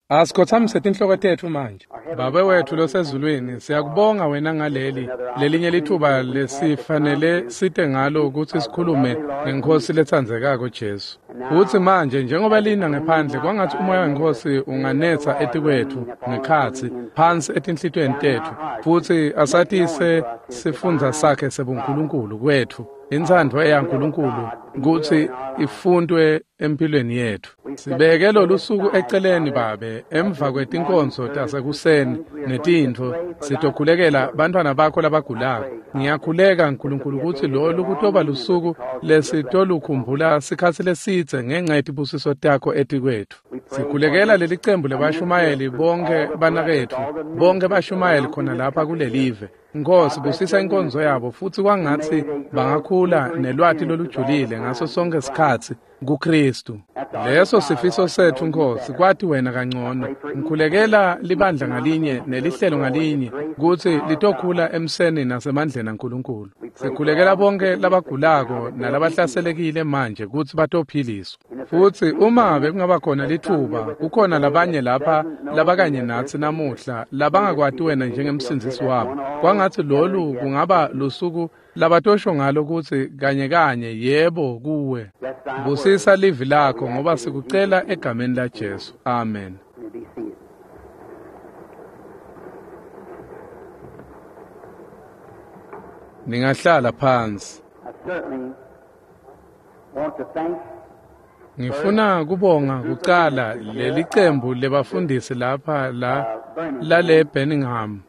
Asikhothamise inhloko tethu manje. Baba wethu losezulwini, siyakubonga wena ngaleli lelinye lithuba lesifanele site ngalo ukuthi sikhulume ngenkosi lethandzekako Jesu. Uthi manje njengoba lina ngephandle kwangathi umoya wenkosi unganetha etikwethu ngekhathi phansi etinhlitweni tethu, futhi asatise sifundza sakhe sebunkulunkulu kwethu. Inthando yaNkulunkulu ukuthi ifundwe empilweni yethu. Sibeke lolu suku eceleni babe emva kwetinkonzo tasekuseni netintho sitokhulekela bantwana bakho labagulako. Ngiyakhuleka nkulunkulu ukuthi lolu kutoba lusuku lesitolukhumbula sikhathi lesidze ngenxa yetibusiso takho etikwethu. Sikhulekela leli cembu lebashumayeli bonke banakethu, bonke bashumayeli khona lapha kulelive. Nkosi busisa inkonzo yabo futhi kwangathi bangakhula nelwati lolujulile ngaso sonke isikhathi kuKristu. Leso sifiso sethu Nkosi, kwathi wena kangcono ngikhulekela libandla ngalinye nelihlelo ngalinye ukuthi litokhula emseni nasemandleni kaNkulunkulu. Sikhulekela bonke labagulako nalabahlaselekile manje ukuthi batophiliswa. Futhi uma bekungaba khona lithuba, kukhona labanye lapha labakanye nathi namuhla labangakwati wena njengemsindisi wabo. Kwangathi lolu kungaba lusuku labatosho ngalo ukuthi kanye yebo kuwe. Busisa livi lakho ngoba sikucela egameni la Jesu. Amen. Ningahlala phansi. Ngifuna kubonga kuqala leli cembu lebafundisi lapha la Birmingham.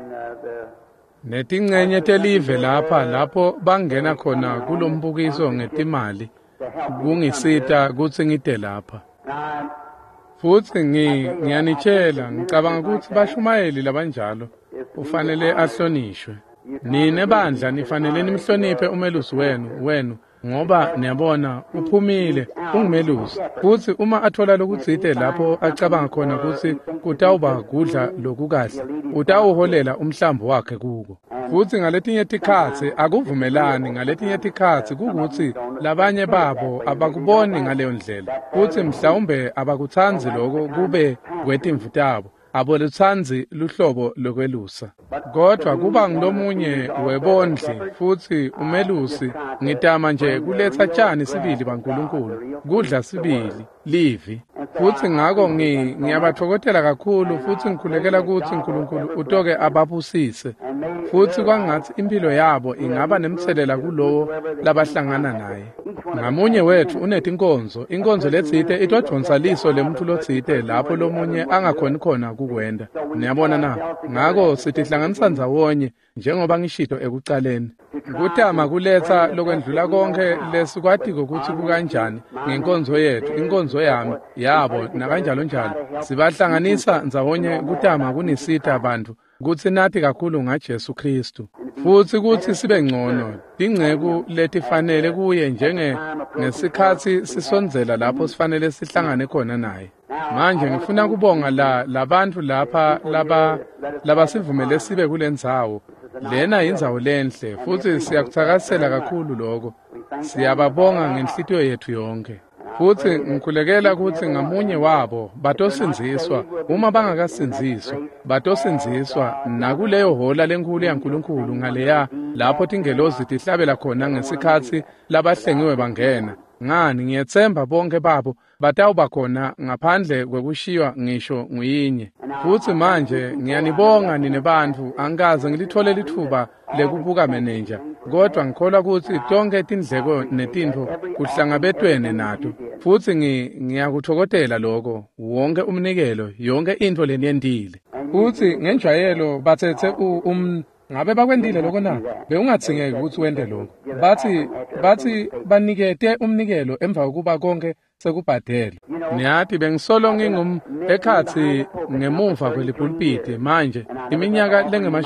Netingcenye telive lapho bangena khona kulombukiso ngetimali kungisita kutsi ngite lapha. Futhi ngiyanitshela ngicabanga ukuthi bashumayeli labanjalo ufanele ahlonishwe. Nine bandla nifanele nimhloniphe umelusi wenu ngoba niyabona uphumile ungumelusi. Futhi uma athola lokutsite lapho acabanga khona ukuthi kutawuba kudla lokukahle, utawuholela umhlambo wakhe kuko. Futhi ngaletinye tikhatsi akuvumelani, ngaletinye tikhatsi kukuthi labanye babo abakuboni ngaleyo ndlela. Futhi mhlawumbe abakuthanzi lokho kube kwetimvu tabo, aboluthanzi luhlobo lokwelusa. Kodwa kuba ngilomunye webondli futhi umelusi ngitama nje kuletha tshani sibili baNkulunkulu, kudla sibili livi. Futhi ngako ngiyabathokotela kakhulu futhi ngikhulekela ukuthi uNkulunkulu utoke ababusise. Futhi kwangathi impilo yabo ingaba nemthelela kulowo labahlangana naye. Ngamunye wethu inkonzo letsite itojonsa liso lemuntu lotsite lapho lomunye angakhoni khona kukwenda. Niyabona na? Ngako sitihlanganisa ndawonye njengoba ngishito ekucaleni. Kutama kuletha lokwendlula konke lesikwati ukuthi kukanjani ngenkonzo yethu, inkonzo yabo nakanjalo njalo. Sibahlanganisa ndawonye kutama kunisita abantu kuthi nathi kakhulu ngaJesu Kristu. Futhi kuthi sibe ngcono ingceku letifanele kuye ngesikhathi sisondzela lapho sifanele sihlangane khona naye. Manje ngifuna kubonga labantu lapha labasivumele sibe kulendzawo. Lena indzawo lenhle futhi siyakuthakasela kakhulu lokho. Siyababonga ngenhlitiyo yethu yonke. Futhi ngikhulekela ukuthi ngamunye wabo batosinziswa, uma bangakasinziswa batosinziswa nakuleyo hola lenkulu yaNkulunkulu ngaleya lapho tingelozi tihlabela khona ngesikhathi labahlengiwe bangena. Ngani ngiyethemba bonke babo batawuba khona ngaphandle kwekushiywa ngisho nguyinye. Futhi manje ngiyanibonga nine bantu, angikaze ngilithole lithuba lekubuka manager, kodwa ngikholwa ukuthi tonke tindleko netintho kuhlangabetwene nato. Futhi ngiyakuthokotela lokho wonke umnikelo, yonke into leniyendile. Futhi ngenjwayelo bathethe ngabe bakwendile lokho na beungathingeki ukuthi wende lokho. Bathi banikete umnikelo emva kokuba konke sekubhadela. Niyathi bengisolo ekhathi ngemuva kwelipulpiti manje iminyaka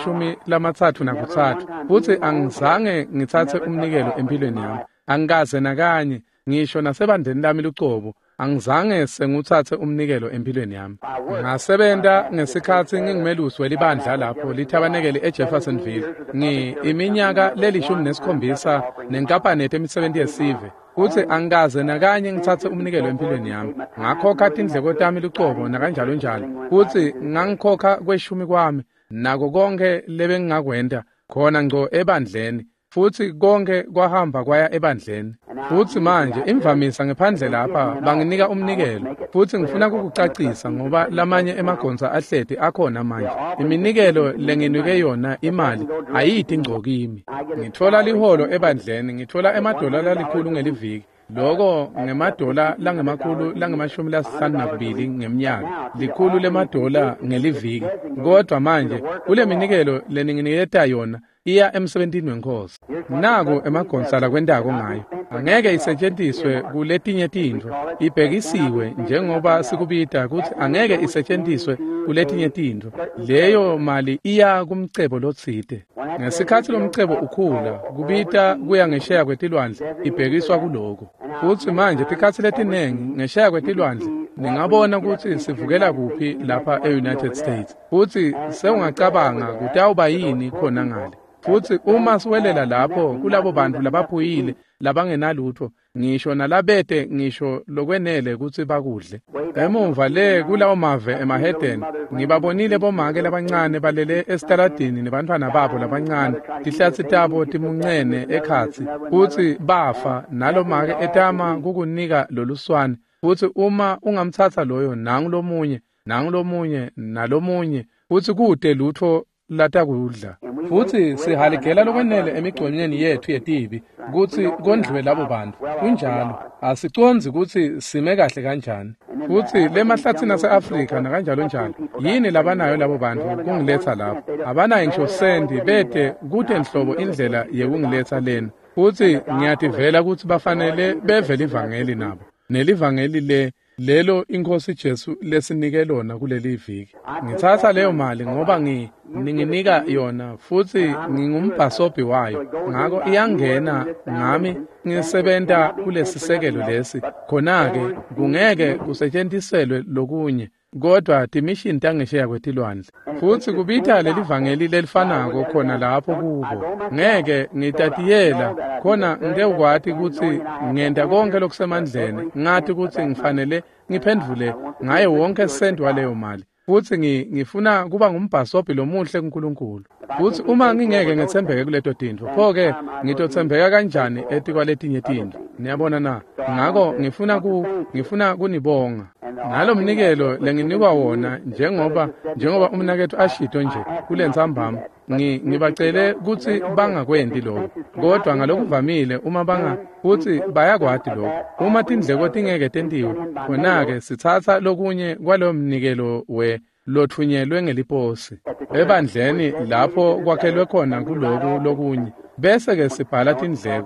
lenge-33 futhi angizange ngithathe umnikelo empilweni yami. Angikaze nakanye ngisho nasebandeni lami lucobo angizange senguthathe umnikelo empilweni yami. Ngasebenza ngesikhathi ngingumelusi welibandla lapho lithabanekele eJeffersonville. Iminyaka leli 17 nenkampani emisebenzi yesive. futhi angikaze nakanye ngithathe umnikelo empilweni yami. Ngakhokha indleko tami lucobo nakanjalo njalo. Futhi ngangikhokha kweshumi kwami nako konke lebengingakwenda khona ngco ebandleni. Futhi konke kwahamba kwaya ebandleni. Futhi manje imvamisa ngephandle lapha banginika umnikelo. Futhi ngifuna ukukucacisa ngoba lamanye emagonza ahlede akhona manje. Iminikelo lenginike yona imali ayithi ngco kimi. Ngithola liholo ebandleni, ngithola $1 alikhulu ngeliviki. Loko ngemadola langemakhulu langemashumi lasihlanu nakubili ngeminyaka. Likhulu $100 ngeliviki. Kodwa manje kule minikelo leninginiketa yona iya emsebentini wenkosi. Naku emagonsala kwendako ngayo. Angeke isetshenziswe kuletinye tintfo. Ibhekisiwe njengoba sikubita ukuthi angeke isetshenziswe kuletinye tintfo. Leyo mali iya kumcebo lotsite. Ngesikhathi lomcebo ukhula, kubita kuya ngesheya kwetilwandle ibhekiswa kuloko. Futhi manje tikhathi letinengi ngesheya kwetilwandle ningabona ukuthi sivukela kuphi lapha e-United States. Futhi sewungacabanga ukuthi awuba yini khona ngale. Futhi uma siwelela lapho kulabo bantu labaphuyile labangenalutho ngisho nalabete ngisho lokwenele ukuthi bakudle. Emuva le kulawo mave eMahedeni ngibabonile bomake labancane balele esitaradini nebantwana babo labancane tihlathi tabo timuncene ekhathi futhi bafa nalo make etama kukunika loluswane. Futhi uma ungamthatha loyo nangulomunye nalomunye futhi kude lutho latakudla. Futhi sihaligela lokwenele emigconyeni yethu yetibi ukuthi kondliwe labo bantu. Kunjalo asiconzi ukuthi sime kahle kanjani. Futhi lemahlathini ase-Afrika nakanjalo njalo yini labanayo labo bantu kungiletha lapho. Abanayo ngisho sendi bede kude nhlobo indlela yekungiletha lena. Futhi ngiyativela ukuthi bafanele bevele ivangeli nabo. Nelivangeli lelo inkosi Jesu lesinike lona kuleli viki. Ngithatha leyo mali ngoba ninginika yona futhi ngingumbhasobhi wayo. Ngako iyangena ngami ngisebenta kulesisekelo lesi. Khona-ke kungeke kusetshenziselwe lokunye. Kodwa timishini tangesheya kwetilwandle. Futhi kubitha leli vangeli lelifanako khona lapho kubo. Ngeke ngitatiyela khona ngekwathi ukuthi ngenda konke lokusemandleni. Ngathi ukuthi ngifanele ngiphendvule ngaye wonke senti waleyo mali. Futhi ngifuna kuba ngumbhasobhi lomuhle kuNkulunkulu. Futhi uma ngingeke ngethembeke kuleto tintfo, pho-ke ngitothembeka kanjani etikwaletinye tintfo? Niyabona na? Ngako ngifuna kunibonga. Nalo mnikelo lenginikwa wona njengoba umnakethu ashito nje kule ntsambama ngibacele ukuthi bangakwendi lokho. Kodwa ngalokuvamile uma futhi bayakwati lokho. Uma tindleko tingeke tentiwe, khona-ke sithatha lokunye kwalo mnikelo lothunyelwe ngeliposi. Ebandleni lapho kwakhelwe khona kuloku lokunye. Bese-ke sibhala tindleko.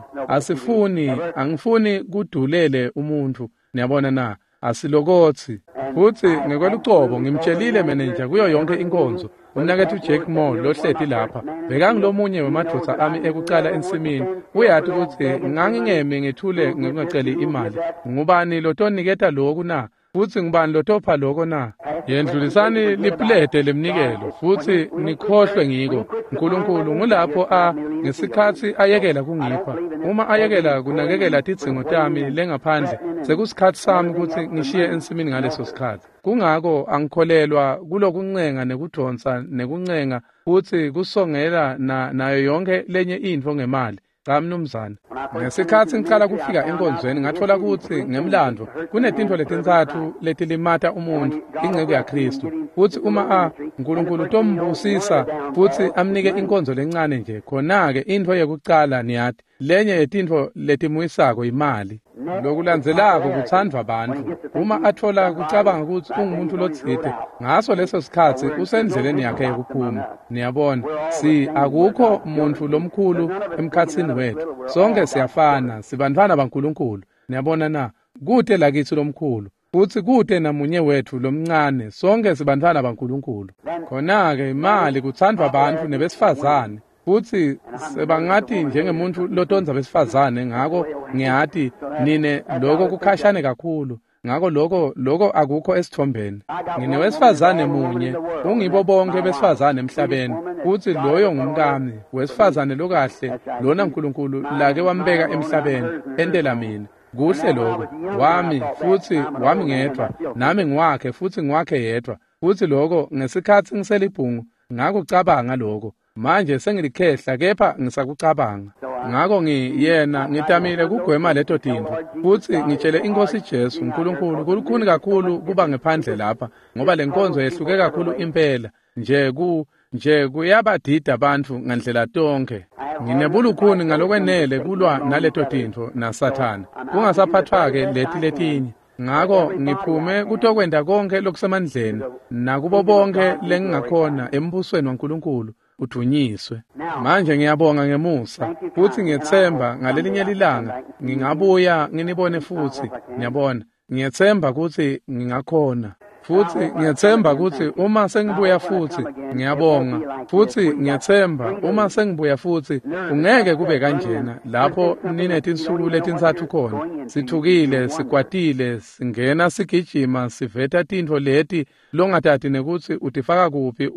Angifuni kudulele umuntu. Niyabona na? Asilokothi. Futhi ngekwelucobo ngimtshelile manager kuyo yonke inkonzo. Umnakethu Jack Moore lohleti lapha. Bekangilomunye wemadoda ami ekucala ensimini. Uyathi ukuthi ngangingeme ngethule ngingaceli imali. Ngubani lotoniketa lokho na? Futhi ngubani lotopha lokho na? Yendlulisani liplete lemnikelo futhi nikhohlwe ngiko. uNkulunkulu ngulapho ngesikhathi ayekela kungipha. Uma ayekela kunakekela tidzingo tami lengaphandle sekusikhathi sami ukuthi ngishiye ensimini ngaleso sikhathi. Kungako angikholelwa kulokuncenga nekudonsa nekuncenga futhi kusongela nayo yonke lenye intfo ngemali. Cha mnumzane, ngesikhathi ngicala kufika enkonzweni ngathola ukuthi ngemlando kunetintfo letintsathu letilimata umuntu ingcebo yaKristu. Futhi uma uNkulunkulu tombusisa futhi amnike inkonzo lencane nje, khona-ke intfo yokucala niyathi lenye yetintfo letimuyisako imali. Lokulandzelako kuthandwa abantu. Uma athola kucabanga ukuthi ungumuntu lotsite, ngaso leso sikhathi usendleleni yakhe yokuphuma. Niyabona, akukho umuntu lomkhulu emkhatsini wethu. Sonke siyafana, sibantwana baNkulunkulu. Niyabona na? Kude lakithi lomkhulu. Futhi kude namunye wethu lomncane, sonke sibantwana baNkulunkulu. Khona-ke imali kuthandwa abantu nebesifazane. Futhi sebangathi njengemuntu lotonza besifazane, ngako ngiyathi nine lokho kukhashane kakhulu. Ngako lokho akukho esithombeni. Nginewesifazane munye, ungibo bonke besifazane emhlabeni. Futhi loyo ngumkami, wesifazane lokahle, lona uNkulunkulu lake wambeka emhlabeni, entela mina. kuhle lokho wami futhi wami ngedwa nami ngiwakhe futhi ngiwakhe yedwa futhi lokho ngesikhathi ngiselibhungu ngakucabanga lokho manje sengilikhehla kepha ngisakucabanga ngakho ngiyena ngitamile kugwema leto tinto futhi ngitshele inkosi Jesu uNkulunkulu kulukhuni kakhulu kuba ngephandle lapha ngoba lenkonzo yehluke kakhulu impela nje kuyabadida abantu ngandlela tonke nginebulukhuni ngalokwenele kulwa naleto tinto naSathana kungasaphathwa ke letinye ngakho ngiphume kutokwenda konke lokusemandleni nakubo bonke lengingakhona embusweni waNkulunkulu udunyiswe manje ngiyabonga ngemusa futhi ngiyethemba ngalelinye ilanga ngingabuya nginibone futhi ngiyabona ngiyethemba ukuthi ngingakhona futhi ngiyethemba ukuthi uma sengibuya futhi ngiyabonga futhi ngiyethemba uma sengibuya futhi ungeke kube kanjena lapho ninetinsuku letintsathu khona sithukile sikwatile singena sigijima siveta tinto leti longatati nekuthi utifaka kuphi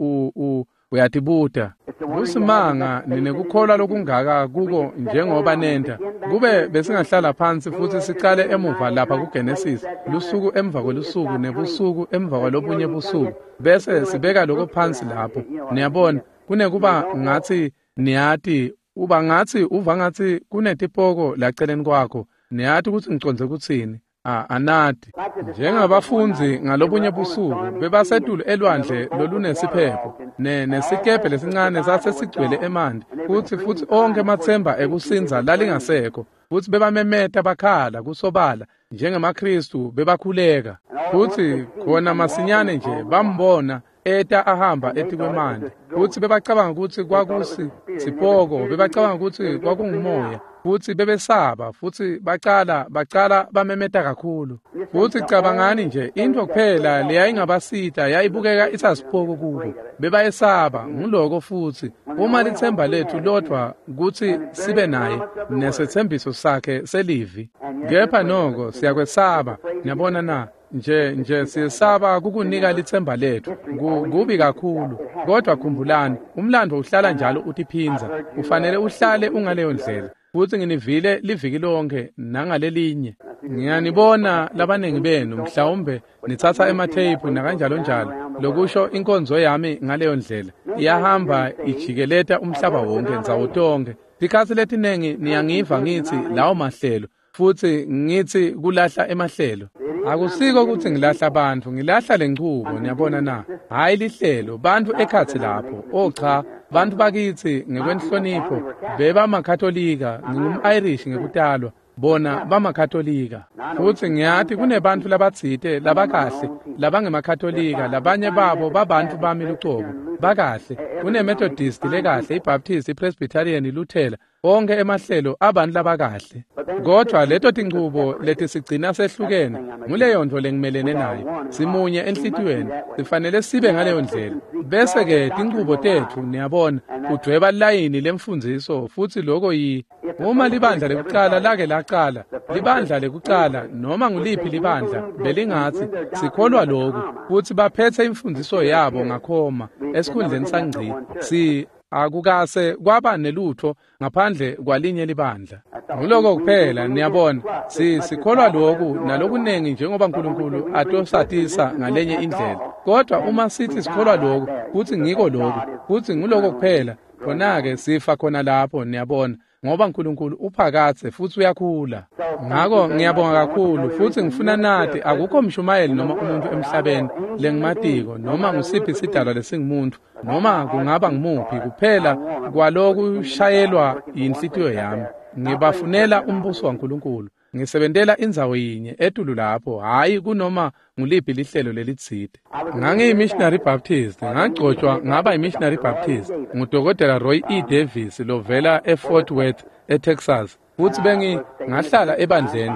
uyatibuta kusimanga ninekukholwa lokungaka kuko njengoba nenda kube besingahlala phansi futhi sicale emuva lapha kuGenesis lusuku emva kwelusuku nebusuku emva kwalobunye busuku bese sibeka lokho phansi lapho niyabona kunekuba ngathi niyati uba ngathi uva ngathi kunetipoko laceleni kwakho niyati ukuthi ngiconze kuthini anati njengabafunzi ngalobunye busuku bebasedulu elwandle lolunesiphephelo nesikebhe lesincane sase sigcwele emanti futhi onke mathemba ekusinza lalingasekho futhi bebamemeta bakhala kusobala njengamaKristu bebakhuleka futhi khona masinyane nje bambona eta ahamba etikwemandi futhi bebacabanga ukuthi kwakusi sipoko bebacabanga ukuthi kwakungumoya futhi bebesaba futhi bacala bamemeta kakhulu futhi cabangani nje into kuphela leyayingabasita yayibukeka isasipoko kubo bebayesaba ngiloko futhi uma lithemba lethu lodwa ukuthi sibe naye nesethembiso sakhe selivi kepha noko siyakwesaba ngiyabona na nje siyesaba kukunika lithemba lethu kubi kakhulu kodwa khumbulani umlando uhlala njalo utiphinza ufanele uhlale ungaleyo ndlela futhi nginivile liviki lonke nangalelinye ngiyanibona labanengi benu mhlawumbe nithatha ematheyiphu nakanjalo njalo lokusho inkonzo yami ngaleyo ndlela iyahamba ijikeleta umhlaba wonke nzawotonke tikhathi letinengi niyangiva ngithi lawo mahlelo futhi ngithi kulahla emahlelo akusiko ukuthi ngilahla abantu ngilahla lenqubo niyabona na hayi lihlelo bantu ekhathi lapho cha bantu bakithi ngekwenhlonipho beba makatolika ngingum-Irish ngekutalwa bona bamakatolika futhi ngiyathi kunebantu labatsite labakahle labangemakatolika labanye babo babantu bami lucobo bakahle kunemethodist lekahle ibaptist ipresbyterian iluthela onke emahlelo abantu labakahle kodwa leto tinqubo leti sigcina sehlukene nguleyo nto lengimelene nayo simunye enhlitiyweni sifanele sibe ngaleyo ndlela bese ke tinqubo tethu niyabona udweba layini lemfundiso futhi lokho uma libandla lekuqala lake laqala libandla lekuqala noma nguliphi libandla belingathi sikholwa lokho futhi baphethe imfundiso yabo ngakhoma esikhundleni sangci akukase kwaba nelutho ngaphandle kwalinye libandla ngiloko kuphela niyabona sikholwa lokhu nalokuningi njengoba uNkulunkulu atosatisa ngalenye indlela kodwa uma sithi sikholwa lokhu futhi ngiko lokhu futhi ngiloko kuphela khona ke sifa khona lapho niyabona ngoba uNkulunkulu uphakathe futhi uyakhula ngakho ngiyabonga kakhulu futhi ngifuna nathi akukho mshumayeli noma umuntu emhlabeni lengimatiko noma ngusiphi isidalwa lesingumuntu noma kungaba ngimuphi kuphela kwaloku shayelwa inhlitiyo yami ngibafunela umbuso waNkulunkulu ngisebentela indzawo yinye etulu lapho hayi kunoma nguliphi lihlelo lelitsite ngangiyi-missionary baptist ngagcotshwa ngaba yi-missionary baptist ngudokotela Roy E. Davis lovela eFort Worth eTexas futhi ngahlala ebandleni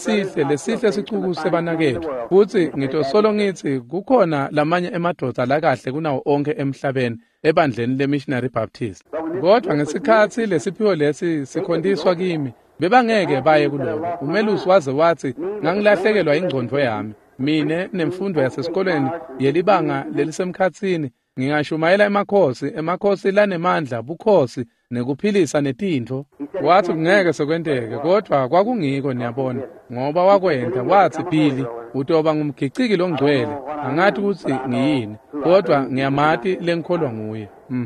lesihle sicuku sebanakethu futhi ngitosolo ngithi kukhona lamanye emadoda lakahle kunawo onke emhlabeni ebandleni le-missionary baptist kodwa ngesikhathi lesiphiwo lesi sikhondiswa kimi bebangeke baye kuloko umelusi waze wathi ngangilahlekelwa ingqondo yami mine nemfundo yasesikoleni yelibanga lelisemkhatsini ngingashumayela emakhosi lanemandla bukhosi nekuphilisa netintfo. Wathi kungeke sekwenteke kodwa kwakungiko niyabona ngoba wakwenta wathi Bhili utoba ngumgiciki longcwele angathi ukuthi ngiyini kodwa ngiyamati lengikholwa nguye.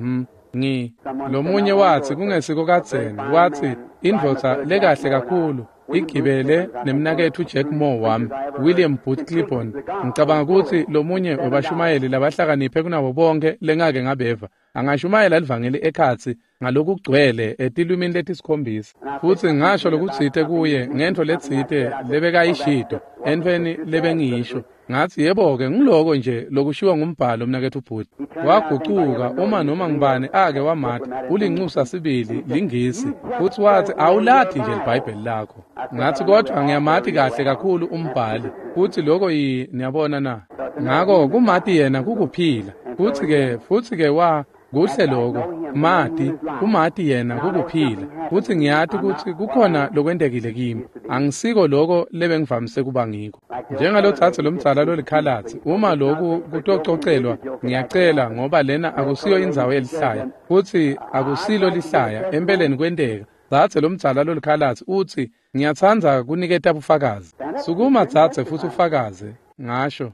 Lomunye wathi kungesiko kadzeni wathi indvodza lekahle kakhulu igibele nemnakethu Jack Moore wami William Booth Clibborn. Ngicabanga ukuthi lomunye wabashumayeli labahlakaniphe kunabo bonke lengake ngabeva angashumayela livangeli ekhatsi ngalokugcwele etilwimini letisikhombisa futhi ngasho lokutsite kuye ngento letsite lebekayishido entweni lebengiyisho ngathi yebo-ke ngiloko nje lokushiwa ngumbhalo mnakethu Booth. Wagucuka uma noma ngibani ake wamata ulinxusa sibili lingisi futhi wathi awulathi nje libhayibheli lakho. Ngathi kodwa ngiyamati kahle kakhulu umbhali futhi lokho niyabona na ngako kumati yena kukuphila futhi-ke kuhle lokho kumati yena kukuphila futhi ngiyathi ukuthi kukhona lokwendekile kimi angisiko lokho lebengivamise kuba ngiko njengalotsatse lomdzala lolikhalathi uma lokhu kutococelwa ngiyacela ngoba lena akusiyo indzawo yelihlaya futhi akusilo lihlaya empeleni kwenteka. Dzatse lomdzala lolikhalathi uthi ngiyatsandza kuniketa bufakazi sukuma dzatse futhi ufakaze ngasho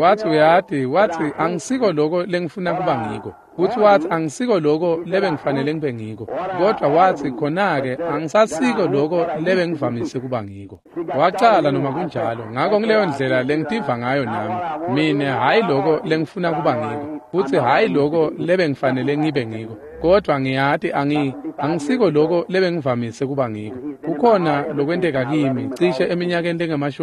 wathi angisiko lokho lengifuna kuba ngiko futhi wathi angisiko lokho lebengifanele ngibe ngiko kodwa wathi khona-ke angisasiko lokho lebengivamise kuba ngiko. Wacala noma kunjalo ngako kuleyo ndlela lengitiva ngayo nami mina hayi lokho lengifuna kuba ngiko futhi hayi lokho lebengifanele ngibe ngiko kodwa ngiyathi angisiko lokho lebengivamise kuba ngiko. Kukhona lokwenteka kimi cishe eminyakeni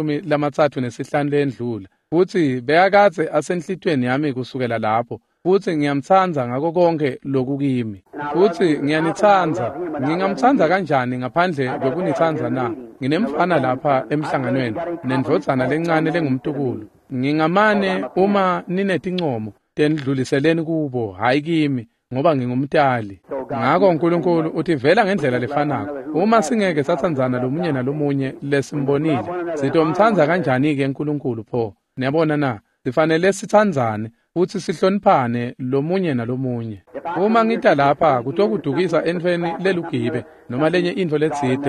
lengama-35 lendlula futhi beyakatse asenhlitweni yami kusukela lapho futhi ngiyamthandza ngako konke lokhu kimi futhi ngiyanithandza. Ngingamthandza kanjani ngaphandle kokunithandza na? Nginemfana lapha emhlanganweni nendvodzana lencane lengumtukulu. Ngingamane uma ninetincomo tendluliseleni kubo hayi kimi ngoba ngingumtali. Ngako uNkulunkulu uthi vela ngendlela lefanako uma singeke sathandzana lomunye nalomunye lesimbonile sitomthandza kanjani-ke uNkulunkulu pho? Niyabona na sifanele sithandzane futhi sihloniphane lomunye nalomunye. Uma ngita lapha kutokudukisa entweni lelugibe noma lenye intfo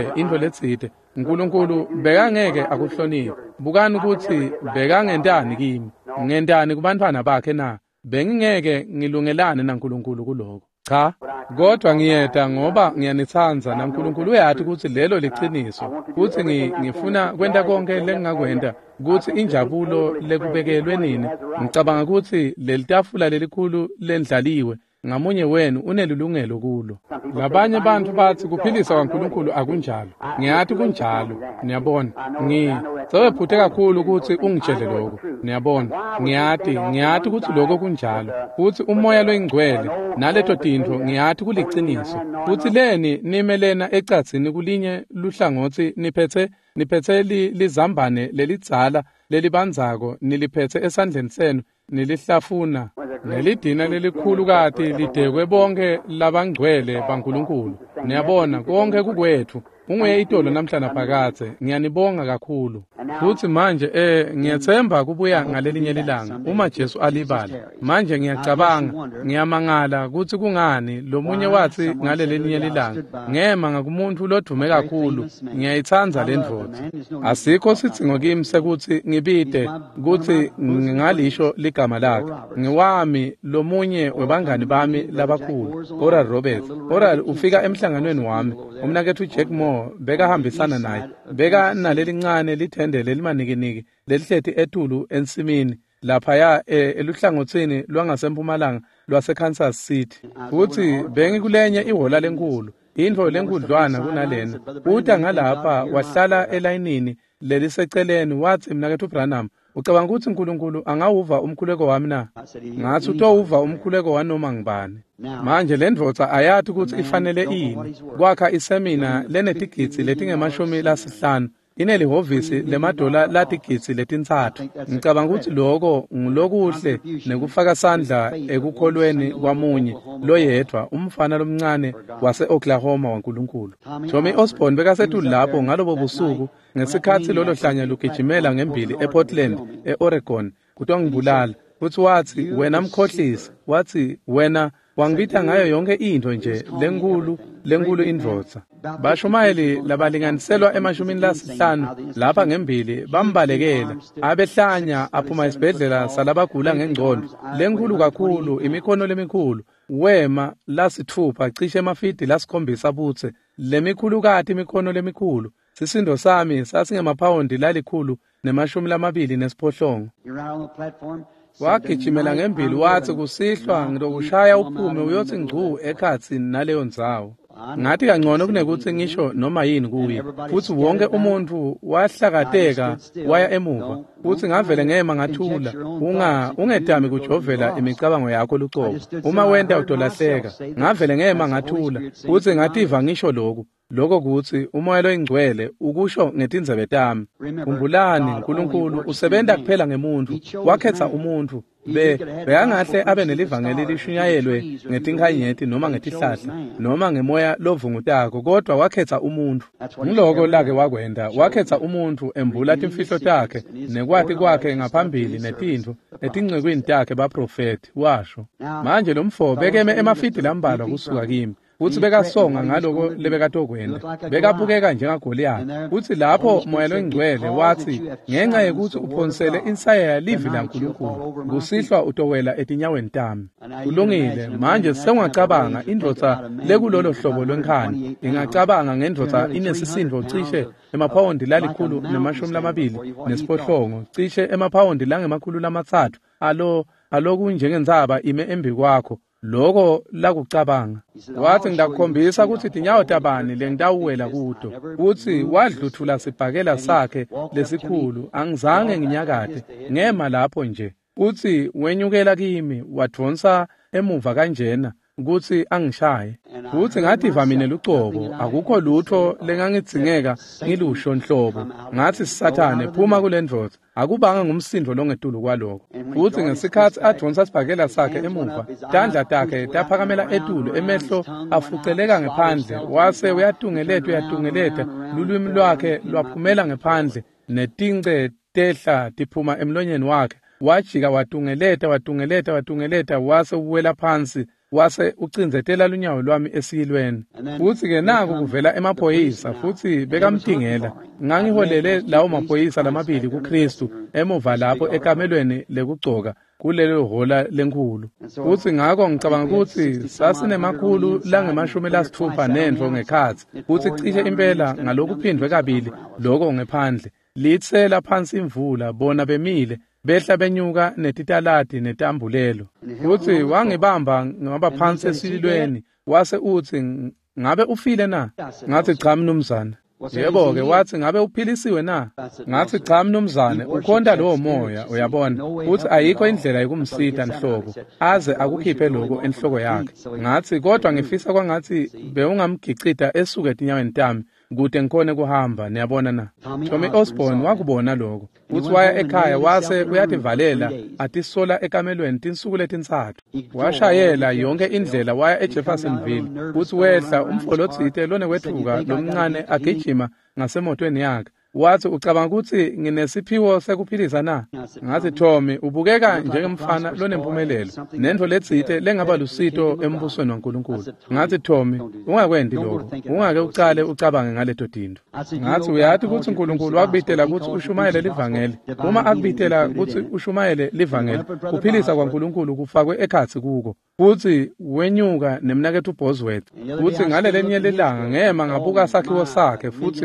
letsite uNkulunkulu bekangeke akuhloniphe. Bukani ukuthi bekangentani kimi ngentani kubantwana bakhe na? Bengingeke ngilungelane naNkulunkulu kuloko cha kodwa ngiyeda ngoba ngiyanithandza naNkulunkulu uyathi ukuthi lelo liciniso futhi ngifuna kwenta konke lengingakwenta ukuthi injabulo lekubekelwe nini. Ngicabanga ukuthi lelitafula lelikhulu lendlaliwe ngamunye wenu unelulungelo kulo. Labanye abantu bathi kuphilisa kwaNkulunkulu akunjalo. Ngiyathi kunjalo. Niyabona sewephuthe kakhulu ukuthi ungitshele lokho. Niyabona ngiyathi ukuthi lokho kunjalo futhi umoya loyingcwele naleto tintfo ngiyathi kuliciniso futhi leni nimelena ecatsini kulinye luhlangothi niphethe lizambane lelidzala lelibandzako niliphethe esandleni senu nilihlafuna nelidina lelikhulu kati lidekwe bonke labangcwele baNkulunkulu. Niyabona konke kukwethu unguye itolo namhlanje phakathe. Ngiyanibonga kakhulu futhi manje ngiyethemba kubuya ngalelinye lilanga uma Jesu alibala. Manje ngiyacabanga ngiyamangala ukuthi kungani lomunye wathi ngalelinye lilanga ngema ngakumuntu lodume kakhulu ngiyayithandza lendvodza. Asikho sidzingo kimi sekuthi ngibide ukuthi ngingalisho ligama lakhe. Ngiwami lomunye webangani bami labakhulu Oral Roberts. Oral ufika emhlanganweni wami umnakethu Jack Moore bekahambisana naye beka nalelincane lithendele limanikiniki lelihlethi etulu ensimini laphaya eluhlangothini lwangasempumalanga lwaseKansas City futhi bengikulenye ihola lenkulu indvo lenkudlwana kunalena uta ngalapha wahlala elayinini leliseceleni wathi mnakethu Branham ucabanga ukuthi uNkulunkulu angawuva umkhuleko wami na? Ngathi utowuva umkhuleko wanoma ngibani. Manje lendvodza ayathi ukuthi ifanele ini kwakha isemina lenetigidzi letinge-50 inelihovisi lemadola latigidzi letintsatfu. Ngicabanga ukuthi lokho ngilokuhle nekufaka sandla ekukholweni kwamunye loyedwa umfana lomncane wase-Oklahoma waNkulunkulu. Tommy Osborne bekasetulu lapho ngalobo busuku ngesikhathi lolo hlanya lugijimela ngembili ePortland e-Oregon kutongibulala. Uthi wathi wena mkhohlisi wathi wena wangibitha ngayo yonke into nje lenkulu indvodza. Bashumayeli labalinganiselwa emashumini lasihlanu lapha ngembili bambalekela abehlanya aphuma esibhedlela salabagula ngengqondo lenkulu kakhulu imikhono lemikhulu wema lasithupha cishe emafidi lasikhombisa butse lemikhulukati imikhono lemikhulu sisindo sami sasingemaphawundi lalikhulu ne20 wagijimela ngembili wathi kusihlwa ngilokushaya uphume uyothi ngcu ekhatsi naleyo ndzawo. Ngathi kangcono kunekuthi ngisho noma yini kuye futhi wonke umuntu wahlakateka waya emuva futhi ngavele ngema ngathula ungedami kujovela imicabango yakho lucobo uma wenda utolahleka ngavele ngema ngathula futhi ngativa ngisho lokho kuthi umoya loyingcwele ukusho ngetindzebe tami. Khumbulani uNkulunkulu usebenza kuphela ngemuntu wakhetha umuntu beyangahle abe nelivangeli lishunyayelwe ngetinkhanyeti noma ngetihlahla noma ngemoya lovungutako kodwa wakhetha umuntu. Ngiloko lake wakwenda wakhetha umuntu embula timfihlo takhe nekwati kwakhe ngaphambili netintho etingcekwini takhe baprofeti washo. Manje lo mfo bekeme emafidi lambalwa kusuka kimi uthi bekasonga ngaloko lebekatokwenda bekabukeka njengagoliyathi uthi lapho moya loyingcwele wathi ngenxa yekuthi uphonsele insaya livi laNkulunkulu kusihlwa utowela etinyaweni tami. Kulungile manje sengacabanga indvodza lekulolo hlobo lwenkhani ingacabanga ngendvodza inesisindo cishe emaphawundi lalikhulu ne20 cishe emaphawundi langema3 alo kunjengendzaba ime embi kwakho loko lakucabanga. Wathi ngidakukhombisa ukuthi tinyawo tabani lengidawuwela kuto uthi wadluthula sibhakela sakhe lesikhulu angizange nginyakade ngema lapho nje uthi wenyukela kimi wadonsa emuva kanjena ukuthi angishaye uthi ngathi vamine lucobo akukho lutho lengangitsingeka ngilusho nhlobo ngathi Sathane phuma kulendvodza akubanga ngumsindo longetulu kwaloko uthi ngesikhathi adonsa sibhakela sakhe emuva tandla takhe taphakamela etulu emehlo afuceleka ngephandle wase uyatungeleta lulwimi lwakhe lwaphumela ngephandle netince tehla tiphuma emlonyeni wakhe wajika watungeleta wase uwela phansi wase ucinzetela lunyawo lwami esiyilweni futhi ke naku kuvela emaphoyisa futhi bekamtingela ngangiholele lawo maphoyisa lamabili kuKristu emuva lapho ekamelweni lekugcoka kulelo hola lenkulu futhi ngako ngicabanga ukuthi sasinemakhulu langema60 nendvo ngekhathi futhi cishe impela ngalokuphindwe kabili lokho ngephandle litsela phansi imvula bona bemile behla benyuka netitalati netambulelo uthi wangibamba ngaba phansi esililweni wase uthi ngabe ufile na ngathi cha mnumzane yebo ke wathi ngabe uphilisiwe na ngathi cha mnumzane ukhonda lowo moya uyabona uthi ayikho indlela yokumsita nhlobo aze akukhiphe lokho enhloko yakhe ngathi kodwa ngifisa kwangathi beungamgicita esuke etinyaweni tami kude ngikhone kuhamba niyabona na Tommy Osborne wakubona lokho uthi waya ekhaya wase uyativalela atisola ekamelweni tinsuku letintsathu washayela yonke indlela waya eJeffersonville uthi wehla umfolotsite lone wethuka lomncane agijima ngasemotweni yakhe wathi ucabanga ukuthi nginesiphiwo sekuphilisa na ngathi Tommy ubukeka njengemfana lonempumelelo nento letsite lengaba lusito embusweni waNkulunkulu ngathi Tommy ungakwendi lokho ungake ucale ucabange ngaleto dinto ngathi uyathi ukuthi uNkulunkulu wakubitela ukuthi ushumayele livangeli uma akubitela ukuthi ushumayele livangeli kuphilisa kwaNkulunkulu kufakwe ekhatsi kuko futhi wenyuka nemnakethu uBosworth futhi ngalelenye lelanga ngema ngabuka sakhiwo sakhe futhi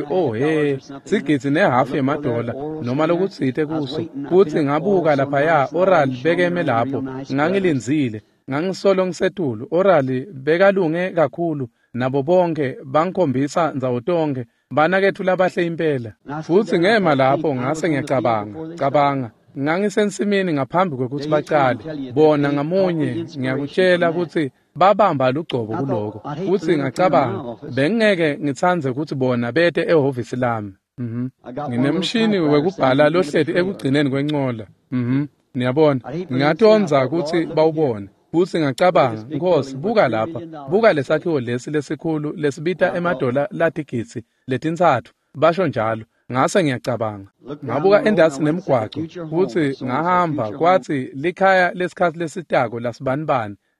sigidzi nehafu yemadola noma lokutsite kuso futhi ngabuka lapha oral bekeme lapho ngangilinzile ngangisolo ngisetulu oral bekalunge kakhulu nabo bonke bangikhombisa nzawo tonke banakethu labahle impela futhi ngema lapho ngase ngiyacabanga ngangisensimini ngaphambi kokuthi baqale bona ngamunye ngiyakutshela ukuthi babamba lugcobo kuloko futhi ngacabanga bengeke ngitsanze ukuthi bona bete ehhovisi lami nginemshini wekubhala lohleti ekugcineni kwencola niyabona ngiyatonza ukuthi bawubone futhi ngacabanga Nkosi buka lesakhiwo lesi lesikhulu lesibita emadola latigitsi letintsathu basho njalo ngase ngiyacabanga ngabuka endasi nemgwaqo futhi ngahamba kwathi likhaya lesikhathi lesitako lasibanibani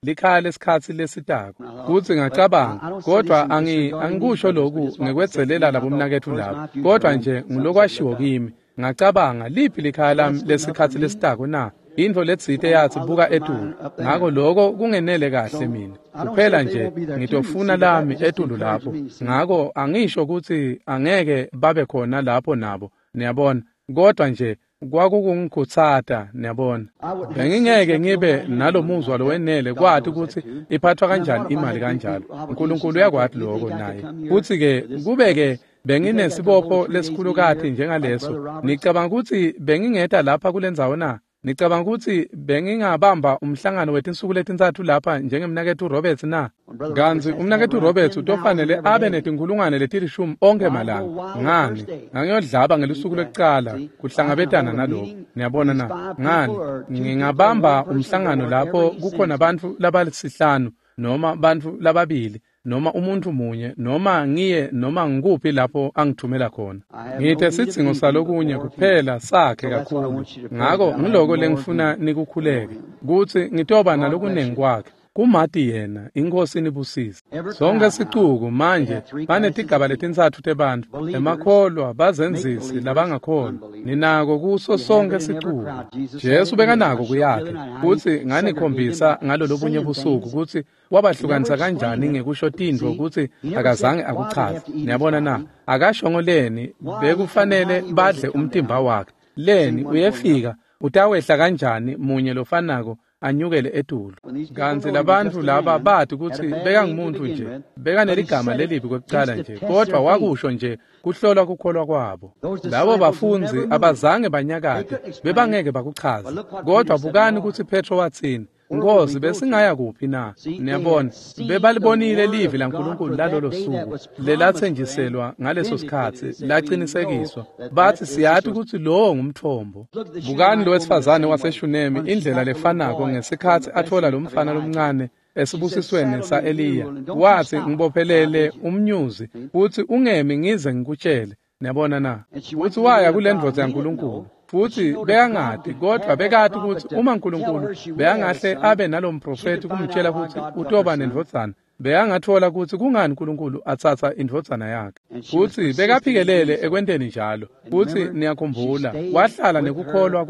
likhaya lesikhathi lesitako kuthi ngacabanga kodwa angikusho lokhu ngekwezelela labo mnakethu labo kodwa nje ngilokwashiwo kimi ngacabanga liphi likhaya lami lesikhathi lesitako na into letsite yathi buka etulu ngako lokho kungenele kahle mina kuphela nje ngitofuna lami etulu lapho ngako angisho ukuthi angeke babe khona lapho nabo niyabona kodwa nje kwakungikhutsata niyabona bengingeke ngibe nalomuzwa lowenele kwathi ukuthi iphathwa kanjani imali kanjalo uNkulunkulu uyakwathi lokho naye futhi ke kubeke benginesibopho lesikhulukathi njengaleso nicabanga ukuthi bengingeda lapha kulendzawo na nicabanga ukuthi bengingabamba umhlangano wethu letintathu lapha njengemnakethu Robert na kanzi umnakethu Robert utofanele abe netinkulungwane letilishumi onke malanga ngani ngiyodlaba ngelusuku lokuqala kuhlangabetana nalokho niyabona na ngani ngingabamba umhlangano lapho kukhona abantu labalisihlanu noma abantu lababili noma umuntu munye noma ngiye noma ngikuphi lapho angithumela khona ngithe sidingo salokunye kuphela sakhe kakhulu ngako ngiloko lengifuna nikukhuleke ukuthi ngitoba nalokunengi kwakhe kumati yena inkosi nibusise sonke sicuku manje banetigaba letintathu tebantu emakholwa bazenzisi labangakholwa ninako kuso sonke sicuku Jesu bekanako kuyakhe futhi nganikhombisa ngalo lobunye busuku ukuthi wabahlukanisa kanjani ngekusho tindvo ukuthi akazange akuchaze niyabona na akashongoleni bekufanele badle umtimba wakhe leni uyefika utawehla kanjani munye lofanako anyukele etulu kanzi labantu laba bathi ukuthi beka ngumuntu nje beka neligama lelibi kokuqala nje kodwa wakusho nje kuhlolwa kukholwa kwabo labo bafunzi abazange banyakade bebangeke bakuchaza kodwa bukani ukuthi Petro wathini Nkosi besingaya kuphi na niyabona bebalibonile livi laNkulunkulu lalolo suku lelathenjiselwa ngaleso sikhathi laqinisekiswa bathi siyathi ukuthi lo ngumthombo bukani lo wesifazane waseshunemi indlela lefanako ngesikhathi athola lo mfana lomncane esibusisweni saEliya wathi ngibophelele umnyuzi uthi ungemi ngize ngikutshele niyabona na uthi waya kulendvodza yaNkulunkulu futhi beyangadi kodwa bekade ukuthi uma uNkulunkulu beyangahle abe nalomprofeti kumtshela ukuthi utoba nendvodzana beyangathola ukuthi kungani uNkulunkulu athatha indvodzana yakhe futhi bekaphikelele ekwenteni njalo futhi niyakhumbula wahlala nekukholwa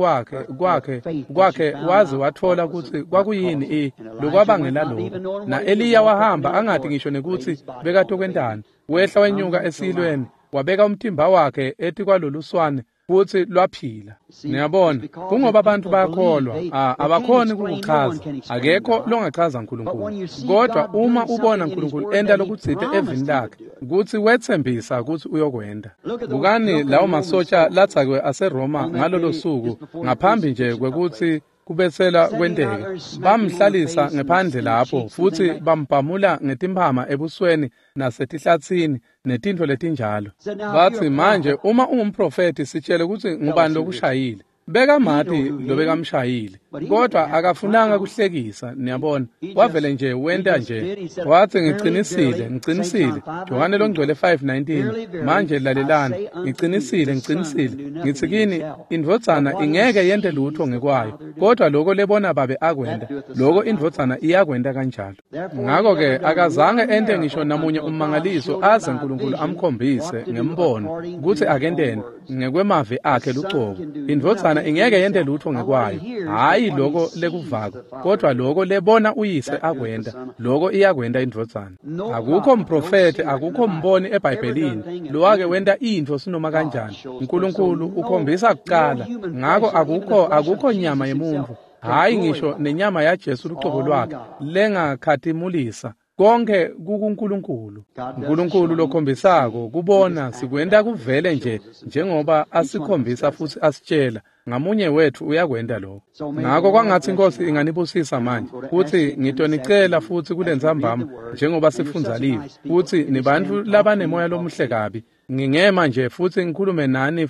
kwakhe waze wathola ukuthi kwakuyini lokwabangela lokho na Eliya wahamba angadi ngisho nekuthi bekatokwentani wehla wenyuka esilweni wabeka umthimba wakhe ethi kwalolu swane futhi lwaphila niyabona kungoba abantu bayakholwa abakhoni ukuchaza akekho longachaza uNkulunkulu kodwa uma ubona uNkulunkulu enda lokutsite evini lakhe ukuthi wethembisa ukuthi uyokwenda bukani lawo masotsha latsakwe aseRoma ngalolo suku ngaphambi nje kwekuthi kubethela kwenteke bamhlalisa ngephandle lapho futhi bambhamula ngetimphama ebusweni nasetihlathini netintfo letinjalo bathi manje uma ungumprofeti sitshele ukuthi ngubani lokushayile beka mathi lo bekamshayile kodwa akafunanga kuhlekisa niyabona wavele nje wenda nje wathi ngiqinisile Johane longcwele 5:19 manje lalelana ngiqinisile ngithi kini indvodzana ingeke yente lutho ngekwayo kodwa lokho lebona babe akwenda lokho indvodzana iyakwenda kanjalo ngako ke akazange ente ngisho namunye ummangaliso aze uNkulunkulu amkhombise ngembono ukuthi akentene ngekwemavi akhe lucobo indvodzana ingeke yente lutho ngekwayo hayi lokho lekuvako kodwa lokho lebona uyise akwenda lokho iyakwenda indvodzana akukho mprofeti akukho mboni eBhayibhelini lowake wenda into sinoma kanjani uNkulunkulu ukhombisa kuqala ngako akukho nyama yemuntu hayi ngisho nenyama yaJesu lucobo lwakhe lengakhathimulisa konke kuNkulunkulu uNkulunkulu lokhombisako kubona sikwenda kuvele nje njengoba asikhombisa futhi asitshela ngamunye wethu uyakwenda lokho ngako kwangathi inkosi inganibusisa manje futhi ngitonicela futhi kulenzambama njengoba sifunza livi futhi nibantu labanemoya lomuhle kabi ngingema nje futhi ngikhulume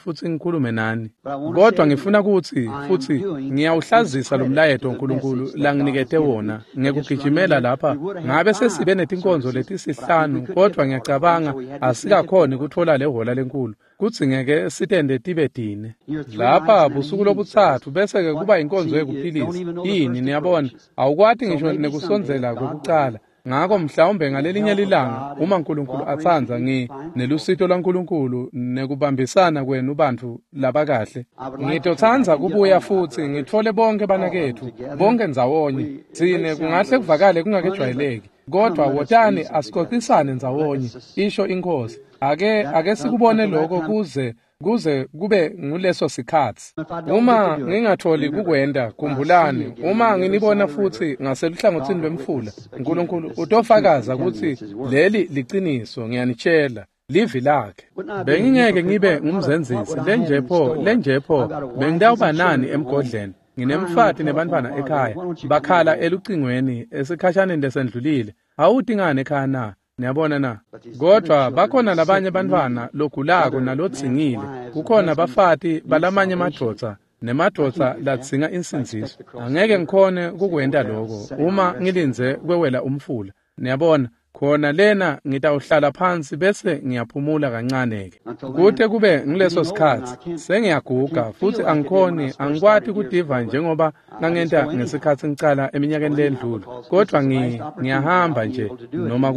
nani kodwa ngifuna ukuthi futhi ngiyawuhlazisa lo mlayeto uNkulunkulu langinikete wona ngekugijimela lapha ngabe sesibe netinkonzo letisihlanu kodwa ngiyacabanga asikakhona ukuthola lehola lenkulu kudzingeke sitende tibe dine. Lapha busuku lobuthathu bese-ke kuba inkonzo yekuphilisa. Yini niyabona, awukwati ngisho nekusondzela kokucala. Ngakho mhlawumbe ngalelinye ilanga uma uNkulunkulu atsandza nelusito laNkulunkulu nekubambisana kwenu bantu labakahle, ngitothandza kubuya futhi ngithole bonke banakethu, bonke ndzawonye. Tsine kungahle kuvakale kungakejwayeleki, kodwa wotani asixoxisane ndzawonye, isho Inkosi. Ake sikubone lokho kuze kube nguleso sikhatsi. Uma ngingatholi kukwenda, khumbulani, uma nginibona futhi ngaseluhlangothini lwemfula, uNkulunkulu utofakaza ukuthi leli liciniso, ngiyanitshela, livi lakhe. Bengingeke ngibe ngumzenzisi, lenjepho bengidawuba nani emgodleni. Nginemfati nebantwana ekhaya, bakhala elucingweni esikhashaneni lesendlulile. Awudingane ekhaya na? Niyabona na? Kodwa bakhona labanye bantwana logulako nalodzingile. Kukhona bafati balamanye amadvodza nemadvodza ladzinga insinziso. Angeke ngikhone kukwenda lokho uma ngilinze kwewela umfula. Niyabona? Khona lena ngitawuhlala phansi bese ngiyaphumula kancaneke. Kuthe kube ngileso sikhathi sengiyaguga futhi angikwati kudiva njengoba ngangenta ngesikhathi ngicala eminyakeni ledlule. Kodwa ngiyahamba nje noma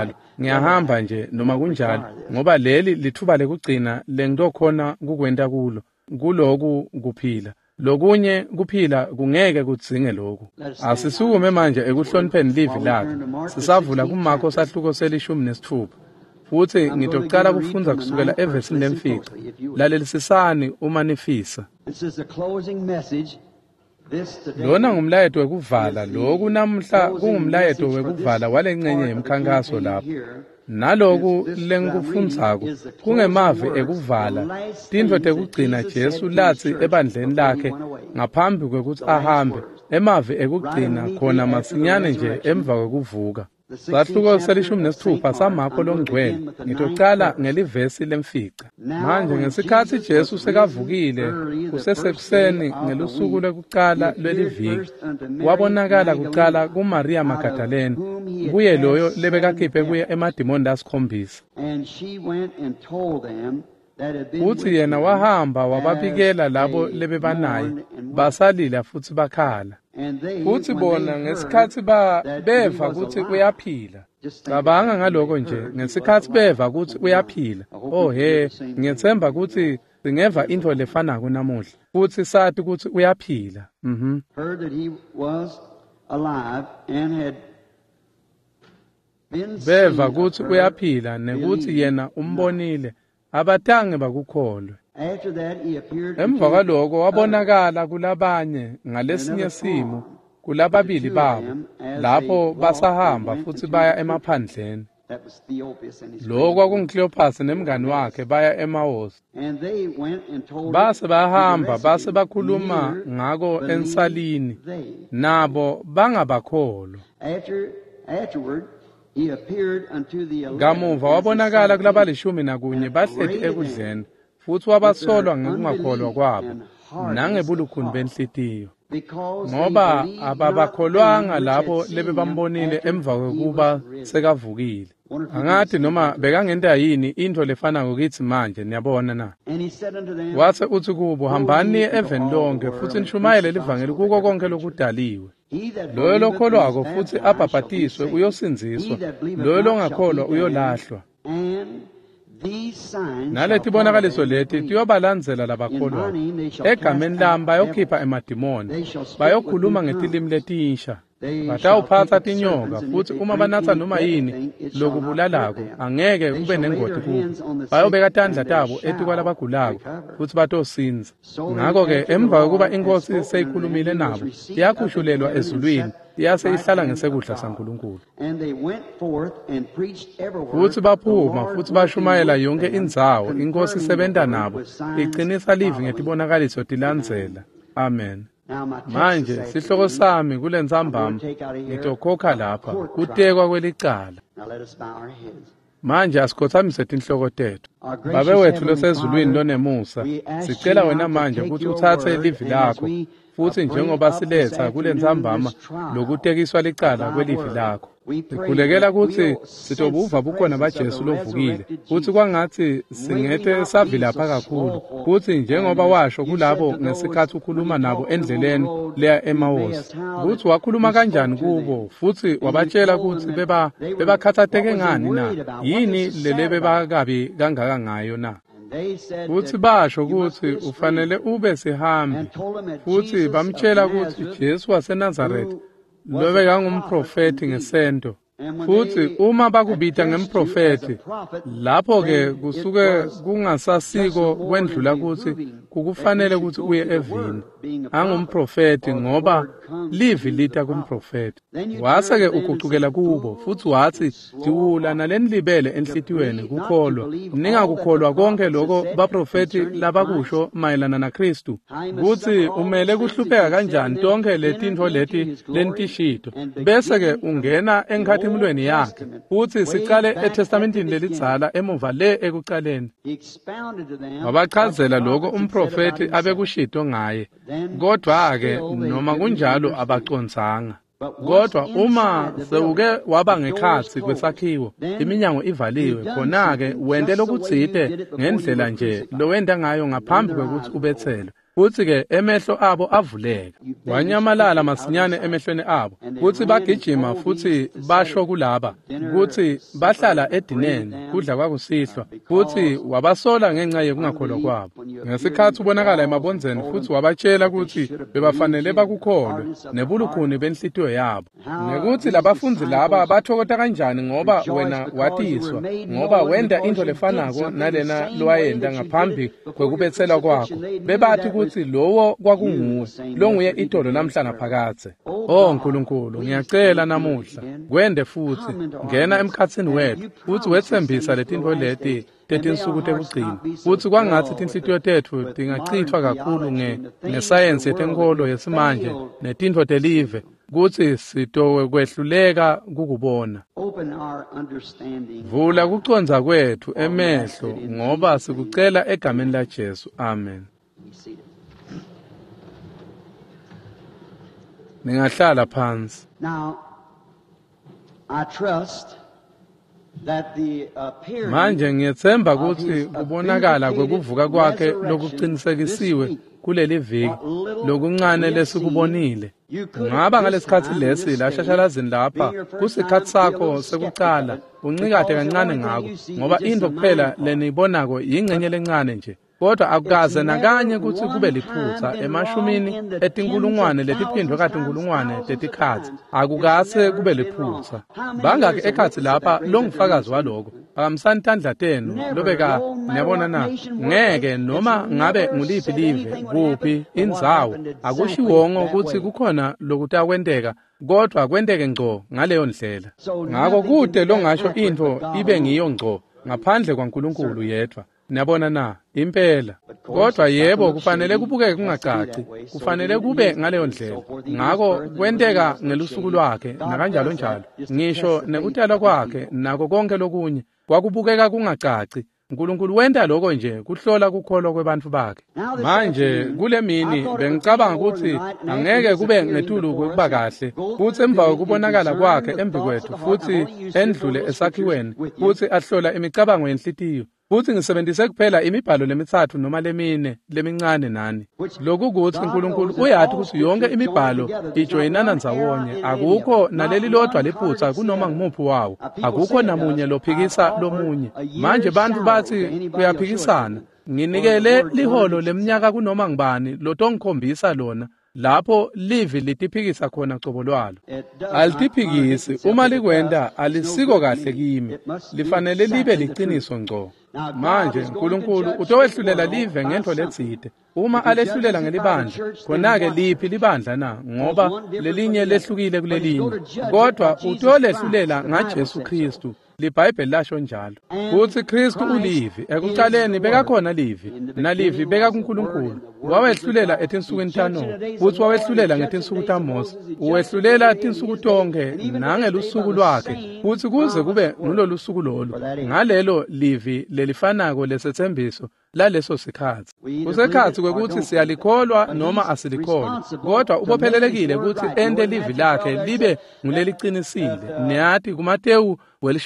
kunjalo ngoba leli lithuba lekugcina lengitokhona kukwenta kuloku kuphila. Lokunye kuphila kungeke kudzinge lokhu. Asisukume manje ekuhlonipheni livi lakhe. Sisavula kuMarko sahluko selishumi nesithupha. Futhi ngitocala kufundza kusukela evesini lemfica. Lalelisisani uma nifisa. Lona ngumlayeto wekuvala. Loku namhla kungumlayeto wekuvala walengcenye yemkhankaso lapho. Naloku lengikufundzako kungemavi ekuvala tintfo tekugcina Jesu latsi ebandleni lakhe ngaphambi kwekuthi ahambe, emavi ekugcina khona masinyane nje emva kwekuvuka. Sahluko selishumi nesithupha saMarko longcwele. Ngitocala ngelivesi lemfica. Manje ngesikhathi Jesu sekavukile kusesekuseni ngelusuku lwekucala lweliviki, wabonakala kucala kuMaria Magdalene, kuye loyo lebekakhiphe kuye emadimoni lasikhombisa. Futhi yena wahamba wababikela labo lebebanaye, basalila futhi bakhala. Futhi bona ngesikhathi beva ukuthi uyaphila. Cabanga ngaloko nje, ngesikhathi beva ukuthi uyaphila. Ngiyethemba ukuthi singeva into lefanako namuhla. Futhi sathi ukuthi uyaphila. Heard that he was alive and had beva ukuthi uyaphila nekuthi yena umbonile, abatange bakukholwe. Emva kwaloko wabonakala kulabanye ngalesinye simo, kulababili babo, lapho basahamba futhi baya emaphandleni. Lo kwakunguCleopas nemngani wakhe baya eMawosi. Base bahamba base bakhuluma ngako ensalini, nabo bangabakholwa. Kamuva wabonakala kulabalishumi nakunye bahleti ekudleni, futhi wabasolwa ngekungakholwa kwabo nangebulukhuni benhlitiyo, ngoba ababakholwanga labo lebebambonile emva kwekuba sekavukile. Angathi noma bekangenta yini into lefana ngokithi manje, niyabona na? Wase uthi kubo, hambani eveni lonke futhi nishumayele livangeli kuko konke lokudaliwe. Loyo lokholwako futhi abhabhatiswe uyosinziswa, loyo longakholwa uyolahlwa. Nalethi bonakaliso lethi tiyobalandzela labakholwa. Egameni lami bayokhipha emadimoni, bayokhuluma ngetilimi letinsha, batawuphatha tinyoka, futhi uma banatha noma yini lokubulalako angeke kube nengoti kubo. Bayobeka tandla tabo etikwalabagulako futhi batosinza. Ngakho-ke emva kokuba inkosi seyikhulumile nabo, yakhushulelwa ezulwini, yase ihlala ngesekudla saNkulunkulu. Futhi baphuma futhi bashumayela yonke indzawo, inkosi isebenta nabo, iqinisa livi ngetibonakaliso tilandzela. Amen. Manje sihloko sami kule ntsambama ngitokhokha lapha kutekwa kwelicala. Manje asikhothamise tinhloko tethu. Babe wethu losezulwini lonemusa, sicela wena manje ukuthi uthathe livi lakho, futhi njengoba siletha kule ntsambama lokutekiswa licala kwelivi lakho, sikhulekela ukuthi sitobuva bukhona baJesu lovukile futhi kwangathi singethe savilapha kakhulu futhi njengoba washo kulabo ngesikhathi ukhuluma nabo endleleni leya eMawusi ukuthi wakhuluma kanjani kubo futhi wabatshela ukuthi bebakhathateke ngani na yini lele bebakabi kangaka ngayo na futhi basho ukuthi ufanele ube sihambi futhi bamtshela ukuthi Jesu waseNazaretha lobeka ngumprofeti ngesento futhi uma bakubita ngemprofeti lapho-ke kusuke kungasasiko kwendlula ukuthi kukufanele ukuthi uye evini angumprofeti ngoba livi lita kumprofeti wase-ke ugucukela kubo futhi wathi diwula nalenilibele enhlitiyweni kukholwa ningakukholwa konke lokho baprofeti labakusho mayelana naKristu kuthi umele kuhlupheka kanjani tonke letintfo leti lentishito bese-ke ungena enkhithimulweni yakhe futhi sicale eTestamentini lelidzala emuva le ekucaleni wabachazela lokho umprofeti abekushito ngaye kodwa-ke noma kunjalo abacondzanga kodwa uma sewuke waba ngekhatsi kwesakhiwo iminyango ivaliwe khona-ke wente lokutsite ngendlela nje lowenda ngayo ngaphambi kwekuthi ubethelwe futhi-ke emehlo abo avuleka wanyamalala masinyane emehlweni abo futhi bagijima futhi basho kulaba ukuthi bahlala edineni kudla kwakusihlwa futhi wabasola ngenxa yokungakholwa kwabo ngesikhathi ubonakala emabonzeni futhi wabatshela ukuthi bebafanele bakukholwe nebulukhuni benhlitiyo yabo ngekuthi labafundi laba bathokota kanjani ngoba wena watiswa ngoba wenda into lefanako nalena lowayenda ngaphambi kwekubethela kwakho bebathi ukuthi lowo kwakunguwe lo nguye itolo namhla ngaphakathe Nkulunkulu ngiyacela namuhla kwende futhi ngena emkhatsini wethu futhi wethembisa letintfo leti tetinsuku tekugcina futhi kwangathi tinhlitiyo tethu tingachithwa kakhulu ngesayensi yetenkolo yesimanje netintfo telive kuthi sitowe kwehluleka kukubona vula kuconza kwethu emehlo ngoba sikucela egameni laJesu amen ningahlala phansi manje ngiyethemba ukuthi kubonakala kwekuvuka kwakhe lokuqinisekisiwe kuleli viki lokuncane lesikubonile ngaba ngalesikhathi lesi lashashalazini lapha kusikhathi sakho sekucala uncikade kancane ngako ngoba into kuphela lenibonako yingcenye lencane nje kodwa akukaze nakanye ukuthi kube liphutha emashumini etinkulungwane letiphindwe katinkulungwane tetikhathi akukase kube liphutha bangaki ekhathi lapha longifakazi waloko akamsanitandla tenu lobeka niyabona na ngeke noma ngabe nguliphi live kuphi indzawo akushiwongo ukuthi kukhona lokutakwenteka kodwa kwenteke ngco ngaleyo ndlela ngako kude longasho into ibe ngiyo ngco ngaphandle kwaNkulunkulu yedwa niyabona na impela kodwa yebo kufanele kubukeke kungacaci kufanele kube ngaleyo ndlela ngako kwenteka ngelusuku lwakhe nakanjalo njalo ngisho nekutalwa kwakhe nako konke lokunye kwakubukeka kungacaci uNkulunkulu wenta lokho nje kuhlola kukholwa kwebantu bakhe manje kule mini bengicabanga ukuthi angeke kube ngetulu kuba kahle futhi emva kokubonakala kwakhe embi kwethu futhi endlule esakhiweni futhi ahlola imicabango yenhlitiyo futhi ngisebenzise kuphela imibhalo lemithathu noma lemine lemincane nani lokhu ukuthi uNkulunkulu uyathi ukuthi yonke imibhalo ijoyinana ndzawonye akukho naleli lodwa liphutha kunoma ngimuphi wawo akukho namunye lophikisa lomunye manje bantu bathi kuyaphikisana nginikele liholo leminyaka kunoma ngibani lotongikhombisa lona lapho livi litiphikisa khona cobo lwalo alitiphikisi uma likwenda alisiko kahle kimi lifanele libe liciniso ngco manje uNkulunkulu utowehlulela live ngento letsite uma alehlulela ngelibandla khona-ke liphi libandla na ngoba lelinye lehlukile kulelinye kodwa utolehlulela ngaJesu Kristu libhayibheli lasho njalo uthi Kristu ulivi ekuqaleni bekakhona livi nalivi beka kuNkulunkulu wawehlulela etinsukwini taNowa futhi wawehlulela ngetinsuku taMose uwehlulela tinsuku tonke nangelusuku lwakhe futhi kuze kube ngulolusuku lolu ngalelo livi lelifanako lesethembiso laleso sikhathi. Kusekhathi kwekuthi siyalikholwa noma asilikholwa, kodwa ubophelelekile ukuthi ende livi lakhe libe nguleliqinisile. Neyathi kuMateyu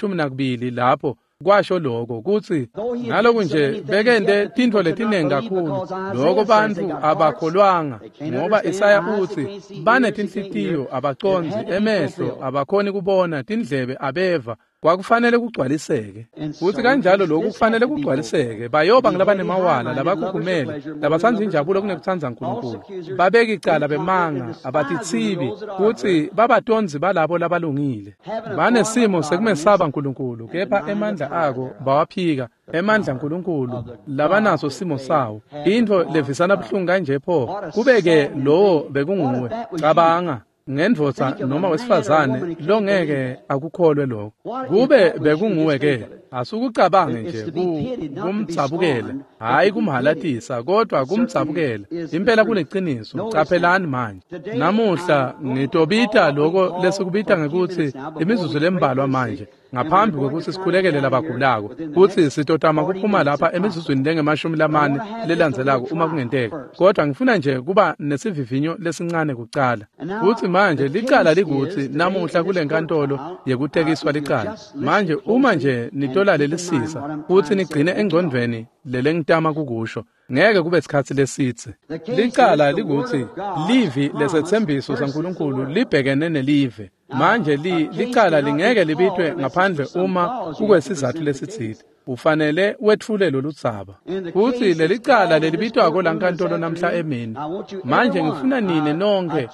12 lapho kwasho lokho kuthi ngaloku nje bekende tintfo letinengi kakhulu lokho bantu abakholwanga, ngoba Isaya uthi banetinhlitiyo abaconzi, emehlo abakhoni kubona, tindlebe abeva, kwakufanele kugcwaliseke. Kuthi kanjalo lokhu kufanele kugcwaliseke bayoba nglabanemawala, labakhukhumele, labathanda injabulo kunekuthanza uNkulunkulu, babeka icala bemanga, abatithibi, kuthi babatonzi balabo labalungile, banesimo sekumesaba uNkulunkulu, kepha emandla ako bawaphika emandla uNkulunkulu, labanaso simo sawo. Into levisana buhlungu kanje pho, kubeke lowo bekunguwe, cabanga ngendvodza noma wesifazane lo ngeke akukholwe lokho. Kube bekunguwe ke, asukucabange nje kumdzabukele, hayi kumhalatisa, kodwa kumdzabukele. Impela kuneqiniso, caphelani manje. Namuhla ngitobita lokho lesikubita ngekuthi imizuzu lembalwa manje, ngaphambi kokuthi sikhulekele labagulako, kuthi sitotama kuphuma lapha emizuzwini lenge-40 lelandzelako uma kungenteka. Kodwa ngifuna nje kuba nesivivinyo lesincane kucala. Kuthi manje licala likuthi namuhla kule nkantolo yekutekiswa licala. Manje uma nje nitola lelisisa, kuthi nigcine engcondweni lelengitama kukusho, ngeke kube isikhathi lesitsi. Licala likuthi livi lesethembiso saNkulunkulu libhekene nelive. Manje licala lingeke libitwe ngaphandle uma kukwesizathu lesithile. Ufanele wethule lolu tsaba. Kuthi lelicala lelibitwako lankantolo namhla emini. Manje ngifuna nini nonke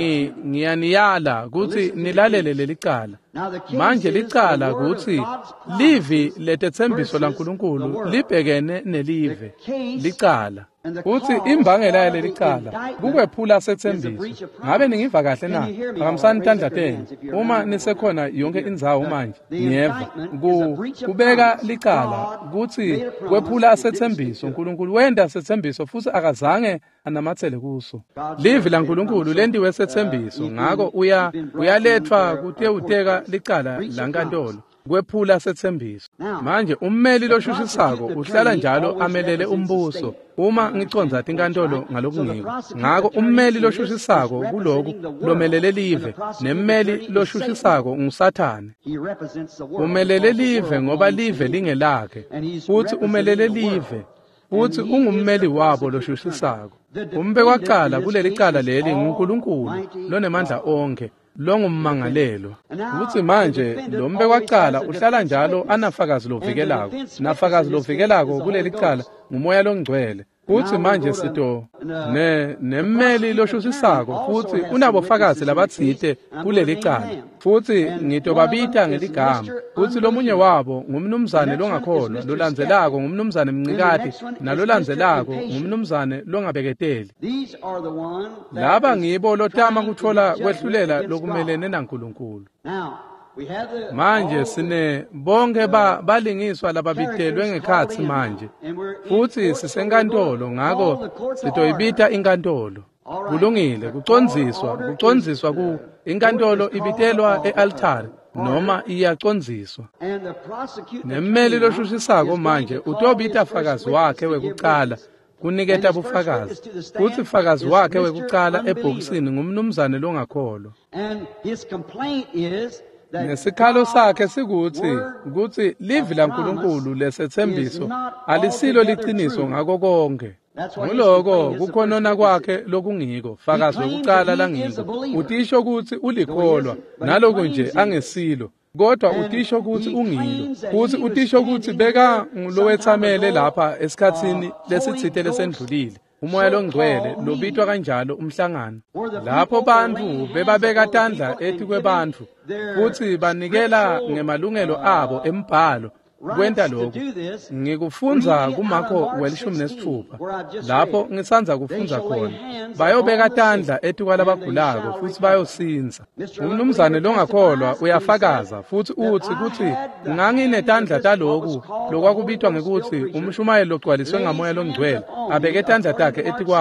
ngiyaniyala kuthi nilalele lelicala. Manje licala kuthi livi letethembiso laNkulunkulu libhekene nelive. Licala kuthi imbangela yalelicala kukwephula sethembiso. Ngabe ningiva kahle na? Akamsani tandlateni. Uma nisekhona yonke indzawo manje ngiyeva kubeka licala kuthi kwephula sethembiso. uNkulunkulu wenda sethembiso futhi akazange anamathele kuso. Livi laNkulunkulu lendiwe sethembiso, ngako uyalethwa kutewuteka licala lankantolo kwephula sethembiso. Manje ummeli loshushisako uhlala njalo amelele umbuso uma ngiconza tinkantolo ngalokungiko. Ngako ummeli loshushisako kuloku lomelele live, nemmeli loshushisako nguSathane. Umelele live ngoba live lingelakhe, futhi umelele live futhi ungummeli wabo loshushisako. Umbe kwaqala kuleli cala leli nguNkulunkulu lonemandla onke, longummangalelo. Ukuthi manje lo mbe kwaqala uhlala njalo anafakazi lovikelako. Nafakazi lovikelako kuleli cala ngumoya longcwele. Kuthi manje sito nemmeli loshushisako futhi unabofakazi labatsite kuleli cala. Futhi ngitobabita ngeligama. Kuthi lomunye wabo ngumnumzane longakholwa, lolandzelako ngumnumzane mncikati, nalolandzelako ngumnumzane longabeketeli. Laba ngibo lotama kuthola kwehlulela lokumelene naNkulunkulu. Manje sine bonke balingiswa lababitelwe ngekhathi manje, futhi sisenkantolo, ngako sitoyibita inkantolo. Kulungile, kucondziswa ku inkantolo ibitelwa e-altari noma iyacondziswa. Nemmeli loshushisako manje utobita fakazi wakhe wekucala kuniketa bufakazi. Kuthi fakazi wakhe wekucala ebhokisini ngumnumzane longakholwa. Nesikhalo sakhe sikuthi livi laNkulunkulu lesethembiso alisilo liqiniso ngako konke. Nguloko kukhonona kwakhe lokungiko, fakazi wekucala langiko. Utisho ukuthi ulikholwa naloku nje angesilo, kodwa utisho ukuthi ungilo. Futhi utisho ukuthi beka ngulowethamele lapha esikhatsini lesithite lesendlulile. Umoya longcwele lobitwa kanjalo umhlangano, lapho bantu bebabeka tandla ethi kwebantu futhi banikela ngemalungelo abo embhalo. Kwenta lokho ngikufunza kuMakho 16 lapho ngisanza kufunza khona. Bayobeka tandla ethi kwalabagulako futhi bayosinza. Umnumzane longakholwa uyafakaza futhi uthi kuthi nganginetandla taloku lokwakubitwa ngekuthi umshumayeli logcwaliswe ngamoya longcwele abeke tandla takhe ethi kwami,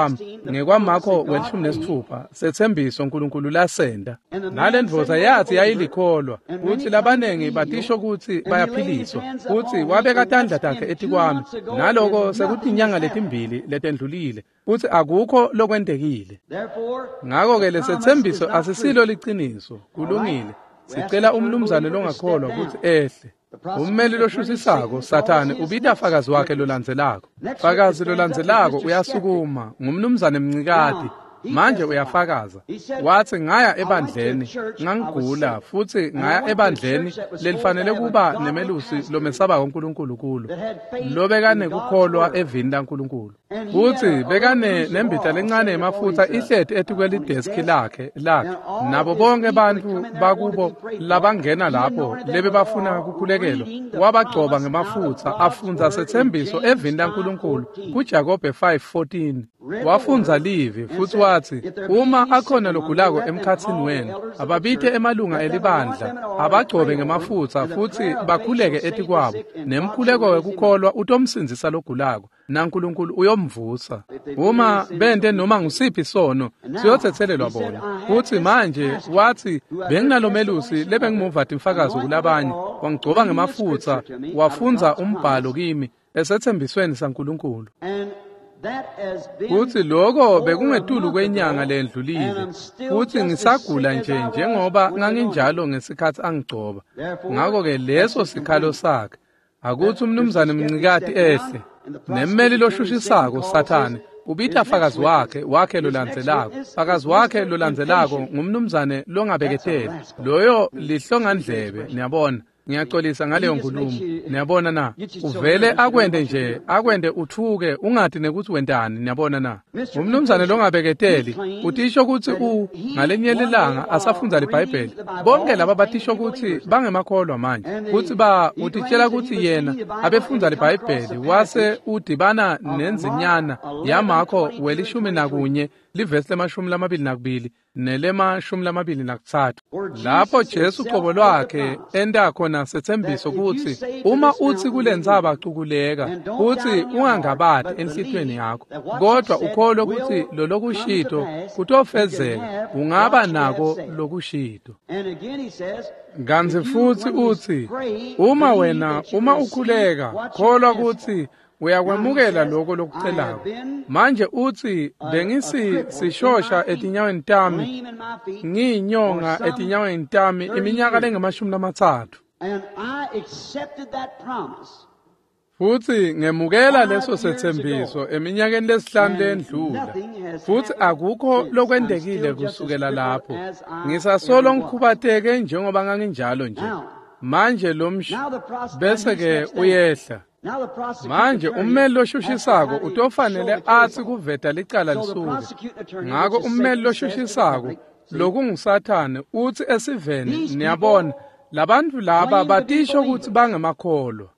ngekwaMakho 16 sethembiso uNkulunkulu lasenda. Nale ndvodza yathi yayilikholwa ukuthi labanengi batisho ukuthi bayaphiliswa, futhi wabeka tandla takhe etikwami. Naloko sekuthi inyanga letimbili letendlulile, futhi akukho lokwendekile. Ngakho-ke lesethembiso asisilo liqiniso. Kulungile, sicela umnumzane longakholwa ukuthi ehle. Ummeli loshusisako Sathane ubita fakazi wakhe lolandzelako. Fakazi lolandzelako uyasukuma, ngumnumzane mncikati. Manje uyafakaza. Wathi ngaya ebandleni, ngangigula, futhi ngaya ebandleni lelifanele kuba nemelusi lomesaba uNkulunkulu kulo. Lobekane kukholwa evini laNkulunkulu. Futhi bekane nembita lencane emafutha ihlethi etukweli deski lakhe. Nabo bonke abantu bakubo labangena lapho lebe bafuna kukhulekelo. Wabagcoba ngemafutha afunza sethembiso evini laNkulunkulu kuJakobe 5:14. Wafunza livi futhi wathi uma akhona logulako emkhathini wenu ababithe emalunga elibandla abagcobe ngemafutha futhi bakhuleke etikwabo nemkhuleko wekukholwa utomsindisa logulako naNkulunkulu uyomvusa. Uma bende noma ngusiphi isono siyothethelelwa bona. Futhi manje wathi benginalomelusi lebengimuvati mfakazi kulabanye wangigcoba ngemafutha wafunza umbhalo kimi esethembisweni saNkulunkulu. Futhi lokho bekungetulu kwenyanga lendlulile, futhi ngisagula njengoba nganginjalo ngesikhathi angigcoba. Ngakho-ke leso sikhalo sakhe akuthi umnumzane mncikati ehle nemmeli loshushisako Sathane ubita fakazi wakhe lolandzelako. Fakazi wakhe lolandzelako ngumnumzane longabeketeli. Loyo lihlongandlebe, niyabona. Ngiyaxolisa ngaleyo nkulumo. Niyabona na? Uvele akwende uthuke ungathi nekuthi wentani, niyabona na? Umnumzane longabeketeli utisho ukuthi ngalenye lelanga asafunza leBhayibheli. Bonke laba batisho ukuthi bangemakholwa manje. Futhi utitshela ukuthi yena abefunza leBhayibheli wase udibana nenzinyana yaMakho 11 livesi le-22 nele-23. Lapho Jesu qobo lwakhe enda khona sethembiso ukuthi uma uthi kule ndzaba cukuleka futhi ungangabathi enhlitweni yakho, kodwa ukholwe ukuthi lokushito kutofezeka, ungaba nako lokushito. Kanzi futhi uthi uma ukhuleka kholwa ukuthi uyakwamukela lokho lokucelayo. Manje uthi sishosha etinyaweni tami, ngiyinyonga etinyaweni tami iminyaka lengama-30. Futhi ngemukela leso sethembiso eminyakeni lesihlanu lendlula. Futhi akukho lokwendekile kusukela lapho. Ngisasolo ngikhubateke njengoba nganginjalo nje. Manje bese-ke uyehla. Manje ummeli loshushisako utofanele athi kuveta licala lisuke. Ngako ummeli loshushisako lokunguSathane uthi esiveni, niyabona labantu laba batisho ukuthi bangemakholwa.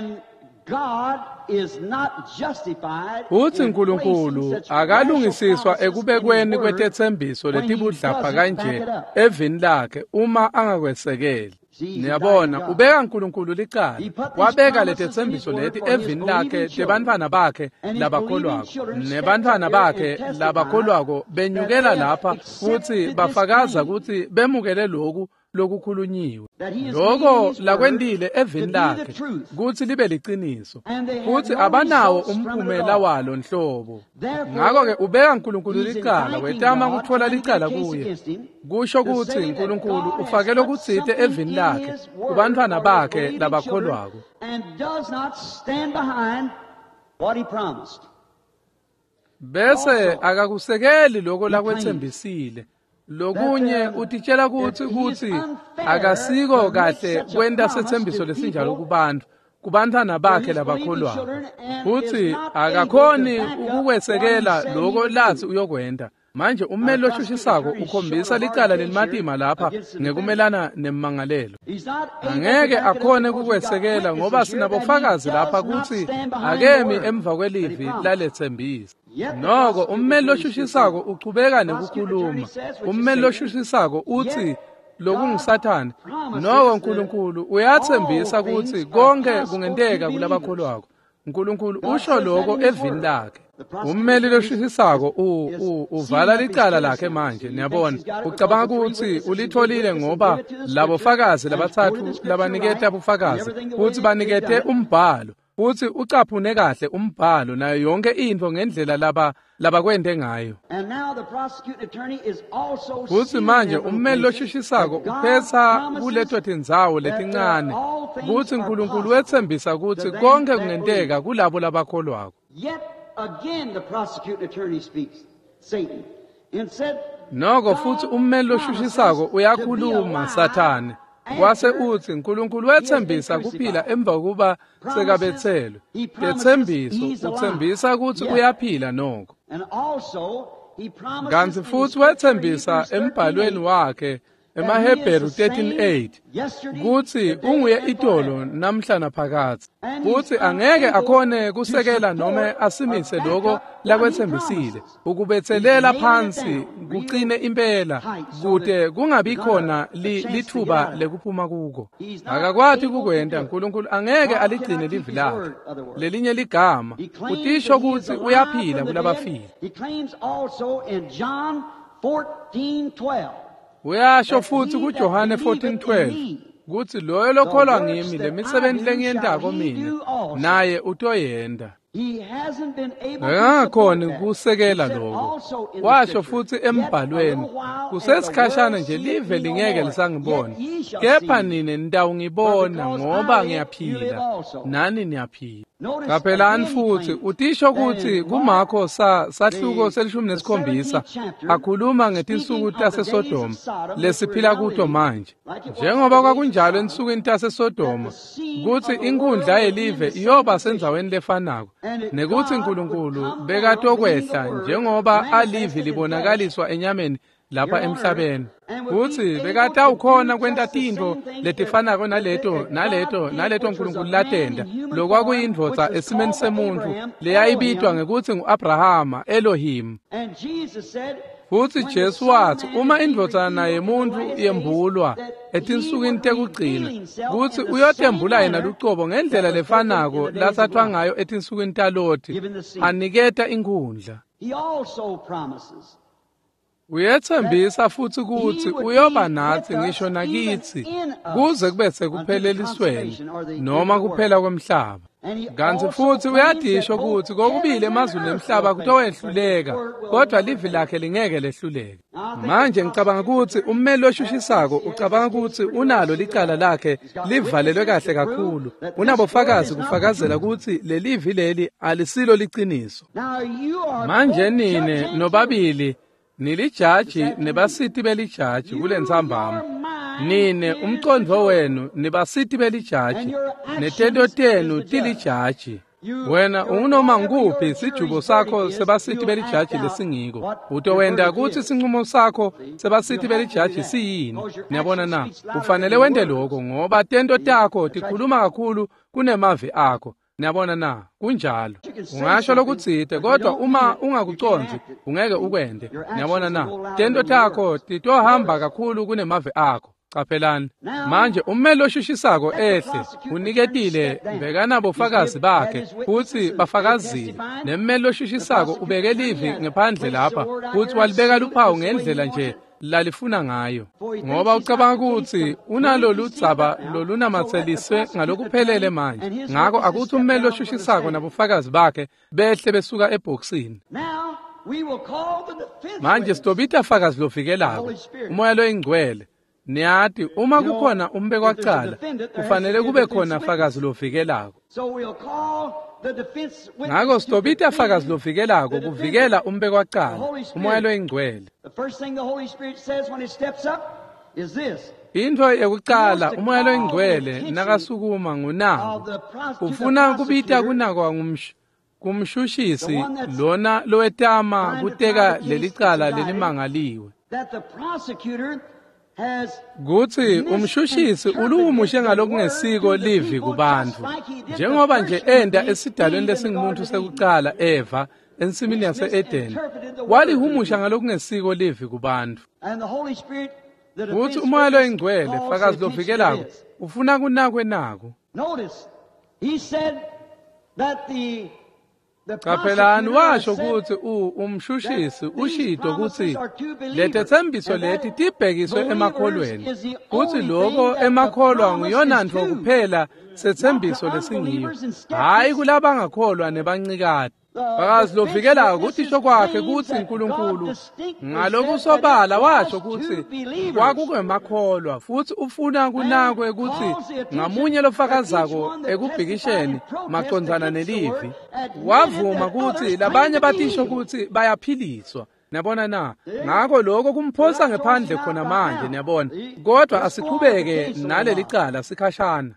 Uthi uNkulunkulu akalungisiswa ekubekweni kwetethembiso letibudlapha kanje evini lakhe uma angakwesekeli. Niyabona ubeka uNkulunkulu licala, wabeka letethembiso leti evini lakhe tebantfana bakhe labakholwako. Nebantfana bakhe labakholwako benyukela lapha futhi bafakaza ukuthi bemukele lokukhulunyiwe. Lokho lakwendile evini lakhe kuthi libe liqiniso, futhi abanawo umphumela walo nhlobo. Ngakho-ke ubeka uNkulunkulu licala, wetama kutfola licala kuye. Kusho ukuthi uNkulunkulu ufakele ukutsite evini lakhe kubantfana bakhe labakholwako. Bese akakusekeli lokho lakwethembisile. Lokunye utitshela ukuthi akasiko kahle kwenta sethembiso lesinjalo kubantwana bakhe labakholwayo. Futhi akakhoni ukukwesekela lokho lathi uyokwenda. Manje ummeli loshushisako ukhombisa licala lelimatima lapha ngekumelana nemmangalelo. Angeke akhone kukwesekela ngoba sinabofakazi lapha ukuthi akemi emva kwelivi lalethembisa. Noko ummeli loshushisako uchubeka nekukhuluma. Ummeli loshushisako uthi lokunguSathane. Noko uNkulunkulu uyathembisa ukuthi konke kungenteka kulabakholwako. uNkulunkulu usho lokho evini lakhe. ummeli loshushisako uvala licala lakhe manje niyabona ucabanga ukuthi ulitholile ngoba labo fakazi labathathu labanikete ubufakazi futhi banikete umbhalo futhi ucaphune kahle umbhalo nayo yonke into ngendlela laba kwende ngayo futhi manje ummeli loshushisako uphetha kuleto tindzawo letincane futhi uNkulunkulu wethembisa ukuthi konke kungenteka kulabo labakholwako. Again, the prosecuting attorney speaks, Satan, and said, noko futhi ummeli loshushisako uyakhuluma Sathane kwase uthi uNkulunkulu wethembisa kuphila emva kuba sekabethelwe lethembiso uthembisa ukuthi uyaphila noko kanti futhi wethembisa embhalweni wakhe eMahebheru 13:8 kuthi unguye idolo namhla naphakade futhi angeke akhone kusekela noma asimise lokho lakwethembisile ukubethelela phansi kuqine impela kude kungabi khona lithuba lekuphuma kuko akakwathi kukwenda uNkulunkulu angeke aligcine livi lakhe lelinye ligama utisho ukuthi uyaphila kulabafile. He claims also in John 14:12 uyasho futhi kuJohane 14:12 kuthi loyo lokholwa ngimi lemisebenzi lengiyendako mina naye utoyenda. Akakhona ukusekela lokho washo futhi embhalweni kusesikhashana nje live lingeke lisangibona kepha nini nitawungibona ngoba ngiyaphila nani niyaphila. Kapelani futhi utisho ukuthi kuMakho sahluko selishumi nesikhombisa akhuluma ngetinsuku taseSodoma lesiphila kuto manje njengoba kwakunjalo ensukwini taseSodoma kuthi inkundla yelive iyoba senzaweni lefanako nekuthi uNkulunkulu bekatokwehla njengoba alivi libonakaliswa enyameni lapha emhlabeni kuthi bekatawukhona kwenta tintfo letifanako naleto uNkulunkulu latenda lokwakuyindvodza esimeni semuntu leyayibitwa ngekuthi ngu-Abrahama Elohim. Futhi Jesu wathi uma indvodzana yemuntu yembulwa etinsukwini tekugcina kuthi uyotembula yena lucobo ngendlela lefanako lasathwa ngayo etinsukwini taloti aniketa inkundla. Uyethembisa futhi ukuthi uyoba nathi ngisho nakithi kuze kube sekuphelelisweni noma kuphela kwemhlaba. Kanti futhi uyadisho ukuthi kokubili emazweni emhlaba kutowehluleka kodwa livi lakhe lingeke lehluleke. Manje ngicabanga ukuthi ummeli loshushisako ucabanga ukuthi unalo licala lakhe livalelwe kahle kakhulu unabofakazi kufakazela ukuthi lelivi leli alisilo liciniso. Manje nine nobabili nilijaji nebasithi belijaji kule ntsambama nine umcondvo wenu nebasithi belijaji netento tenu tilijaji wena unoma nguphi sijubo sakho sebasithi belijaji lesingiko utowenda kuthi sinqumo sakho sebasithi belijaji siyini. Niyabona na ufanele wende lokho ngoba tento takho tikhuluma kakhulu kunemavi akho. Niyabona na kunjalo ungasho lokutsite kodwa uma ungakuconzi ungeke ukwende. Niyabona na tento takho titohamba kakhulu kunemavi akho. Capelani manje ummeli loshushisako ehle uniketile bekana bofakazi bakhe futhi bafakazile nemmeli loshushisako ubeke livi ngephandle lapha futhi walibeka luphawu ngendlela nje lalifuna ngayo ngoba ucabanga ukuthi unalolu dzaba lolunamatseliswe ngalokuphelele manje ngakho akuthi ummeli loshushisako nabofakazi bakhe behle besuka ebhokisini. Manje sitobita fakazi lovikelako umoya loyingcwele niyati uma kukhona umbekwacala kufanele kube khona fakazi lovikelako ngako sitobita fakazi lovikelako kuvikela umbekwacala umoya loyingcwele. Into yokucala umoya loyingcwele nakasukuma ngunako ufuna kubita kunakwa kumshushisi lona lowetama kuteka lelicala lelimangaliwe kuthi umshushisi uluhumushe ngalokungesiko livi kubantu njengoba nje enda esidalweni lesingumuntu sekucala Eva ensimini yase-Edeni walihumusha ngalokungesiko livi kubantu kuthi umoya loyingcwele fakazi lovikelako ufuna kunakwe nako. Qaphelani washo ukuthi umshushisi ushito ukuthi lethembiso lethi tibhekiswe emakholweni kuthi lokho emakholwa nguyona nto kuphela sethembiso lesingiyo hayi kulaba angakholwa nebancikade Phakazi lovikela ukuthi isho kwakhe kuthi uNkulunkulu ngaloku sobala washo ukuthi kwakukemakholwa futhi ufuna kunakwe ukuthi ngamunye lofakazako ekubhikisheni maqondana nelivi wavuma ukuthi labanye batisho ukuthi bayaphiliswa Niyabona na ngakho lokho kumphosa ngephandle khona manje niyabona kodwa asiqhubeke naleli cala sikhashana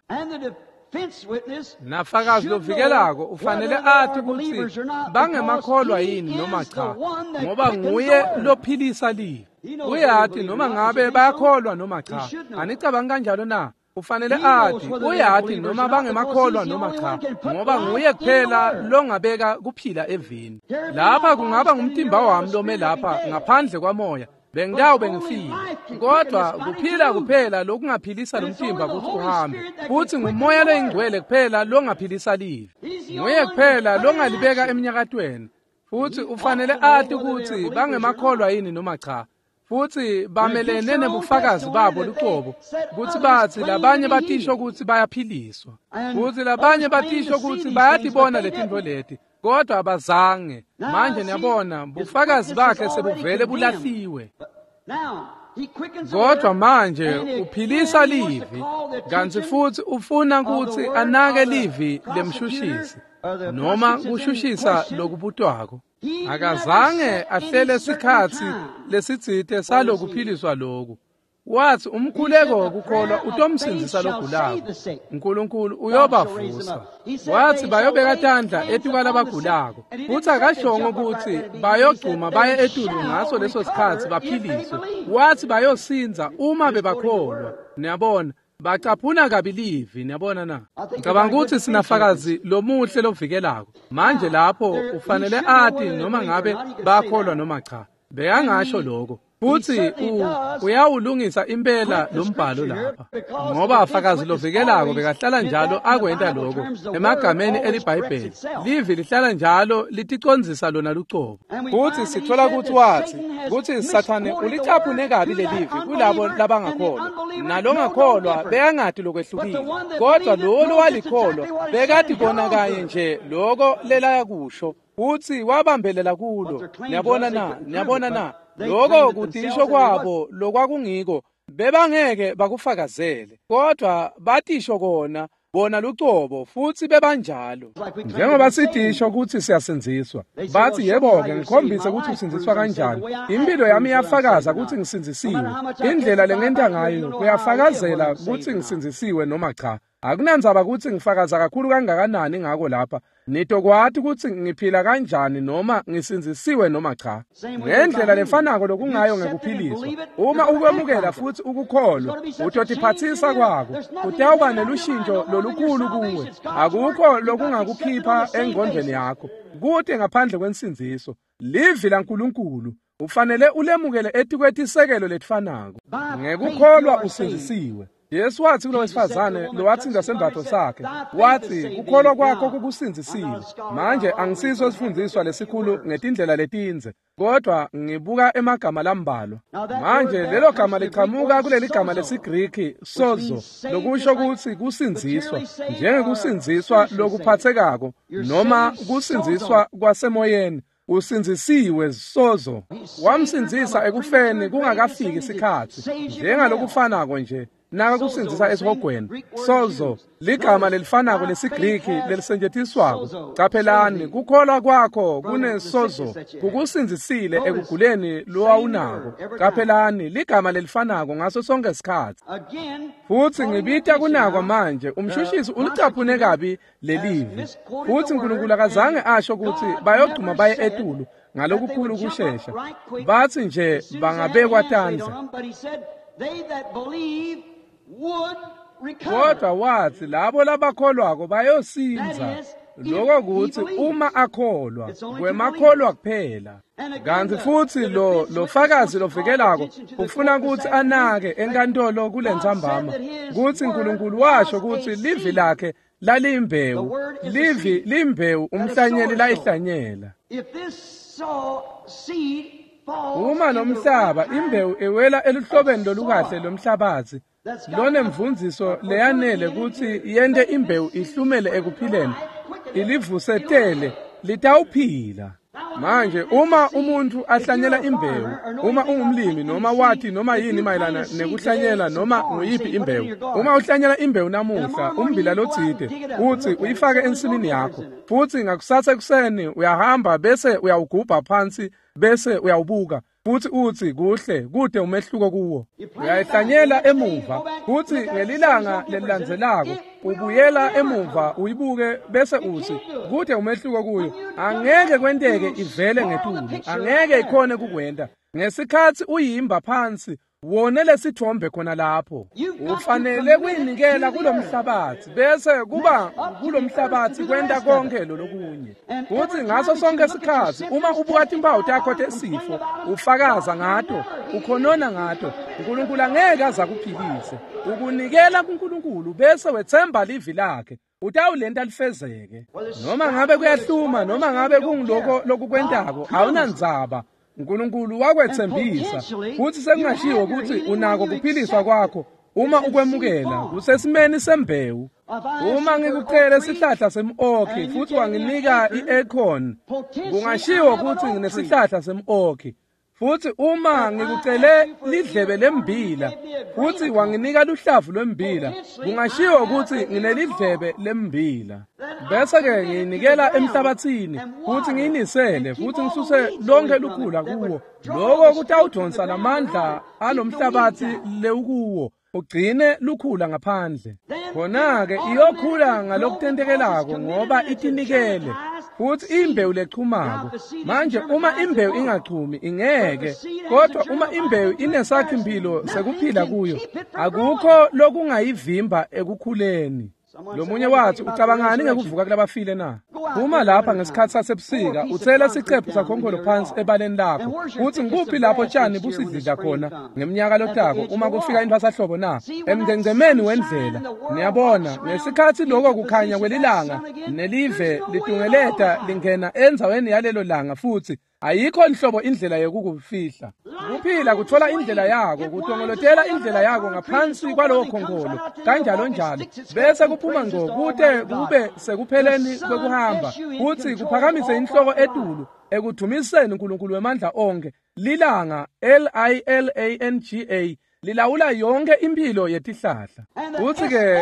Nafakazi lovikelako ufanele athi ukuthi bangemakholwa yini noma cha ngoba nguye lophilisa livi uyathi noma ngabe bayakholwa noma cha anicabanga kanjalo na ufanele athi uyathi noma bangemakholwa noma cha ngoba nguye kuphela longabeka kuphila evini lapha kungaba ngumtimba wami lome lapha ngaphandle kwamoya Bengidawo bengifile kodwa kuphila kuphela lokungaphilisa lomtimba ukuthi uhambe futhi ngumoya lengcwele kuphela longaphilisa livi nguye kuphela longalibeka eminyakatweni futhi ufanele athi ukuthi bangemakholwa yini noma cha futhi bamelene nebufakazi babo luqobo ukuthi bathi labanye batisho ukuthi bayaphiliswa futhi labanye batisho ukuthi bayatibona letinto leti kodwa abazange manje niyabona bufakazi bakhe sebuvele bulahliwe kodwa manje uphilisa livi kanti futhi ufuna ukuthi anake livi lemshushisi noma kushushisa lokubutwako akazange ahlele isikhathi lesitsite salokuphiliswa lokhu wathi umkhuleko wokukholwa utomsindisa logulayo uNkulunkulu uyobavusa wathi bayobeka tandla etikala abagulako futhi akashongo ukuthi bayogcuma baye etulu ngaso leso sikhathi baphiliswe wathi bayosinza uma bebakholwa niyabona bacaphuna kabi livi niyabona na ngicabanga ukuthi sinafakazi lomuhle lovikelako manje lapho ufanele athi noma ngabe bakholwa noma cha beyangasho lokho futhi uyawulungisa impela lombhalo lapha ngoba afakazi lovikelako bekahlala njalo akwenta lokho emagameni eliBhayibheli livi lihlala njalo liticondzisa lona lucobo futhi sithola ukuthi wathi ukuthi Sathane ulicaphune kabi lelivi kulabo labangakholwa nalongakholwa beyangathi lokwehlukile kodwa lo walikholwa bekade konakaye nje lokho lelaya kusho futhi wabambelela kulo niyabona na lokho kutisho kwabo lokwakungiko bebangeke bakufakazele kodwa batisho kona bona lucobo futhi bebanjalo njengoba sitisho ukuthi siyasenziswa bathi yebo-ke ngikhombise ukuthi usinziswa kanjani impilo yami iyafakaza ukuthi ngisinzisiwe indlela lengenta ngayo kuyafakazela ukuthi ngisinzisiwe noma cha akunanzaba ukuthi ngifakaza kakhulu kangakanani ngako lapha nito kwathi ukuthi ngiphila kanjani noma ngisinzisiwe noma cha ngendlela lefanako lokungayo ngekuphiliswa uma ukwemukela futhi ukukholwa utotiphathisa kwako utawuba nelushintsho lolukhulu kuwe akukho lokungakukhipha engqondweni yakho kude ngaphandle kwensinziso livi laNkulunkulu ufanele ulemukele etikwetisekelo letifanako ngekukholwa usinzisiwe Yesu wathi kulo wesifazane lo wathinda sembatho sakhe wathi ukholwa kwakho kukusinzisile manje angisiso sifundiswa lesikhulu ngetindlela letinze kodwa ngibuka emagama lambalwa manje lelo gama liqhamuka kuleli gama lesiGriki sozo lokusho ukuthi kusinziswa njengekusinziswa lokuphathekako noma kusinziswa kwasemoyeni usinzisiwe sozo wamsinzisa ekufeni kungakafiki isikhathi njengalokufanako nje naka kusinzisa esihogweni sozo ligama lelifanako lesiGriki lelisetshenziswako qaphelani kukholwa kwakho kunesozo kukusinzisile ekuguleni lowawunako qaphelani ligama lelifanako ngaso sonke isikhathi futhi ngibita kunakwa manje umshushisi ulicaphune kabi lelivi futhi uNkulunkulu akazange asho ukuthi bayogcuma baye etulu ngalokukhulu kushesha bathi nje bangabekwa tandla kodwa wathi labo labakholwako bayosinza lokho kuthi uma akholwa kwemakholwa kuphela. Kanti futhi lo fakazi lovikelako ufuna ukuthi anake enkantolo kulentsambama kuthi uNkulunkulu washo ukuthi livi lakhe lalimbewu, livi limbewu umhlanyeli layihlanyela. Uma nomhlaba imbewu ewela eluhlobeni lolukahle lomhlabathi, lone mvunziso leyanele ukuthi yende imbewu ihlumele ekuphileni, ilivusetele litawuphila. Manje uma umuntu ahlanyela imbewu, uma ungumlimi noma wathi noma yini mayelana nekuhlanyela noma nguyiphi imbewu, uma uhlanyela imbewu namuhla umbila lotsite uthi uyifake ensimini yakho, futhi ngakusasa ekuseni uyahamba bese uyawugubha phansi bese uyawubuka, futhi uthi kuhle kude umehluko kuwo. Uyayihlanyela emuva, futhi ngelilanga lelilandzelako ubuyela emuva uyibuke bese uthi kude umehluko kuyo. Angeke kwenteke ivele ngetulu, angeke ikhone kukwenta. Ngesikhathi uyimba phansi wona lesithombe khona lapho, ufanele kuyinikela kulomhlabathi bese kuba kulomhlabathi kwenta konke lokunye. Futhi ngaso sonke isikhathi uma ubuka impawu takho tesifo ufakaza ngato, ukhonona ngato, uNkulunkulu angeke azakuphilise. Ukunikela kuNkulunkulu bese wethemba livi lakhe, utawulenta lifezeke. Noma ngabe kuyahluma noma ngabe kungiloko lokukwentako awunandzaba. uNkulunkulu wakwethembisa, futhi sekungashiwo ukuthi unako kuphiliswa kwakho uma ukwemukela kusesimeni sembewu. Uma ngikucela isihlahla semokhi futhi wanginika i-acorn, kungashiwo ukuthi nginesihlahla semokhi. Futhi uma ngikucele lidlebe lembila futhi wanginika luhlavu lwembila, kungashiwo ukuthi nginelidlebe lembila. Bese ke nginikela emhlabathini futhi ngiyinisele futhi ngisuse lonke lukhula kuwo. Lokho kutawudonsa lamandla alomhlabathi lewukuwo ugcine lukhula ngaphandle. Khona-ke iyokhula ngalokutentekelako ngoba itinikele. Futhi imbewu lechumako. Manje uma imbewu ingachumi ingeke, kodwa uma imbewu inesakhimpilo sekuphila kuyo, akukho lokungayivimba ekukhuleni. Lomunye wathi ucabangani ngekuvuka kulabafile na? Uma lapha ngesikhathi sasebusika uthela isicephu sakhonkolo phansi ebaleni lakho, uthi ngikuphi lapho tshani busidlidla khona ngeminyaka lotako uma kufika intwasahlobo na? Emngcengcemeni wendlela niyabona ngesikhathi lokho kukhanya kwelilanga nelive litungeleta lingena enzaweni yalelo langa, futhi ayikho nhlobo indlela yokukufihla. Kuphila kuthola indlela yako, kutongolotela indlela yako ngaphansi kwalowo khongolo, kanjalo njalo bese kuphuma ngo kude kube sekupheleni kwekuhamba, futhi kuphakamise inhloko etulu ekuthumiseni uNkulunkulu wemandla onke. Lilanga LILANGA lilawula yonke impilo yetihlahla. Futhi ke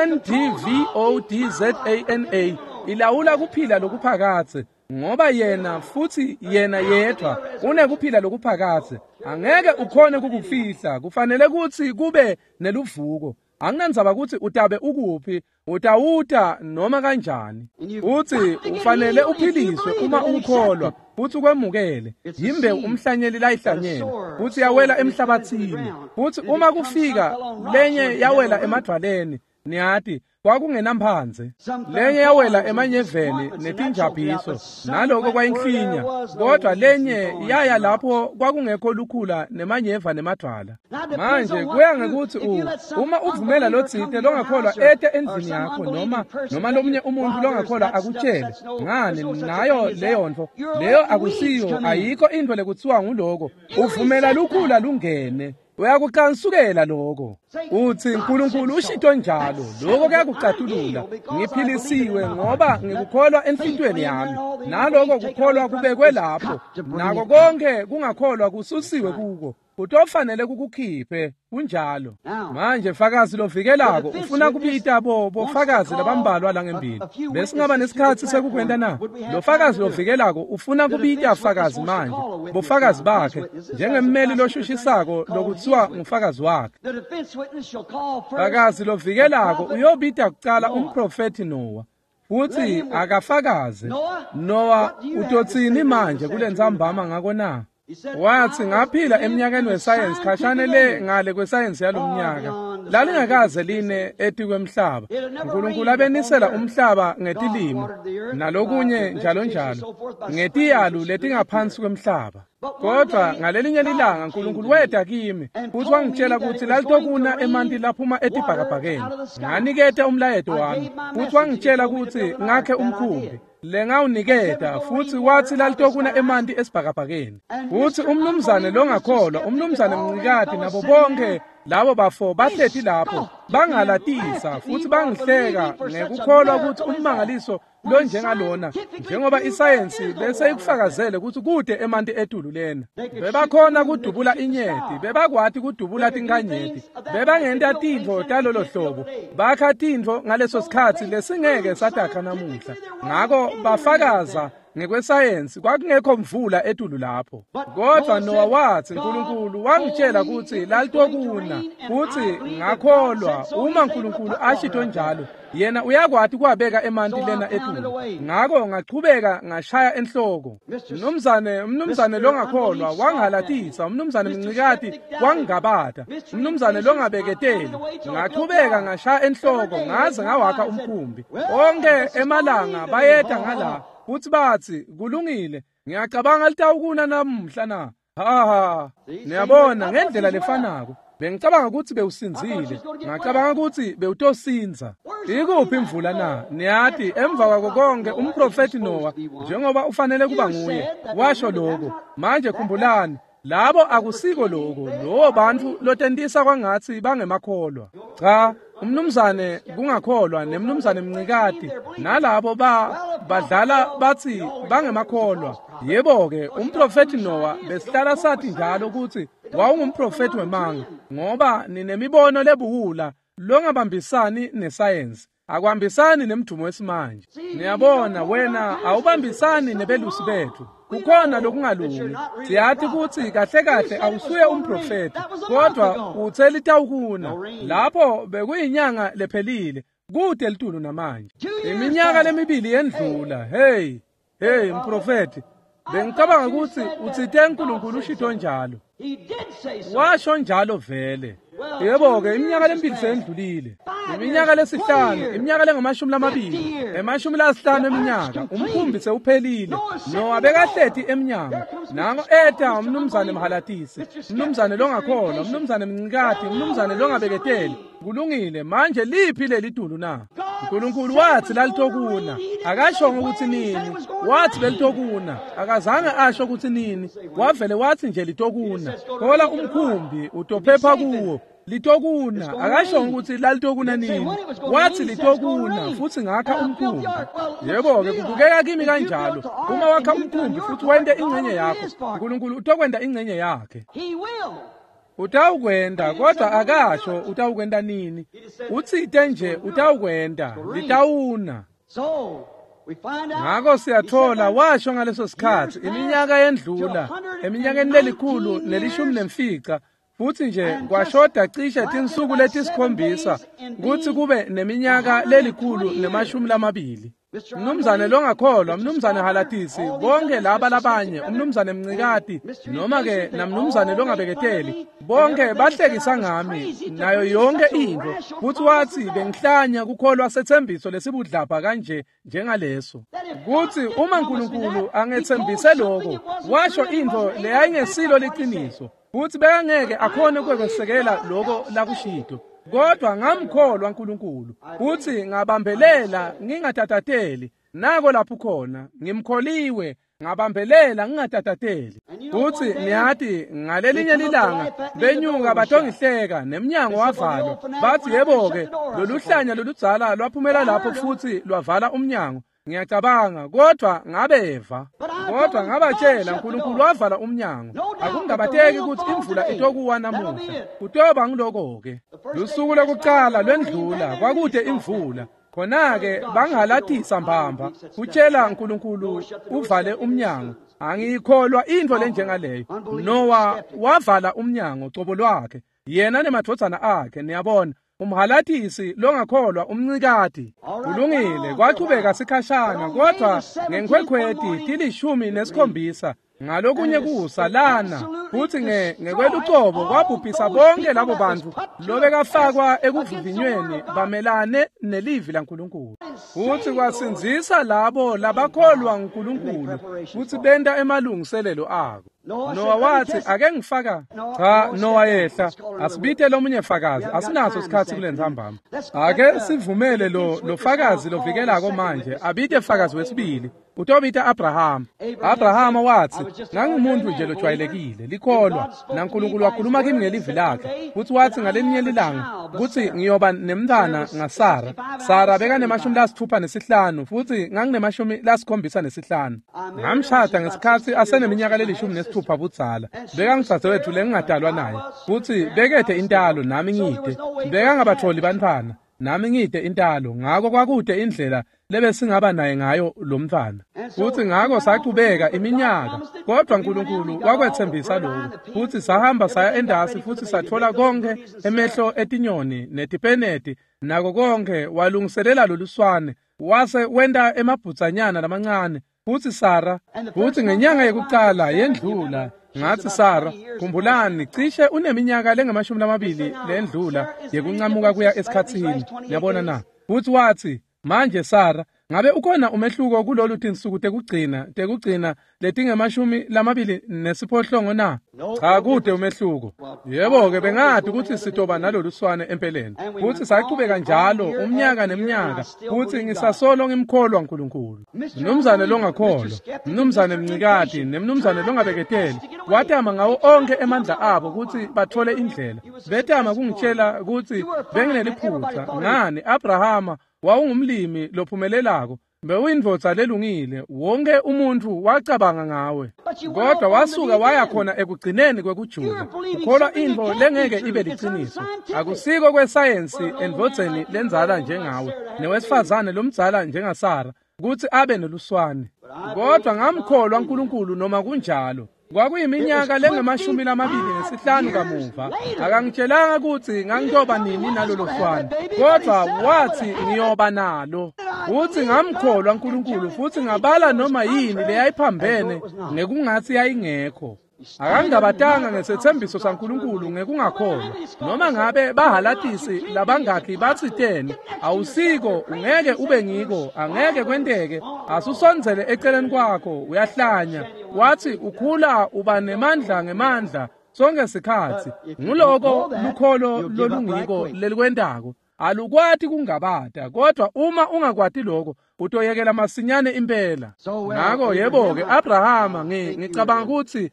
iNDVODZANA ilawula kuphila lokuphakathe, ngoba yena futhi yena yedwa unekuphila lokuphakathe. Angeke ukhone kukufihla, kufanele ukuthi kube neluvuko. Anginandzaba ukuthi utabe ukuphi, utawuta noma kanjani. Futhi ufanele uphiliswe uma ukholwa futhi ukwemukele. Yimbewu umhlanyeli layihlanyela futhi yawela emhlabathini. Futhi uma kufika lenye yawela emadwaleni, niyathi kwakungenamphanze, lenye yawela emanyeveni netinjabiso naloko kwayinhlinya, kodwa lenye yaya lapho kwakungekho lukhula nemanyeva nemadwala. Manje kuya ngekuthi uma uvumela lotsite longakholwa ete endlini yakho, noma lomunye umuntu longakholwa akutshele ngani nayo leyo nto leyo akusiyo, ayikho into lekuthiwa nguloko uvumela lukhula lungene, uyakucansukela lokho. Uthi uNkulunkulu ushito njalo, lokho kuyakucatulula. Ngiphilisiwe ngoba ngikukholwa enhlitweni yami, naloko kukholwa kubekwe lapho, nako konke kungakholwa kususiwe kuko, utofanele kukukhiphe kunjalo. Manje fakazi lovikelako ufuna kubita bofakazi labambalwa la ngembili. Besingaba nesikhathi sekukwenda na? Lo fakazi lovikelako ufuna kubita fakazi manje bofakazi bakhe njengemmeli loshushisako lokuthiwa ngufakazi wakhe. Fakazi lovikelako uyobita kucala umprofeti Noah, futhi akafakaze. Noah utotsini manje kulentsambama ngako na? wathi ngaphila eminyakeni wesayensi khashane le ngale kwesayensi yalomnyaka lalingakaze line eti kwemhlaba uNkulunkulu abenisela umhlaba ngetilimo nalokunye njalo njalo ngetiyalu letingaphansi kwemhlaba kodwa ngalelinye ilanga uNkulunkulu weda kimi futhi wangitshela ukuthi lalitokuna emanti laphuma etibhakabhakeni nganiketa umlayeto wami futhi wangitshela ukuthi ngakhe umkhumbi lengawuniketa futhi wathi lalitokuna emanti esibhakabhakeni futhi umnumzane longakholwa umnumzane Mncikati nabo bonke labo bafo bahlethi lapho bangalatisa futhi bangihleka ngekukholwa ukuthi ummangaliso lo njengalona njengoba isayensi bese ikufakazele ukuthi kude emanti etulu lena bebakhona kudubula inyeti bebakwathi kudubula tinkanyeti bebangenta tintfo talolo hlobo bakha tintfo ngaleso sikhathi lesingeke sadakha namuhla ngako bafakaza ngekwesayensi kwakungekho mvula etulu lapho kodwa Noah wathi uNkulunkulu wangitshela ukuthi lalitokuna futhi ngakholwa uma uNkulunkulu ashito njalo yena uyakwathi kwabeka emanti lena etulu ngako ngaqhubeka ngashaya enhloko umnumzane longakholwa wangalatisa umnumzane Mncikati wangigabatha umnumzane longabeketeli ngaqhubeka ngashaya enhloko ngaze ngawakha umkhumbi onke emalanga bayeda ngala futhi bathi kulungile ngiyacabanga litawukuna namhla na niyabona ngendlela lefanako bengicabanga ukuthi bewusinzile ngacabanga ukuthi bewutosinza ikuphi imvula na niyathi emva kwako konke umprofeti Noah njengoba ufanele kuba nguye washo lokho manje khumbulani labo akusiko lokho lo bantu lotentisa kwangathi bangemakholwa cha umnumzane kungakholwa nemnumzane Mncikati nalabo badlala bathi bangemakholwa yebo ke umprofeti Noah besihlala sathi njalo ukuthi wawungumprofeti wemanga ngoba ninemibono lebuwula longabambisani nesayensi akwambisani nemdumo wesimanje niyabona wena awubambisani nebelusi bethu kukhona lokungalungi siyathi ukuthi kahle kahle awusuye umprofeti kodwa uthela itawukuna lapho bekuyinyanga lephelile kude litulu namanje iminyaka lemibili yendlula hey mprofeti bengicabanga ukuthi uthithe uNkulunkulu ushito njalo washo njalo vele yebo ke iminyaka lemibili seyendlulile iminyaka lesihlanu iminyaka lengamashumi 20 eminyaka umkhumbi sewuphelile Noah bekahlethi eminyango nango eta umnumzane Mhalatisi umnumzane longakholwa umnumzane Mncikati umnumzane longabeketeli kulungile manje liphi leli tulu na uNkulunkulu wathi lalitokuna akashongo ukuthi nini wathi lelitokuna akazange asho ukuthi nini wavele wathi nje litokuna kola umkhumbi utophepha kuwo litokuna akashongo ukuthi lalitokuna nini wathi litokuna futhi ngakha umkhumbi yebo ke kubukeka kimi kanjalo uma wakha umkhumbi futhi wende ingcenye yakho uNkulunkulu utokwenda ingcenye yakhe utawukwenda kodwa akasho utawukwenda nini uthite nje utawukwenda litawuna ngako siyathola washo ngaleso sikhathi iminyaka yendlula eminyakeni lelikhulu nelishumi futhi nje kwashoda cishe tinsuku letisikhombisa ukuthi kube neminyaka lelikhulu nemashumi 20 umnumzane longakholwa umnumzane Halatisi bonke laba labanye umnumzane Mncikati noma ke namnumzane longabeketeli bonke bahlekisa ngami nayo yonke into futhi wathi bengihlanya kukholwa sethembiso lesibudlapha kanje njengaleso kuthi uma uNkulunkulu angethembise lokho washo into leyayingesilo liqiniso futhi bekangeke akhone ukwesekela lokho lakushito kodwa ngamkholwa uNkulunkulu futhi ngabambelela ngingathatateli nako lapho khona ngimkholiwe ngabambelela ngingathatateli futhi niyathi ngalelinye lilanga benyuka batongihleka neminyango wavalwa bathi yebo ke loluhlanya loludzala lwaphumela lapho futhi lwavala umnyango ngiyacabanga kodwa ngabeva kodwa ngabatshela uNkulunkulu wavala umnyango akungabatheki ukuthi imvula itokuwa namuhla kutoba ngiloko ke lusuku lokuqala lwendlula kwakude imvula khona-ke bangalathisa mbamba utshela uNkulunkulu uvale umnyango angiyikholwa into lenjengaleyo Noah wavala umnyango cobo lwakhe yena nemadvodzana akhe niyabona umhalathisi longakholwa umncikati kulungile kwaqhubeka sikhashana kodwa ngenkhwekhweti tilishumi nesikhombisa ngalokunye kusalana futhi ngekwelucobo kwabhubhisa bonke labo bantu lobekafakwa ekuvivinyweni bamelane nelivi laNkulunkulu futhi kwasinzisa labo labakholwa uNkulunkulu futhi benda emalungiselelo abo. Nowa wathi ake ngifaka cha Nowa yehla asibite lomunye fakazi asinaso isikhathi kule ntambama. Ake sivumele lo fakazi lovikelako manje abite fakazi wesibili utobita Abraham. Abraham wathi ngangumuntu nje lojwayelekile likholwa naNkulunkulu wakhuluma kimi ngelivi lakhe futhi wathi ngalelinye ilanga ukuthi ngiyoba nemntana ngaSara. Sara beka ne-65 futhi ngangine-75. Ngamshada ngesikhathi aseneminyaka le-16 budzala. Beka ngisazewethu lengingadalwa naye futhi bekethe intalo nami ngide. Beka ngabatholi bantwana nami ngide intalo ngako kwakude indlela lebe singaba naye ngayo lo mntwana. Futhi ngako saqhubeka iminyaka kodwa uNkulunkulu wakwethembisa lokho futhi sahamba saya endasi futhi sathola konke emehlo etinyoni netipeneti nako konke walungiselela loluswane wase wenda emabhutsanyana lamancane futhi Sara futhi ngenyanga yokuqala yendlula ngathi Sara khumbulani cishe uneminyaka le-20 lendlula yekuncamuka kuya esikhatsini yabona na futhi wathi manje Sara ngabe ukhona umehluko kulolu tinsuku tekugcina letinge-28 na? Cha kude umehluko. Yebo ke bengathi ukuthi sitoba nalolu swane empeleni. Futhi saqhubeka njalo umnyaka neminyaka futhi ngisasolo ngimkholwa uNkulunkulu. Mnumzane longakholwa, mnumzane mncikati nemnumzane longabeketeli watama ngawo onke emandla abo ukuthi bathole indlela. Betama kungitshela ukuthi bengineliphutha ngani Abrahama wawungumlimi lophumelelako bewindvodza lelungile wonke umuntu wacabanga ngawe kodwa wasuka waya khona ekugcineni kwekujula ukholwa into lengeke ibe liqiniso akusiko kwesayensi endvodzeni lenzala njengawe newesifazane lomdzala njengaSara ukuthi abe noluswane kodwa ngamkholwa uNkulunkulu noma kunjalo kwakuyiminyaka le-25 kamuva akangitshelanga ukuthi ngangitoba nini nalolo swane kodwa wathi ngiyoba nalo uthi ngamkholwa uNkulunkulu futhi ngabala noma yini leyayiphambene ngekungathi yayingekho akangabatanga ngesethembiso saNkulunkulu ngekungakholwa noma ngabe bahalatisi labangakhi bathitene awusiko ungeke ube ngiko angeke kwenteke asusonzele eceleni kwakho uyahlanya wathi ukhula uba nemandla ngemandla sonke isikhathi nguloko lukholo lolungiko lelikwendako alukwati kungabata kodwa uma ungakwati lokho utoyekela masinyane impela ngako yebo ke Abrahama ngicabanga ukuthi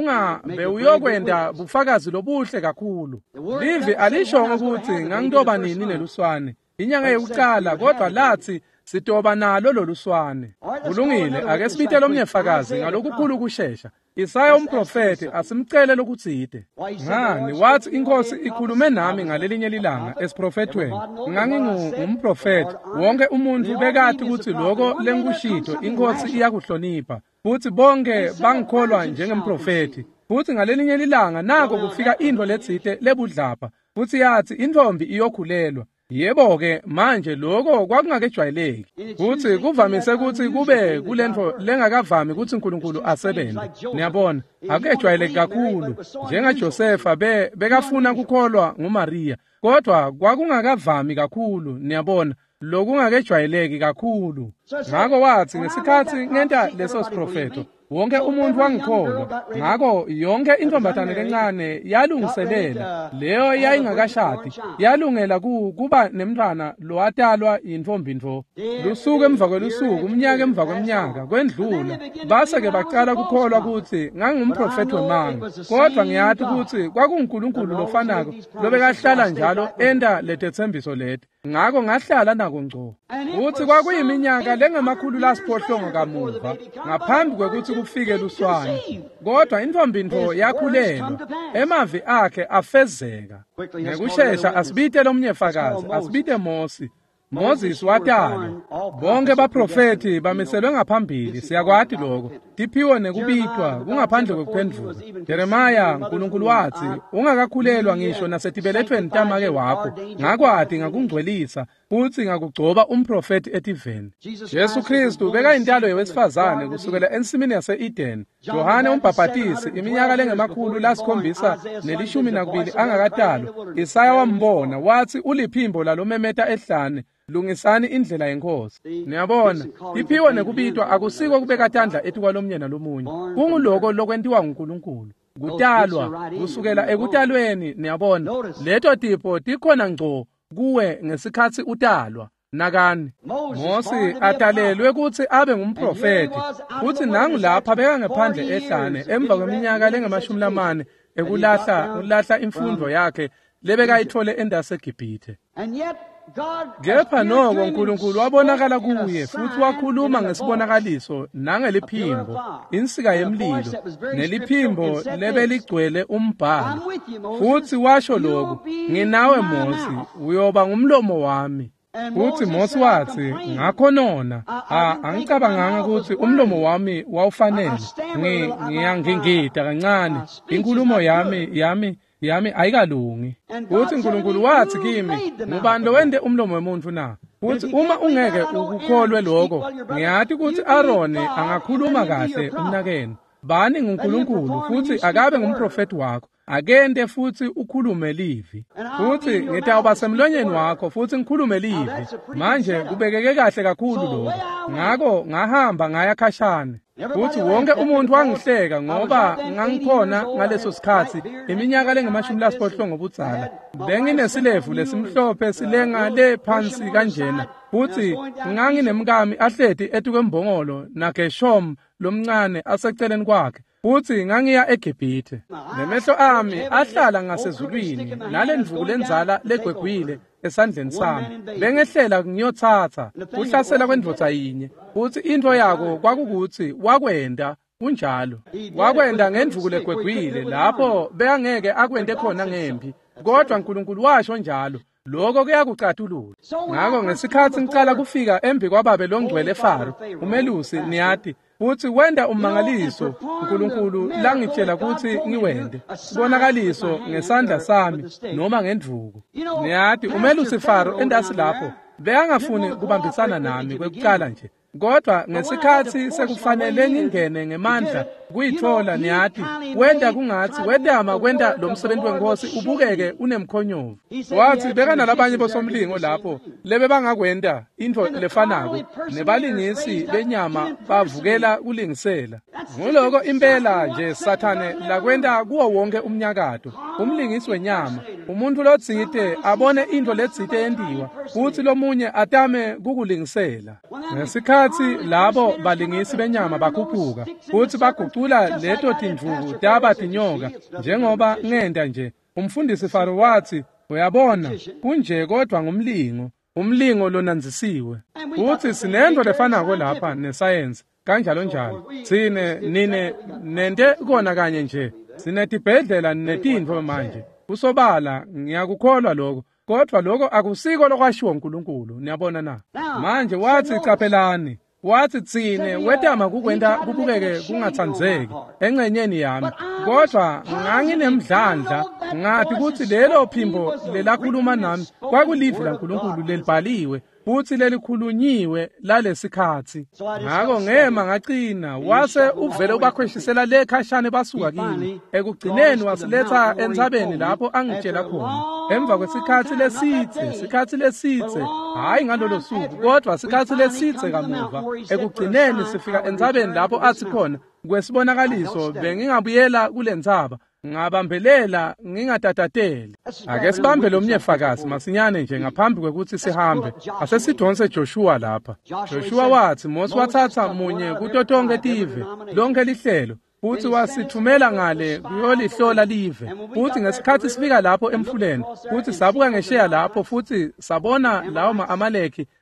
bewuyokwenda bufakazi lobuhle kakhulu livi alishongo ukuthi ngangitoba nini neluswane inyanga yokuqala kodwa lathi sitoba nalo loluswane kulungile ake sibite lomnye fakazi ngalokukhulu kushesha Isaya umprofeti asimcele lokutsite ngani wathi inkosi ikhulume nami ngalelinye ilanga esiprofetweni ngangingumprofeti wonke umuntu bekathi ukuthi lokho lenkushito inkosi iyakuhlonipha futhi bonke bangikholwa njengemprofeti futhi ngalelinye ilanga nako kufika into letsite lebudlapha futhi yathi intombi iyokhulelwa yebo ke manje lokho kwakungakejwayeleki futhi kuvamise ukuthi kube kulento lengakavami ukuthi uNkulunkulu asebenze niyabona akejwayeleki kakhulu njengaJosefa bekafuna ukukholwa nguMaria kodwa kwakungakavami kakhulu niyabona lokungakejwayeleki kakhulu ngako wathi ngesikhathi ngenta leso siprofeto wonke umuntu wangikholwa ngako yonke intombatana encane yalungiselela leyo yayingakashadi yalungela kuba nemntwana lowatalwa yintombindvo lusuku emva kwelusuku umnyaka emva kweminyaka kwendlula base ke baqala ukukholwa ukuthi ngangumprofeti wemanga kodwa ngiyathi ukuthi kwakuNkulunkulu lofanako lobekahlala njalo enda letethembiso lethe ngako ngahlala nako ngco uthi kwakuyiminyaka lengemakhulu kamuva ngaphambi kwekuthi kufike luswane kodwa intombindvo yakhulelwa emavi akhe afezeka ngekushesha asibite lomnye fakazi asibite Mosi Moses watalwa, bonke baprofeti bamiselwe ngaphambili, siyakwati lokho. Tiphiwe nekubitwa kungaphandle kokuphendvuka. Jeremiah uNkulunkulu wathi, ungakakhulelwa ngisho nasetibelethweni tamake wakho, ngakwati ngakungcwelisa futhi ngakugcoba umprofeti etiveni. Jesu Kristu beka intalo yewesifazane kusukela ensimini yase-Eden. Yohane umbhaphatisi iminyaka lengemakhulu lasikhombisa nelishumi nakubili angakatalwa, Isaya wambona wathi uliphimbo lalomemeta ehlane, lungisani indlela yenkosi. Niyabona, iphiwe nekubitwa akusiko kubeka tandla ethi kwalomnye nalomunye. Kunguloko lokwentiwa nguNkulunkulu. Kutalwa kusukela ekutalweni, niyabona. Leto tipo tikhona ngco kuwe ngesikhathi utalwa. Nakani, Mose atalelwe ukuthi abe ngumprofeti, futhi nangu lapha beka ngaphandle ehlane emva kweminyaka lengama-40 ekulahla imfundo yakhe lebekayithole endaseGibhithe. Kepha noko uNkulunkulu wabonakala kuye futhi wakhuluma ngesibonakaliso nangeliphimbo, insika yemlilo, neliphimbo lebeligcwele umbhalo. Futhi washo lokhu, nginawe Mose, uyoba ngumlomo wami. Futhi Mose wathi, ngakho nona, angicabanganga ukuthi umlomo wami wawufanele. Ngiyangingida kancane, inkulumo yami ayikalungi. Futhi uNkulunkulu wathi kimi, ngubani lo wende umlomo wemuntu na? Futhi uma ungeke ukukholwe lokho, ngiyathi ukuthi Aroni angakhuluma kahle umnakeni. Bani nguNkulunkulu futhi akabe ngumprofeti wakho. Akende futhi ukhulume livi. Futhi ngitawuba semlonyeni wakho futhi ngikhulume livi. Manje kubekeke kahle kakhulu lokho. Ngakho ngahamba ngaya khashane. Futhi wonke umuntu wangihleka ngoba ngangikhona ngaleso sikhathi iminyaka lengama-80 ngobudzala. Benginesilevu lesimhlophe silenga le phansi kanjena. Futhi nganginemkami ahleti etukwembongolo naGeshom lomncane aseceleni kwakhe. Futhi ngangiya eGibhithe. Nemehlo ami ahlala ngasezulwini, nalendvuku lenzala legwegwile esandleni sami. Bengehlela ngiyothatha uhlasela kwendvodza yinye. Futhi into yako kwakukuthi wakwenda kunjalo. Wakwenda ngendvuku legwegwile lapho bengeke akwende khona ngempi. Kodwa uNkulunkulu washo njalo. Lokho kuyakucatulula. Ngakho ngesikhathi ngicala kufika embi kwababe longcwele Faro, umelusi niyati, futhi wenda umangaliso uNkulunkulu langitshela ukuthi ngiwende. Kubonakaliso ngesandla sami noma ngendvuku. Niyati umelusi Faro endasi lapho beyangafuni kubambisana nami kwekuqala nje. Kodwa ngesikhathi sekufanele ngingene ngemandla kuyithola niyati wenda kungathi wedama kwenda lo msebenzi wenkosi ubukeke unemkhonyovu. Wathi beka nalabanye bosomlingo lapho lebe bangakwenda into lefanako nebalingisi benyama bavukela kulingisela. Ngoloko impela nje Sathane lakwenda kuwo wonke umnyakato. Umlingisi wenyama, umuntu lodzite abone into ledzite yendiwa futhi lomunye atame kukulingisela. Ngesikhathi labo balingisi benyama bakhuphuka futhi bagucula leto tindvuku taba tinyoka njengoba ngenda nje, umfundisi Faro wathi, uyabona kunje kodwa umlingo lonanzisiwe. Futhi sinento lefanako lapha nesayensi kanjalo njalo. Nine nende kona kanye nje. Sinetibhedlela netintfo manje. Kusobala ngiyakukholwa lokho. Kodwa lokho akusiko lokwashiwo uNkulunkulu, niyabona na. Manje wathi capelani, wathi tsine wedama kukwenda kubukeke kungatsandzeki engcenyeni yami. Kodwa nganginemdlandla ngathi ukuthi lelo phimbo lelakhuluma nami kwakulivi laNkulunkulu lelibhaliwe futhi lelikhulunyiwe lalesikhathi. Ngakho ngema ngacina wase uvele ubakhweshisela lekhashane basuka kimi. Ekugcineni wasiletha entsabeni lapho angitshela khona. Emva kwesikhathi lesitse, hayi ngalolo suku, kodwa sikhathi lesitse kamuva. Ekugcineni sifika entsabeni lapho athi khona, kwesibonakaliso bengingabuyela kule ntsaba, ngabambelela ngingatatatele. Ake sibambe lomnye fakazi masinyane nje ngaphambi kwekuthi sihambe. Asesidonse Joshua lapha. Joshua wathi Mose wathatha munye kuto tonke tive lonke lihlelo futhi wasithumela ngale kuyolihlola live. Futhi ngesikhathi sifika lapho emfuleni futhi sabuka ngesheya lapho futhi sabona lawo ma-Amaleki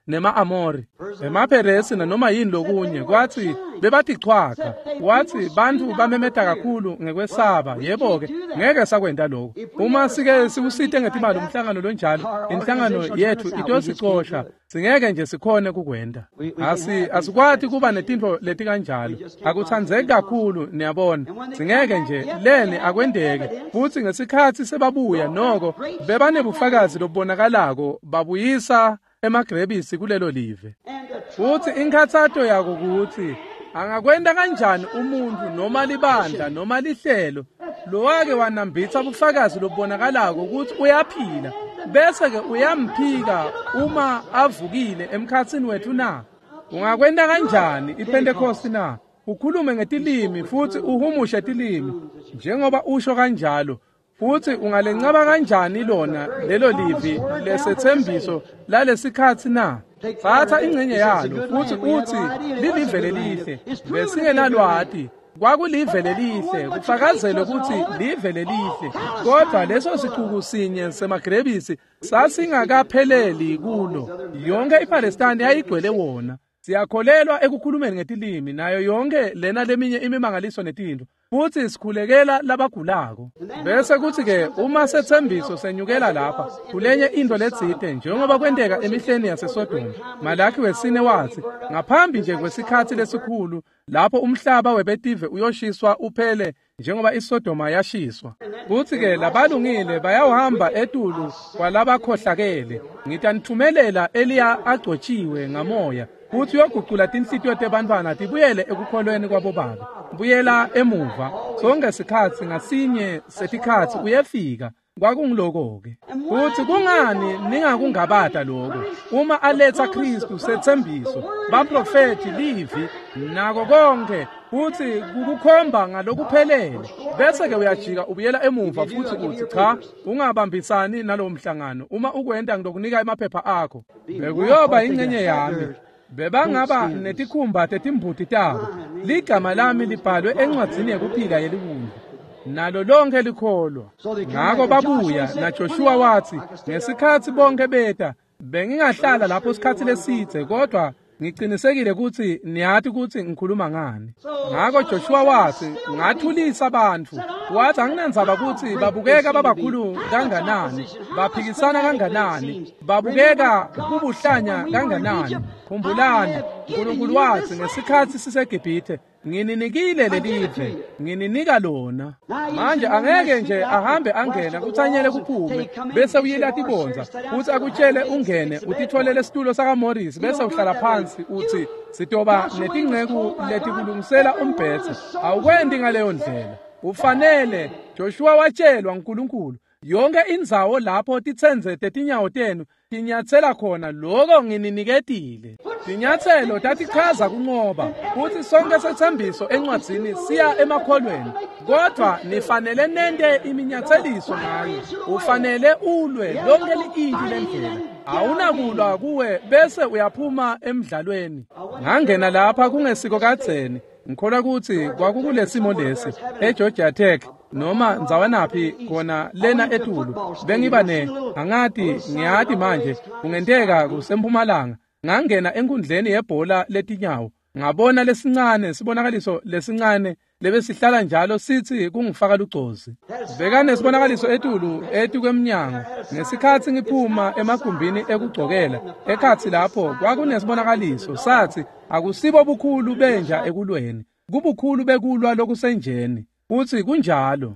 nema-Amori, emaPheresi noma yini lokunye, kwathi bebathi chwaka, wathi bantu bamemeda kakhulu ngekwesaba. Yebo-ke ngeke sakwenda lokho. Uma sike sikusite ngetimali umhlangano lonjalo, inhlangano yethu itosicosha, singeke nje sikhone kukwenda. Asikwati kuba netinto leti kanjalo, akuthandzeki kakhulu, niyabona. Singeke nje leni akwendeke, futhi ngesikhathi sebabuya noko bebanebufakazi lobubonakalako babuyisa emagrebisi kulelo live. Futhi inkathato yako ukuthi angakwenda kanjani umuntu noma libandla noma lihlelo lowake wanambitha ubufakazi lobubonakalako ukuthi uyaphila, bese ke uyamphika uma avukile emkhatsini wethu na? Ungakwenda kanjani iPentecost na? Ukhulume ngetilimi futhi uhumushe tilimi njengoba usho kanjalo, futhi ungalencaba kanjani lona lelo livi lesethembiso lalesikhathi na? Thatha ingcenye yalo futhi uthi lilive lelihle, besingenalwati kwakulive lelihle, kufakazele ukuthi live lelihle, kodwa leso siqubu sinye semagrebisi sasingakapheleli kulo. Yonke iPalestine yayigcwele wona. Siyakholelwa ekukhulumeni ngetilimi nayo yonke lena leminye imimangaliso netinto, futhi sikhulekela labagulako. Bese kuthi ke uma sethembiso senyukela lapha kulenye into letsite njengoba kwendeka emihleni yaseSodoma. Malaki wesine wathi ngaphambi nje kwesikhathi lesikhulu lapho umhlaba weBetive uyoshiswa uphele njengoba iSodoma yashiswa. Futhi ke labalungile bayawuhamba etulu kwalabakhohlakele. Ngitanithumelela Eliya agcotshiwe ngamoya, futhi uyoguqula tinhlitiyo tebantwana tibuyele ekukholweni kwabo baba. Buyela emuva sonke sikhathi ngasinye setikhathi uyefika. Kwakungiloko-ke. Futhi kungani ningakungabata lokho? Uma aletha Kristu sethembiso, baprofethi livi nako konke, futhi kukukhomba ngalokuphelele, bese ke uyajika ubuyela emuva futhi uthi cha, ungabambisani nalowo mhlangano. Uma ukwenda ngizokunika amaphepha akho. Bekuyoba ingcenye yami. Bebangaba netikhumba tetimbuti tabo. Ligama lami libhalwe encwadzini yekuphila yelibungu. Nalo lonke likholwa. Ngako babuya naJoshua wathi ngesikhathi bonke beta bengingahlala lapho isikhathi lesithe, kodwa ngicinisekile ukuthi niyathi ukuthi ngikhuluma ngani. Ngako Joshua wathi ngathulisa abantu, wathi anginandzaba ukuthi babukeka babakhulu kanganani, baphikisana kanganani, babukeka kubuhlanya kanganani. Khumbulani, uNkulunkulu wathi ngesikhathi siseGibhithe ngininikile lelive, ngininika lona. Manje angeke nje ahambe angena kuthanyele kuphume bese uyila tibonza uthi akutshele ungene utitholele isitulo sakaMorris bese uhlala phansi uthi sitoba netingceku letikulungisela umbhethe. Awukwendi ngaleyo ndlela. Ufanele Joshua watshelwa uNkulunkulu yonke indzawo lapho titsenze tetinyawo tenu tinyathela khona lokho ngininiketile. Tinyathelo tatichaza kunqoba, futhi sonke sethembiso encwadzini siya emakholweni. Kodwa nifanele nende iminyatheliso ngayo. Ufanele ulwe lonke liinti lendlela. Awunakulwa kuwe bese uyaphuma emdlalweni. Ngangena lapha kungesiko kadzeni. Ngikholwa ukuthi kwakukulesimo lesi eGeorgia Tech noma ndzawanaphi khona lena etulu. Bengiba angati ngiyati manje kungenteka kusempumalanga. Ngangena enkundleni yebhola letinyawo, ngabona lesincane sibonakaliso lesincane lebesihlala njalo sithi kungifaka lucozi. Bekane sibonakaliso etulu kwemnyango. Ngesikhathi ngiphuma emagumbini ekugcokela ekhathi lapho kwakunesibonakaliso sathi akusibo bukhulu benja ekulweni, kubukhulu bekulwa lokusenjeni. Uthi kunjalo.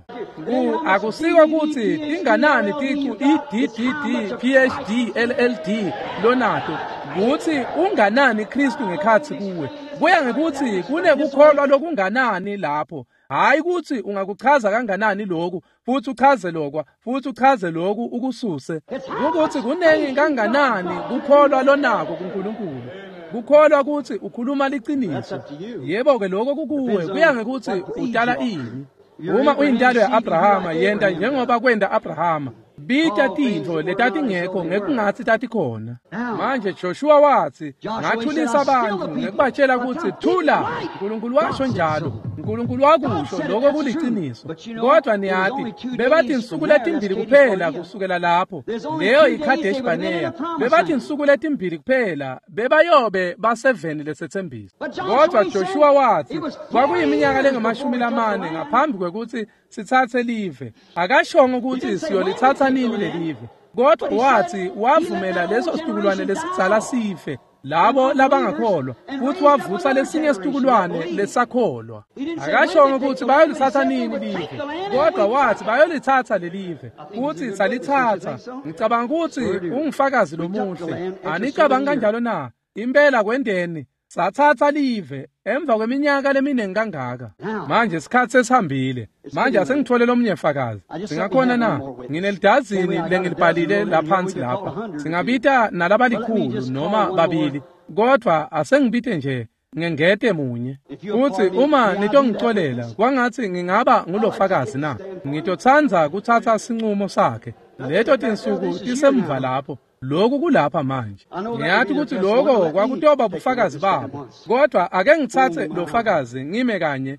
Akusiko ukuthi tinganani ticu iDDD, PhD, LLD lonato. Kuthi unganani Kristu ngekhathi kuwe. Kuya ngekuthi kunekukholwa lokunganani lapho. Hayi ukuthi ungakuchaza kanganani lokhu, futhi uchaze lokwa, futhi uchaze lokhu ukususe. Ukuthi kunengi kanganani kukholwa lonako kuNkulunkulu. Kukholwa ukuthi ukhuluma liqiniso. Yebo ke lokho kukuwe kuya ngekuthi udala ini. Uma uyintalo yaAbrahama yenda njengoba kwenda Abrahama. Bita tinto letatingekho ngekungathi tatikhona. Manje Joshua wathi ngathulisa abantu ngekubatshela ukuthi thula. uNkulunkulu washo njalo. uNkulunkulu wakusho lokho kuliqiniso. Kodwa niyathi bebathi insuku letimbili kuphela kusukela lapho, leyo iKhadeshi Barnea. Bebathi insuku letimbili kuphela bebayobe baseveni lesethembiso. Kodwa Joshua wathi kwakuyiminyaka lengamashumi 4 ngaphambi kwekuthi sithathe live. Akashongo ukuthi siyolithatha nini lelive. Kodwa wathi wavumela leso sizukulwane lesizala sife labo labangakholwa, futhi wavutha lesinye isizukulwane lesakholwa. Akashongo ukuthi bayolithatha nini live, kodwa wathi bayolithatha lelive, futhi salithatha. Ngicabanga ukuthi ungifakazi lomuhle. Anicabanga kanjalo na? Impela kwendeni sathatha live emva kweminyaka leminingi kangaka. Manje isikhathi sesihambile. Manje asengithole lomnye mfakazi. Singakhona na? Nginelidazini lengilibhalile laphansi lapha. Singabita nalabalikhulu noma babili. Kodwa asengibite nje ngengete munye. Uthi uma nitongixolela kwangathi ngingaba ngulofakazi na? Ngitothanza kuthatha isinqumo sakhe. Leto tinsuku tisemva lapho. Lokhu kulapha manje. Ngiyathi ukuthi lokho kwakutoba ubufakazi babo. Kodwa ake ngithathe lo fakazi ngime kanye.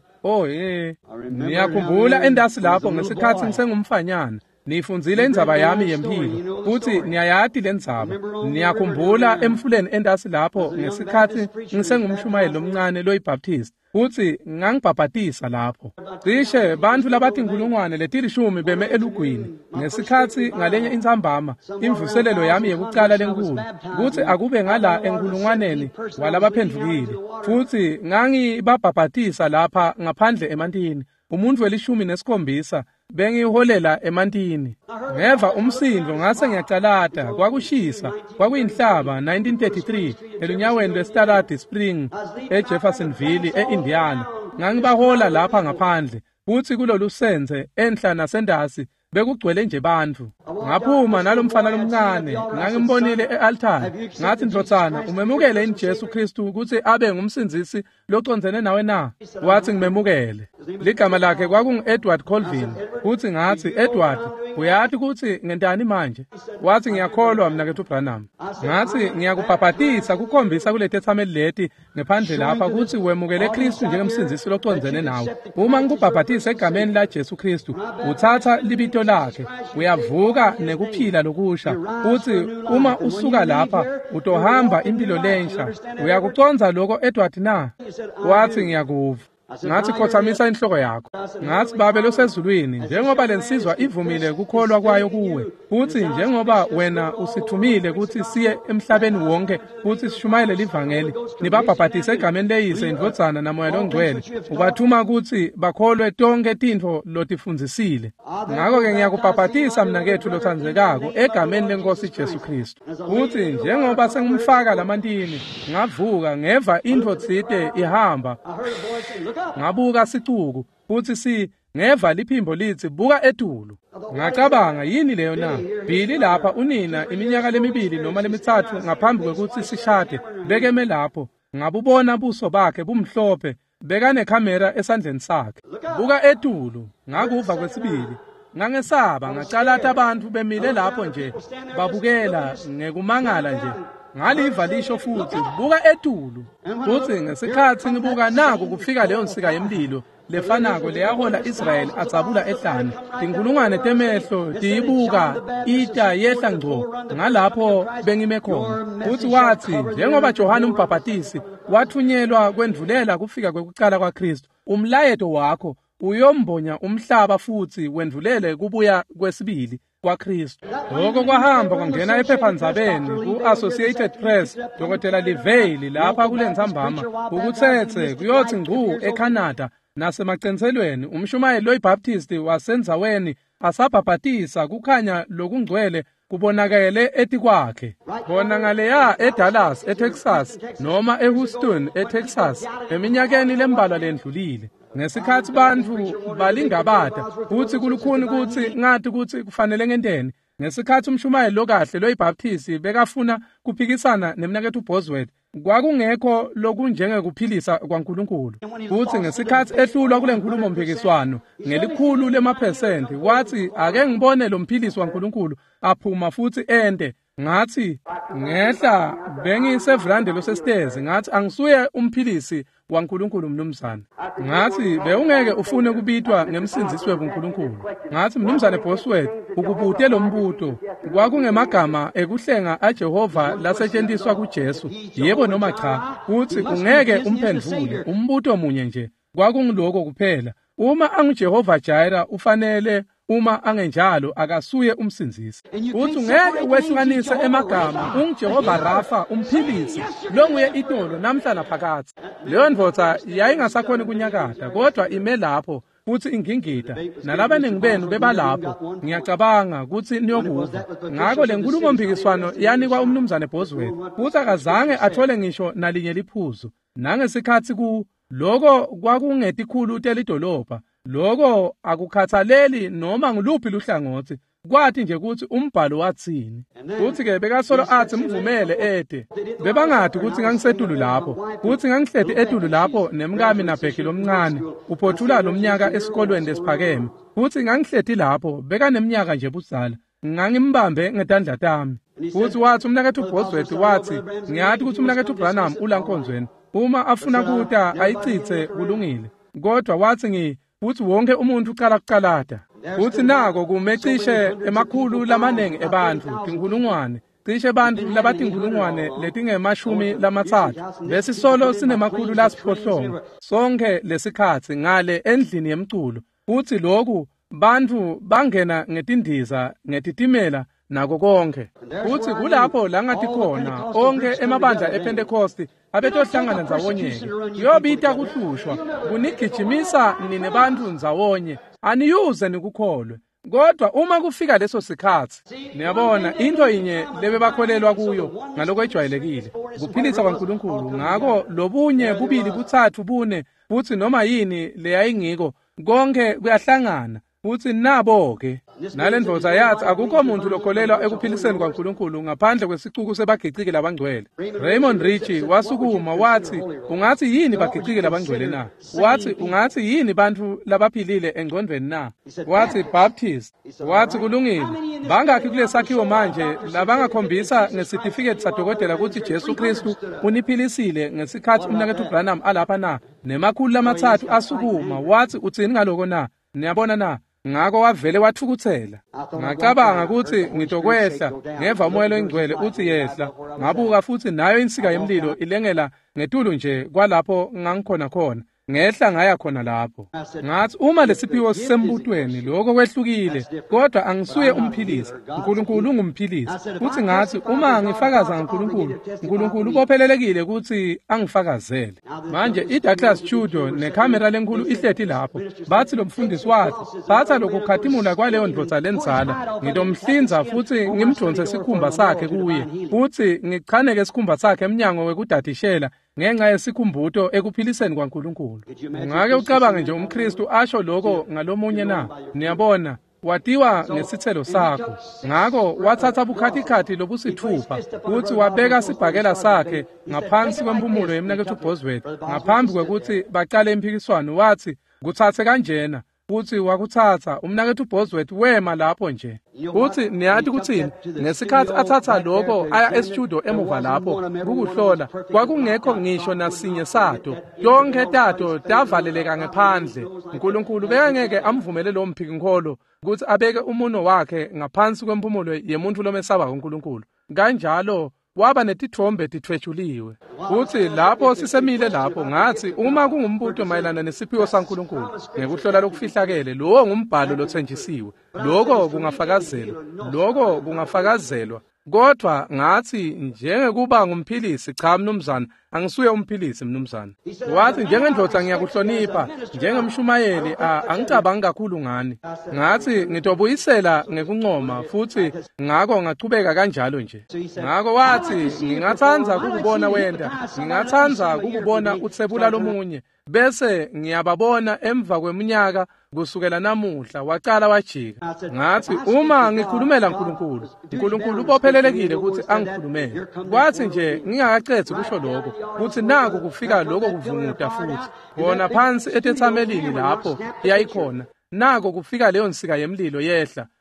Ngiyakhumbula endasi lapho ngesikhathi ngisengumfanyana. Nifundzile indzaba yami yempilo, futhi niyayati le ndzaba. Niyakhumbula emfuleni endasi lapho ngesikhathi ngisengumshumayeli omncane loyiBaptist, futhi ngangibhabhatisa lapho. Cishe bantu labathi 10,000 beme elugwini ngesikhathi ngalenye intsambama imvuselelo yami yokuqala lenkulu, futhi akube ngala enkulungwaneni walabaphendukile. Futhi ngangibabhabhatisa lapha ngaphandle emantini. Umuntu we-17 bengiholela emantini. Ngeva umsindo ngase ngiyacalata, kwakushisa, kwakuyinhlaba 1933 elunyaweni lweStarad Spring eJeffersonville eIndiana. Ngangibahola lapha ngaphandle, futhi kulolu senze enhla nasendasi bekugcwele nje bantu. Ngaphuma nalomfana lomncane, ngangimbonile e-altare. Ngathi ndotsana, umemukele ini Jesu Kristu ukuthi abe ngumsindisi locondzene nawe na? Wathi ngimemukele. Ligama lakhe kwakungu-Edward Colvin. Uthi ngathi, Edward, uyathi ukuthi ngentani manje? Wathi ngiyakholwa mina kethu Branham. Ngathi ngiyakubhabhatisa kukhombisa kule tethameli leti ngephandle lapha ukuthi wemukele Kristu njengemsindisi locondzene nawe. Uma ngikubhabhatisa egameni la Jesu Kristu, uthatha libito lakhe, uyavuka nekuphila lokusha. Uthi uma usuka lapha utohamba impilo lensha. Uyakuconza lokho Edward na? Wathi ngiyakuva. Ngathi khothamisa inhloko yakho. Ngathi babe losezulwini, njengoba lensizwa ivumile ukukholwa kwayo kuwe, futhi njengoba wena usithumile ukuthi siye emhlabeni wonke futhi sishumayele livangeli, nibabhabhatise egameni leyise indvodzana namoya longcwele, ubathuma ukuthi bakholwe tonke tintfo lotifundisile. Ngakho-ke ngiyakubhabhatisa mina kethu lothandzekako egameni leNkosi Jesu Kristu. Futhi njengoba sengumfaka lamantini, ngavuka ngeva intfo tsite ihamba. Ngabuka sicuku, futhi ngeva liphimbo lithi buka etulu. Ngacabanga yini leyo na? Bhili lapha unina iminyaka 2 noma 3 ngaphambi kwekuthi sishade bekeme lapho. Ngabubona buso bakhe bumhlophe, beka nekhamera esandleni sakhe. Buka etulu. Ngakuva kwesibili. Ngangesaba, ngacalata abantu bemile lapho nje babukela ngekumangala nje. Ngaliva lisho futhi buka etulu. Futhi ngesikhathi ngibuka naku kufika leyo nsika yemlilo lefanako leyahola Israel atsabula ehlane. Tinkulungwane temehlo tiyibuka ita yehla ngco ngalapho bengime khona. Futhi wathi njengoba Johane umbhabhatisi wathunyelwa kwendvulela kufika kwekucala kwaKristu, umlayeto wakho uyombonya umhlaba futhi wendvulele kubuya kwesibili kwaKristu. Lokho kwahamba kwangena ephephandzabeni ku-Associated Press, Dr. Liveli lapha kule ntsambama ukuthethe kuyothi ngcu eCanada nasemagcenselweni. Umshumayeli loyiBaptist wasendzaweni asabhabhatisa kukhanya lokungcwele kubonakele etikwakhe. Bona ngaleya eDallas eTexas noma eHouston eTexas eminyakeni lembalwa lendlulile. Ngesikhathi bantu balingabada futhi kulukhuni ukuthi ngathi ukuthi kufanele ngenteni. Ngesikhathi umshumayeli lokahle loyiBaptist bekafuna kuphikisana nemnakethu Bosworth, kwakungekho lokunjengekuphilisa kwaNkulunkulu. Futhi ngesikhathi ehlulwa kule nkulumo mpikiswano ngelikhulu lemaphesenti, wathi ake ngibone lo mphilisi waNkulunkulu aphuma futhi ende ngathi ngehla bengisevrandelo sesitezi ngathi angisuye umphilisi waNkulunkulu mnumzane. Ngathi bewungeke ufune kubitwa ngemsinzisi weNkulunkulu. Ngathi mnumzane Bosworth ukubute lo mbuto kwakungemagama ekuhlenga aJehova lasetshenziswa kuJesu yebo noma cha uthi ungeke umphendvule umbuto munye nje kwakungiloko kuphela uma anguJehova Jireh ufanele uma angenjalo akasuye umsinzisi. Uthi ungeke wehlukanise emagama unguJehova Rafa umphilisi lo nguye itolo namhla naphakathi. Leyo ndvodza yayingasakhona kunyakata kodwa ime lapho futhi ingingida nalabaningi benu bebalapho ngiyacabanga ukuthi niyokuva. Ngakho lenkulumo mpikiswano yanikwa umnumzane Bosworth futhi akazange athole ngisho nalinye liphuzu. Nangesikhathi loko kwakungetikhulu telidolobha loko akukhathaleli noma nguluphi luhlangothi kwathi nje ukuthi umbhalo wathini. Futhi ke bekasolo athi mvumele ede bebangathi ukuthi ngangisedulu lapho futhi ngangihledi edulu lapho nemkami naBheki lomncane uphothula lomnyaka esikolweni lesiphakeme futhi ngangihledi lapho beka neminyaka nje buzala ngangimbambe ngedandla tami. Futhi wathi umnakethu Bosworth wathi ngiyathi ukuthi umnakethu Branham ulankonzweni uma afuna kuta ayichithe kulungile kodwa wathi futhi wonke umuntu uqala kucalada. Futhi nako kumecishe emakhulu lamanengi ebantu tinkulungwane cishe abantu labatinkulungwane letingemashumi lamathathu bese solo sinemakhulu lasiphohlongo sonke lesikhathi ngale endlini yemculo. Futhi lokhu bantu bangena ngetindiza ngetitimela nako konke. Futhi kulapho la ngathi khona onke emabandla ePentecost abetohlangana ndzawonyeke yobita kuhlushwa kunigijimisa nine bantu ndzawonye aniyuze nikukholwe. Kodwa uma kufika leso sikhathi niyabona into inye lebe bakholelwa kuyo ngaloko ejwayelekile kuphilisa kwaNkulunkulu. Ngakho lobunye bubili buthathu bune futhi noma yini leyayingiko konke kuyahlangana. Futhi nabo-ke nale ndvodza yathi akukho muntu lokholelwa ekuphiliseni kwaNkulunkulu ngaphandle kwesicuku sebagiciki labangcwele. Raymond Ritchie wasukuma wathi ungathi yini bagiciki labangcwele na? Wathi ungathi yini bantu labaphilile engcondweni na? Wathi Baptist. Wathi kulungile bangakhi kule sakhiwo manje labangakhombisa ngesitifiketi sadokotela ukuthi Jesu Kristu uniphilisile ngesikhathi umnakethu Branham alapha na? Nemakhulu lamathathu asukuma wathi uthini ngaloko na? Niyabona na? Ngako wavele wathukuthela. Ngacabanga ukuthi ngitokwehla ngeva umoya ingcwele uthi yehla. Ngabuka futhi nayo insika yemlilo ilengela ngetulu nje kwalapho ngangikhona khona. Ngehla ngaya khona lapho. Ngathi uma lesiphiwo sisembutweni lokho kwehlukile kodwa angisuye umphilisi. uNkulunkulu ungumphilisi. Futhi ngathi uma ngifakaza ngoNkulunkulu, uNkulunkulu ubophelelekile ukuthi angifakazele. Manje iDouglas Studio nekhamera lenkulu ihleti lapho. Bathi lo mfundisi wathi batha lokukhathimula kwaleyo ndvodza lenzala ngitomhlinza futhi ngimjonze isikhumba sakhe kuye. Futhi ngichaneke isikhumba sakhe emnyango wekudadishela ngenxa yesikhumbuto ekuphiliseni kwaNkulunkulu. Ngake ucabange nje umKristu asho lokho ngalomunye na? Niyabona watiwa ngesithelo sakho. Ngako wathatha bukhathi lobusithupha futhi wabeka sibhakela sakhe ngaphansi kwempumulo yemnakethu Bosworth ngaphambi kwekuthi baqale impikiswano. Wathi kuthathe kanjena futhi wakuthatha umnakethu Bosworth wema lapho nje. Futhi niyathi kuthini ngesikhathi athatha lokho aya estudio emuva lapho ukuhlola kwakungekho ngisho nasinye sato tonke tato davaleleka ngaphandle. uNkulunkulu bekangeke amvumele lo mphikinkolo ukuthi abeke umuno wakhe ngaphansi kwempumulo yemuntu lomesaba uNkulunkulu. Kanjalo waba netithombe tithwetshuliwe. Futhi lapho sisemile lapho ngathi uma kungumbuto mayelana nesiphiwo saNkulunkulu ngekuhlola lokufihlakele lowo ngumbhalo lothenjisiwe lokho kungafakazelwa. Kodwa ngathi njengekuba ngumphilisi cha mnumzane angisuye umphilisi mnumzane. Wathi njengendvodza ngiyakuhlonipha njengemshumayeli angicabangi kakhulu ngani. Ngathi ngitobuyisela ngekuncoma futhi ngako ngachubeka kanjalo nje. Ngako wathi ngingathanza ukubona wenda ngingathanza ukubona uthebula lomunye bese ngiyababona emva kweminyaka kusukela namuhla waqala wajika. Ngathi uma ngikhulumela uNkulunkulu ubophelelekile ukuthi angikhulumele. Kwathi nje ngingakaqedzi kusho lokho kuthi naku kufika lokho kuvunguta futhi khona phansi etethamelini lapho yayikhona. Nako kufika leyo nsika yemlilo yehla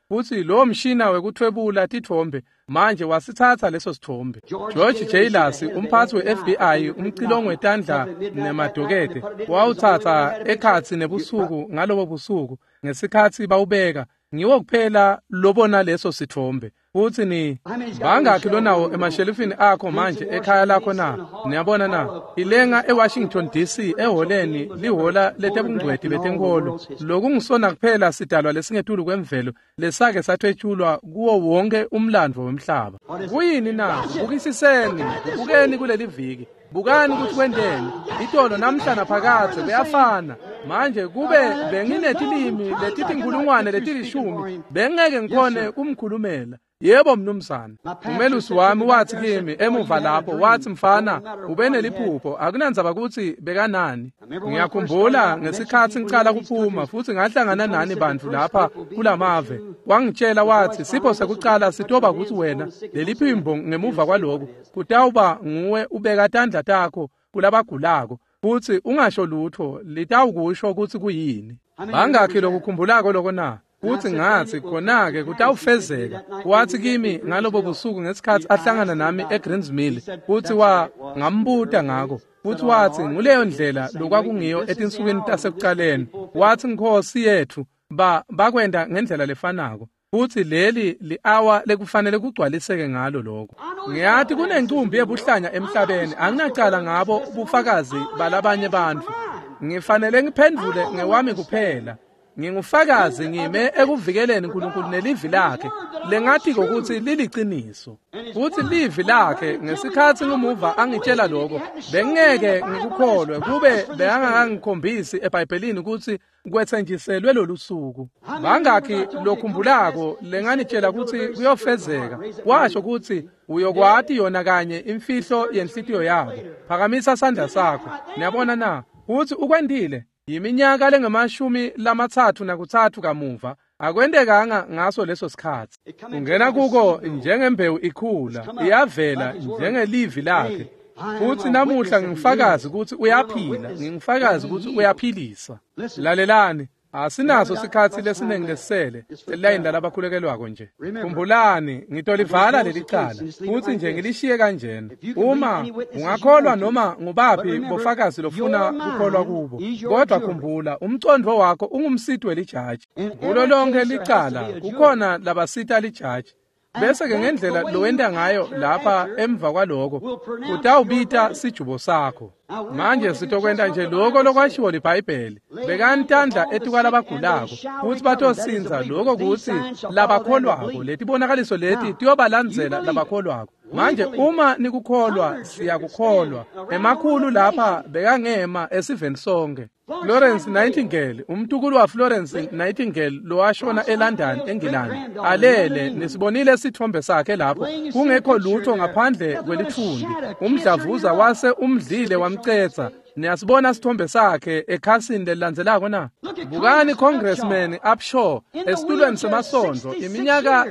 futhi lo mshina wekuthwebula tithombe manje wasithatha leso sithombe. George Jailus, umphathi we-FBI, umcilongo wetandla nemadokede, wawuthatha ekhathi nebusuku ngalobo busuku ngesikhathi bawubeka. Ngiwo kuphela lobona leso sithombe. Futhi ni bangakhi lonawo emashelifini akho manje ekhaya lakho na? Niyabona na? Ilenga eWashington DC eholeni lihola letebungcweti betenkolo. Lokungisona kuphela sidalwa lesingetulu kwemvelo lesake sathwetshulwa kuwo wonke umlandvo wemhlaba. Kuyini na? Bukisiseni, bukeni kuleli viki. Bukani ukuthi kwendeni. Itolo namhla naphakade beyafana. Manje kube benginetilimi letithi inkulungwane letilishumi bengeke ngikhone kumkhulumela. Yebo mnumzana, umelusi wami wathi kimi emuva lapho, wathi mfana ubeneliphupho, akunandzaba ukuthi bekanani. Ngiyakhumbula ngesikhathi ngicala kuphuma futhi ngahlangana nani bantu lapha kulamave. Wangitshela wathi sipho sekucala sitoba ukuthi wena leliphimbo ngemuva kwaloko kutawuba nguwe ubeka tandla takho kulabagulako futhi ungasho lutho litawukusho ukuthi kuyini. Bangakhi lokukhumbulako lokho na? Futhi ngathi khona-ke kutawufezeka. Wathi kimi ngalobo busuku ngesikhathi ahlangana nami eGreensmill futhi ngambuta ngako. Futhi wathi nguleyo ndlela lokwakungiyo etinsukwini tasekuqaleni. Wathi Nkosi yethu bakwenda ngendlela lefanako. Futhi leli li-hour lekufanele kugcwaliseke ngalo lokho. Ngiyathi kunencumbi yebuhlanya emhlabeni, anginacala ngabo ubufakazi balabanye bantu. Ngifanele ngiphendvule ngewami kuphela. Ngingufakazi ngime ekuvikeleni uNkulunkulu nelivi lakhe lengathi ukuthi liliciniso. Futhi livi lakhe ngesikhathi ngumuva angitshela lokho bengeke ngikukholwe kube bengangangikhombisi eBhayibhelini ukuthi kwethenjiselwe lolusuku. Bangakhi lokhumbulako lenganitshela ukuthi kuyofezeka. Washo ukuthi uyokwati yona kanye imfihlo yenhlitiyo yabo. Phakamisa isandla sakho. Niyabona na? Futhi ukwendile yiminyaka le-33 kamuva akwendekanga ngaso leso sikhathi. Ungena kuko njengembewu ikhula, iyavela njengelivi lakhe. Futhi namuhla ngingufakazi ukuthi uyaphila, ngingufakazi ukuthi uyaphilisa. Lalelani, asinaso sikhathi lesinengi lesisele elayini labakhulekelwako nje. Khumbulani, ngitolivala lelicala futhi nje ngilishiye kanjena. Uma ungakholwa noma ngubaphi bofakazi lofuna kukholwa kubo, kodwa khumbula umcondvo wakho ungumsiti welijaji. Kulo lonke licala kukhona labasita lijaji. Bese-ke ngendlela lowenda ngayo lapha emva kwaloko utawubita sijubo sakho. Manje sitokwenda nje lokho lokwashiwo liBhayibheli. Bekantandla etukwalabagulako futhi batosinza lokho kuthi labakholwako letibonakaliso leti tiyobalandzela labakholwako. Manje uma nikukholwa siyakukholwa. Emakhulu lapha bekangema esiveni sonke. Florence Nightingale, umtukulu wa Florence Nightingale lowashona eLondon eNgilandi, alele nisibonile isithombe sakhe lapho kungekho lutho ngaphandle kwelithundi. Umdlavuza wase umdlile wamcetha. Niyasibona isithombe sakhe ekhasini lelilandzelako na? Bukani Congressman Upshaw esitulweni semasondlo iminyaka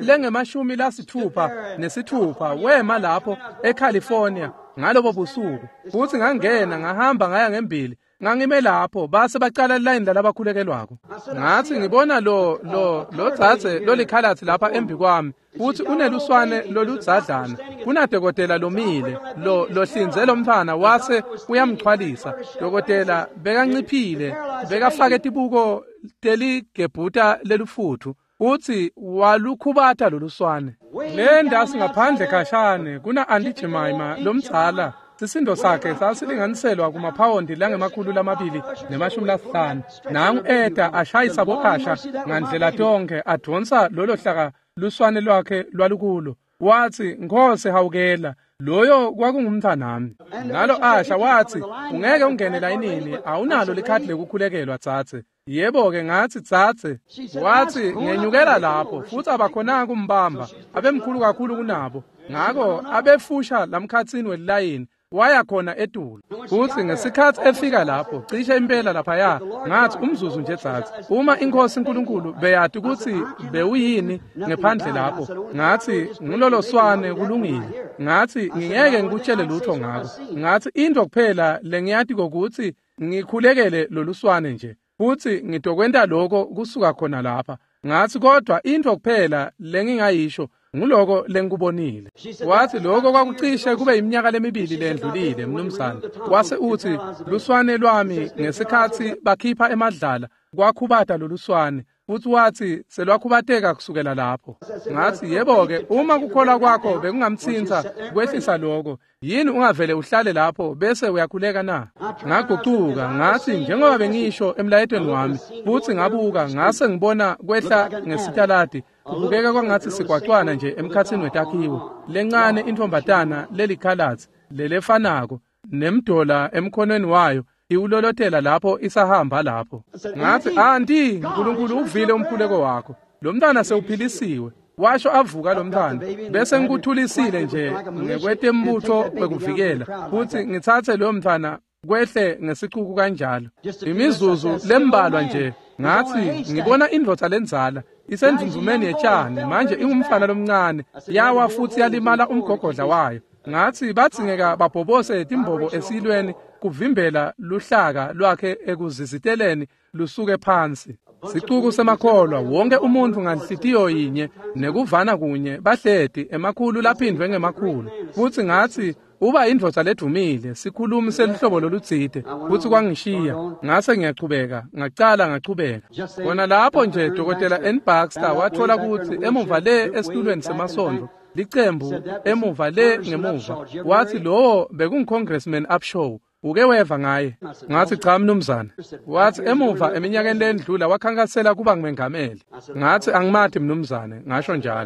lengemashumi-6 wema lapho eCalifornia ngalobo busuku. Futhi ngangena ngahamba ngaya ngembili. Ngangime lapho base bacala ilayini labakhulekelwako. Ngathi ngibona lo dzadze lolikhalathi lapha embi kwami. Futhi uneluswane loludzadlana. Kunadokotela lomile lohlinze lo mfana wase uyamxhwalisa. Dokotela bekanciphile, bekafake tibuko teligebhuta lelufuthu. Uthi walukhubatha loluswane. Lenda singaphandle khashane kuna Andy Jemima lomdzala. Sisindo sakhe sasilinganiselwa kumaphawundi la250. Nangu Eda ashayisa bokhasha ngandlela tonke adonsa lolo hlaka luswane lwakhe lwalukulo. Wathi Nkosi hawukela loyo kwakungumnthanami. Nalo Asha wathi ungeke ungene layinini awunalo likhadi lekukhulekelwa dzadze. Yebo-ke ngathi dzadze. Wathi ngenyukela lapho futhi abakhona kumbamba abemkhulu kakhulu kunabo. Ngako abefusha lamkhatsini welilayini waya khona etulo. Futhi ngesikhathi efika lapho cishe impela laphaya ngathi umzuzu nje dzadze. Uma iNkosi uNkulunkulu beyathi ukuthi bewuyini ngephandle lapho ngathi ngulolo swane kulungile. Ngathi ngingeke ngikutshele lutho ngako. Ngathi into kuphela lengiyathi ukuthi ngikhulekele loluswane nje. Futhi ngitokwenda lokho kusuka khona lapha. Ngathi kodwa into kuphela lengingayisho nguloko lengikubonile. Wathi lokho kwakucishe kube iminyaka lemibili lendlulile mnumzane. Wase uthi luswane lwami ngesikhathi bakhipha emadlala kwakhubata loluswane. Futhi wathi selwakhubateka kusukela lapho. Ngathi yebo-ke uma kukholwa kwakho bekungamthinta kwehlisa lokho, yini ungavele uhlale lapho bese uyakhuleka na? Ngaguquka ngathi njengoba bengisho emlayetweni wami futhi ngabuka ngase ngibona kwehla ngesitaladi kubukeka kwangathi sikwacwana nje emkhathini wetakhiwo. Lencane intombatana lelikhalathi lelefanako nemdola emkhonweni wayo iwulolotela lapho isahamba lapho. Ngathi anti uNkulunkulu uvile umkhuleko wakho. Lo mntana sewuphilisiwe. Washo avuka lo mntana bese ngikuthulisile nje ngekwetembutho wekuvikela futhi ngithathe lo mntana kwehle ngesiquku kanjalo. Imizuzu lembalwa nje ngathi ngibona indvodza lenzala isendlumeni yetshani manje ingumfana lomncane yawa futhi yalimala umgogodla wayo. Ngathi bathingeka babhobose imbobo esilweni kuvimbela luhlaka lwakhe ekuziziteleni lusuke phansi. Siquku semakholwa wonke umuntu nganhlitiyo yinye nekuvana kunye bahledi emakhulu laphindwe ngemakhulu. Futhi ngathi uba indvodza ledumile sikhulumi selihlobo lolutsite futhi kwangishiya ngase ngiyachubeka ngachubeka. Kona lapho nje Dr. N. Baxter wathola ukuthi emuva le esitulweni semasondo licembu emuva le ngemuva wathi lowo bekungu-Congressman Upshaw. Uke weva ngaye? Ngathi cha mnumzane. Wathi emuva eminyakeni lendlula wakhankasela kuba ngumengameli. Ngathi angimathi mnumzane, ngasho njalo.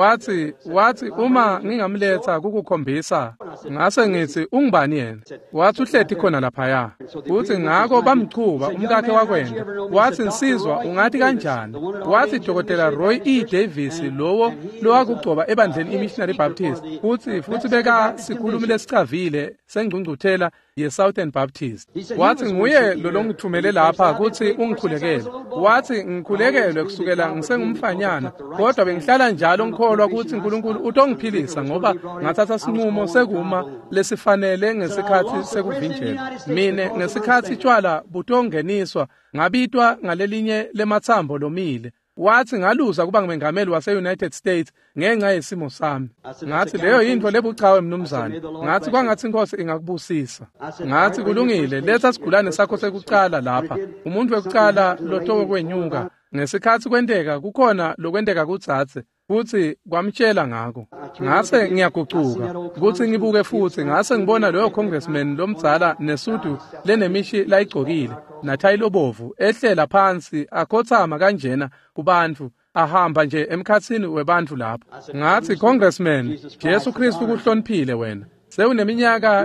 Wathi uma ngingamletha kukukhombisa ngase ngithi ungubani yena? Wathi uhleti khona laphaya. Uthi ngako bamchuba umkakhe wakwenda. Wathi nsizwa ungathi kanjani? Wathi Dr. Roy E. Davis lowo lowakugcoba ebandleni iMissionary Baptist. Futhi beka sikhulumile sicavile sengcungcuthela ye-Southern Baptist. Wathi nguye lo ngithumele lapha ukuthi ungikhulekele. Wathi ngikhulekelwe kusukela ngisengumfanyana kodwa bengihlala njalo ngikholwa ukuthi uNkulunkulu utongiphilisa ngoba ngathatha sinqumo sekuma lesifanele ngesikhathi sekuvinjelwa. Mina ngesikhathi tshwala butongeniswa ngabitwa ngalelinye lemathambo lomile. Wathi ngaluza kuba ngumengameli wase-United States ngenxa yesimo sami. Ngathi leyo yinto lebuchawe mnumzane. Ngathi kwangathi inkosi ingakubusisa. Ngathi kulungile letha sigulane sakho sekucala lapha. Umuntu wekucala lotoko kwenyuka. Ngesikhathi kwenteka kukhona lokwenteka kudzathe futhi kwamtshela ngako. Ngase ngiyagucuka ukuthi ngibuke futhi ngase ngibona loyo congressman lomdzala nesudu lenemishi layigcokile nathayi lobovu ehlela phansi akhothama kanjena kubantu ahamba nje emkhathini webantu lapho. Ngathi congressman Jesu Kristu kuhloniphile wena. Sewuneminyaka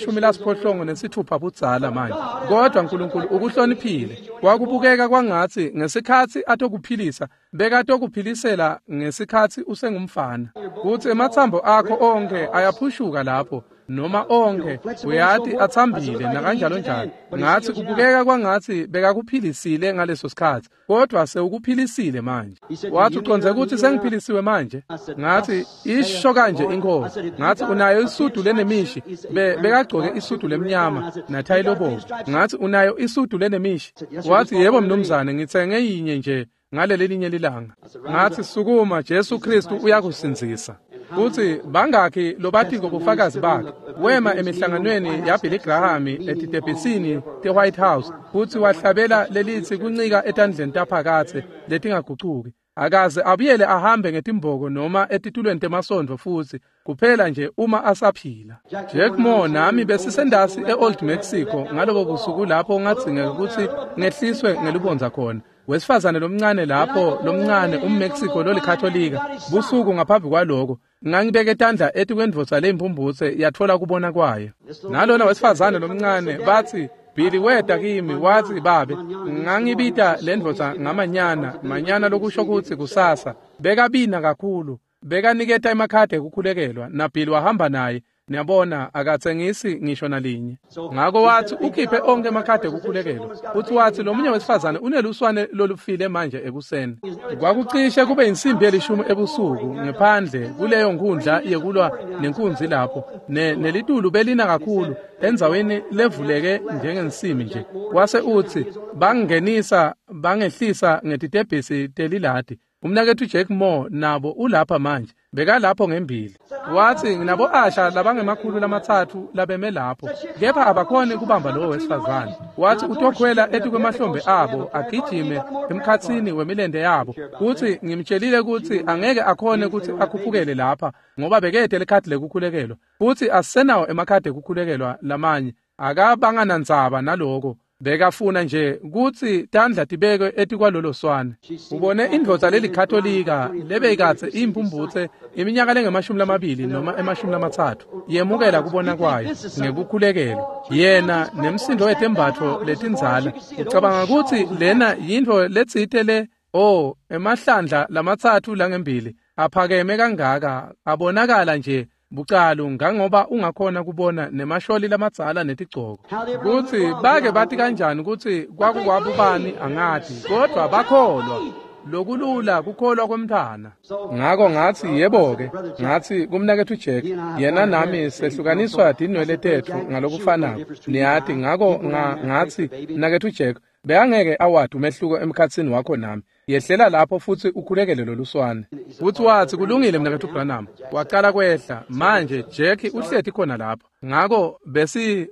lenge-86 budzala manje. Kodwa uNkulunkulu ukuhloniphile. Kwakubukeka kwangathi ngesikhathi atokuphilisa bekatokuphilisela ngesikhathi usengumfana. Kuthi emathambo akho onke ayaphushuka lapho noma onke uyathi athambile nakanjalo njalo. Ngathi kubukeka kwangathi bekakuphilisile ngaleso sikhathi kodwa sewukuphilisile manje. Wathi uconze ukuthi sengiphilisiwe manje? Ngathi isho kanje inkosi. Ngathi unayo isudu lenemishi bekagcoke isudu lemnyama nathayi lobovu. Ngathi unayo isudu lenemishi? Wathi yebo mnumzane ngithenge yinye nje ngaleli linye lilanga. Ngathi sukuma Jesu Kristu uyakusinzisa. Futhi bangakhi lobatiko bufakazi bakhe. Wema emihlanganweni yaBilly Graham etitebhisini te-White House futhi wahlabela lelithi kuncika etandleni taphakathe letingagucuki. Akaze abuyele ahambe ngetimboko noma etitulweni temasondo futhi kuphela nje uma asaphila. Jack Moore nami besisendasi e-Old Mexico ngalobo busuku lapho ngathingeka ukuthi ngehliswe ngelubonza khona. Wesifazane lomncane lapho lomncane umMexico lolikatholika busuku ngaphambi kwaloko ngangibeke tandla ethi kwendvodza lempumbuthe yathola kubona kwayo. Nalona wesifazane lomncane bathi Billy weda kimi wathi babe ngangibita lendvodza ngamanyana lokusho ukuthi kusasa bekabina kakhulu bekaniketa emakhadi ekukhulekelwa na Billy wahamba naye niyabona akathengisi ngisho nalinye. Ngakho wathi ukhiphe onke emakhadi ekukhulekelo. Uthi wathi lo munye wesifazane uneluswane lolufile manje ekuseni. Kwakucishe kube insimbi elishumi ebusuku ngephandle kuleyo nkundla yekulwa nenkunzi lapho. Nelitulu belina kakhulu enzaweni levuleke njengensimbi nje. Wase uthi bangehlisa ngetitebhisi teliladi. Umnakethu Jack Moore nabo ulapha manje. Beka lapho ngembili. Wathi nginabo Asha labangemakhulu lamathathu labeme lapho. Kepha abakhona kubamba lo wesifazane. Wathi utokhwela ethi kwemahlombe abo agijime emkhatsini wemilende yabo. Uthi ngimtshelile ukuthi angeke akhone ukuthi akhuphukele lapha ngoba bekede lekhadi lekukhulekelo. Uthi asisenawo emakhadi ekukhulekelwa lamanye. Akabangana ndzaba naloko. Bekafuna nje kuthi tandla tibekwe ethi kwalolo swane. Ubone indvodza lelikatholika lebekatse impumbutse iminyaka lenge-20 noma e-30 yemukela kubona kwayo ngekukhulekela. Yena nemsindo wetembatho letinzala ucabanga ukuthi lena yindvo letsite emahlandla lamathathu langembili aphakeme kangaka abonakala nje bucalo ngangoba ungakhona kubona nemasholi lamadzala netigcoko. Kuthi bake bathi kanjani ukuthi kwakukwabubani angathi kodwa bakholwa. Lokulula kukholwa kwemthana. Ngakho ngathi yebo-ke ngathi kumnakethu Jack yena nami sehlukaniswa dinwele tethu ngalokufanako. Niyathi ngakho ngathi mnakethu Jack beyangeke awadi umehluko emkhatsini wakho nami. Yehlela lapho futhi ukhulekele loluswane. Uthi wathi kulungile mnakethu Branham. Waqala kwehla manje Jack uhlethi khona lapho. Ngakho besi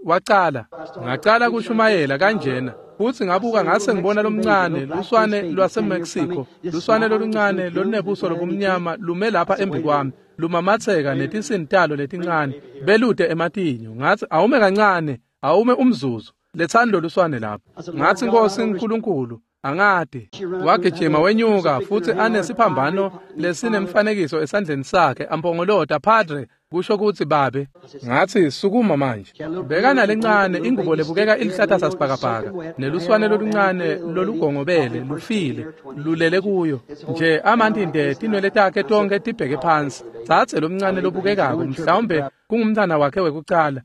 ngaqala kushumayela kanjena. Uthi ngabuka ngase ngibona lomncane luswane lwaseMexico. Luswane loluncane lolunebuso lobumnyama lume lapha embi kwami. Lumamatheka netisintalo letincane belude ematinyo. Ngathi awume kancane, awume umzuzu. Lethani loluswane lapha. Ngathi Nkosi uNkulunkulu angade wagijima wenyuka futhi anesiphambano lesinemfanekiso esandleni sakhe ampongolota Padre kusho ukuthi babe. Ngathi sukuma manje. Bekana lencane ingubo lebukeka ilihlata sasibhakabhaka neluswane loluncane lolugongobele lufile lulele kuyo nje amantinde tinwele takhe tonke tibheke phansi. Zathe lomncane lobukekako mhlawumbe kungumntana wakhe wekucala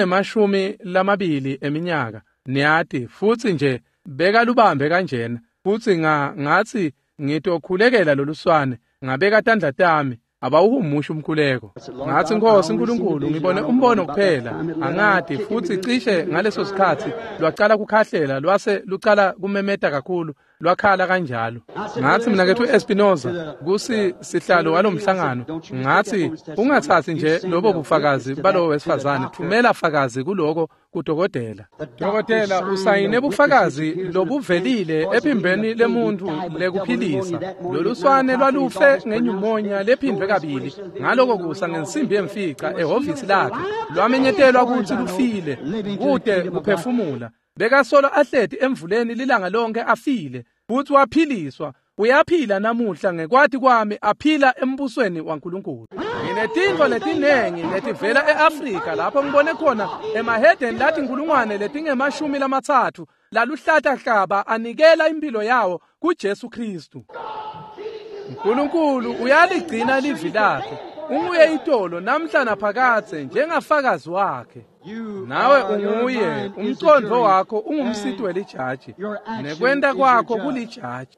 lonemashumi eminyaka. Niyathi futhi nje beka lubambe kanjena futhi ngathi ngitokhulekela loluswane ngabeka tandla tami abawuhumusha umkhuleko. Ngathi Nkosi uNkulunkulu ngibone umbono kuphela angadi futhi cishe ngaleso sikhathi lwaqala kukhahlela lwase luqala kumemeta kakhulu lwakhala kanjalo. Ngathi mnakethu Espinoza kusi sihlalo walomhlangano ngathi ungathathi nje lobo bufakazi balowo wesifazane thumela fakazi kuloko kudokotela. Dokotela usayine bufakazi lobuvelile ephimbeni lemuntu lekuphilisa. Loluswane lwalufe ngenyumonya lephindwe kabili ngaloko kusa ngensimbi emfica ehhovisi lakhe lwamenyetelwa ukuthi lufile kude kuphefumula. Bekasolo ahleti emvuleni lilanga lonke afile futhi waphiliswa. Uyaphila namuhla ngekwati kwami aphila embusweni waNkulunkulu. Nginetintfo letinengi letivela eAfrika lapho ngibone khona emahedeni lathi inkulungwane letinge-30 laluhlata hlaba anikela impilo yawo kuJesu Kristu. uNkulunkulu uyaligcina livi lakhe. Unguye itolo namhla naphakathe njengafakazi wakhe. Nawe unguye umcondvo wakho ungumsiti welijaji nekwenta kwakho kulijaji.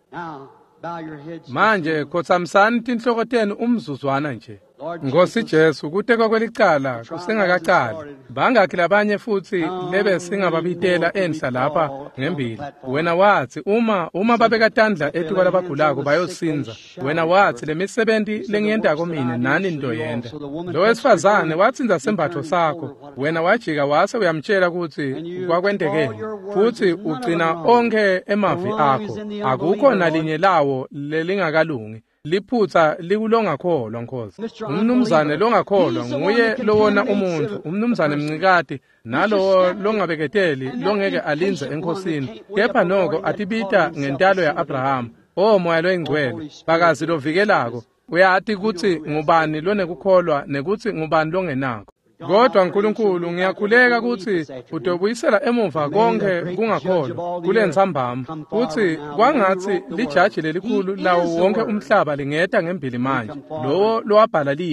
Manje khothamsani tinhloko tenu umzuzwana nje. Nkosi Jesu kude kwakwelixala kusengakaqali bangakhi labanye futhi lebe singababitela enhla lapha ngembili. Wena wathi uma babeka tandla ethi kwalabagulako bayosinza. Wena wathi lemisebenzi lengiyendako mina nani ndoyenda. Lo wesifazane watsinza sembatho sakho. Wena wajika wase uyamtshela ukuthi kwakwendekeni futhi ugcina onke emavi akho. Akukho nalinye lawo lelingakalungi. Liphutha likulongakholwa Nkosi. Umnumzane longakholwa nguye lowona umuntu. Umnumzane mncikati nalo longabeketeli longeke alinze enkosini. Kepha noko atibita ngentalo ya Abraham. Moya loyingcwele bakazi lovikelako. Uyathi ukuthi ngubani lonekukholwa nekuthi ngubani longenako. Kodwa uNkulunkulu ngiyakhuleka ukuthi utobuyisela emuva konke kungakholwa kule ntsambama. Uthi kwangathi lijaji lelikhulu lawo wonke umhlaba lingeda ngembili manje. Lowo lowabhala livi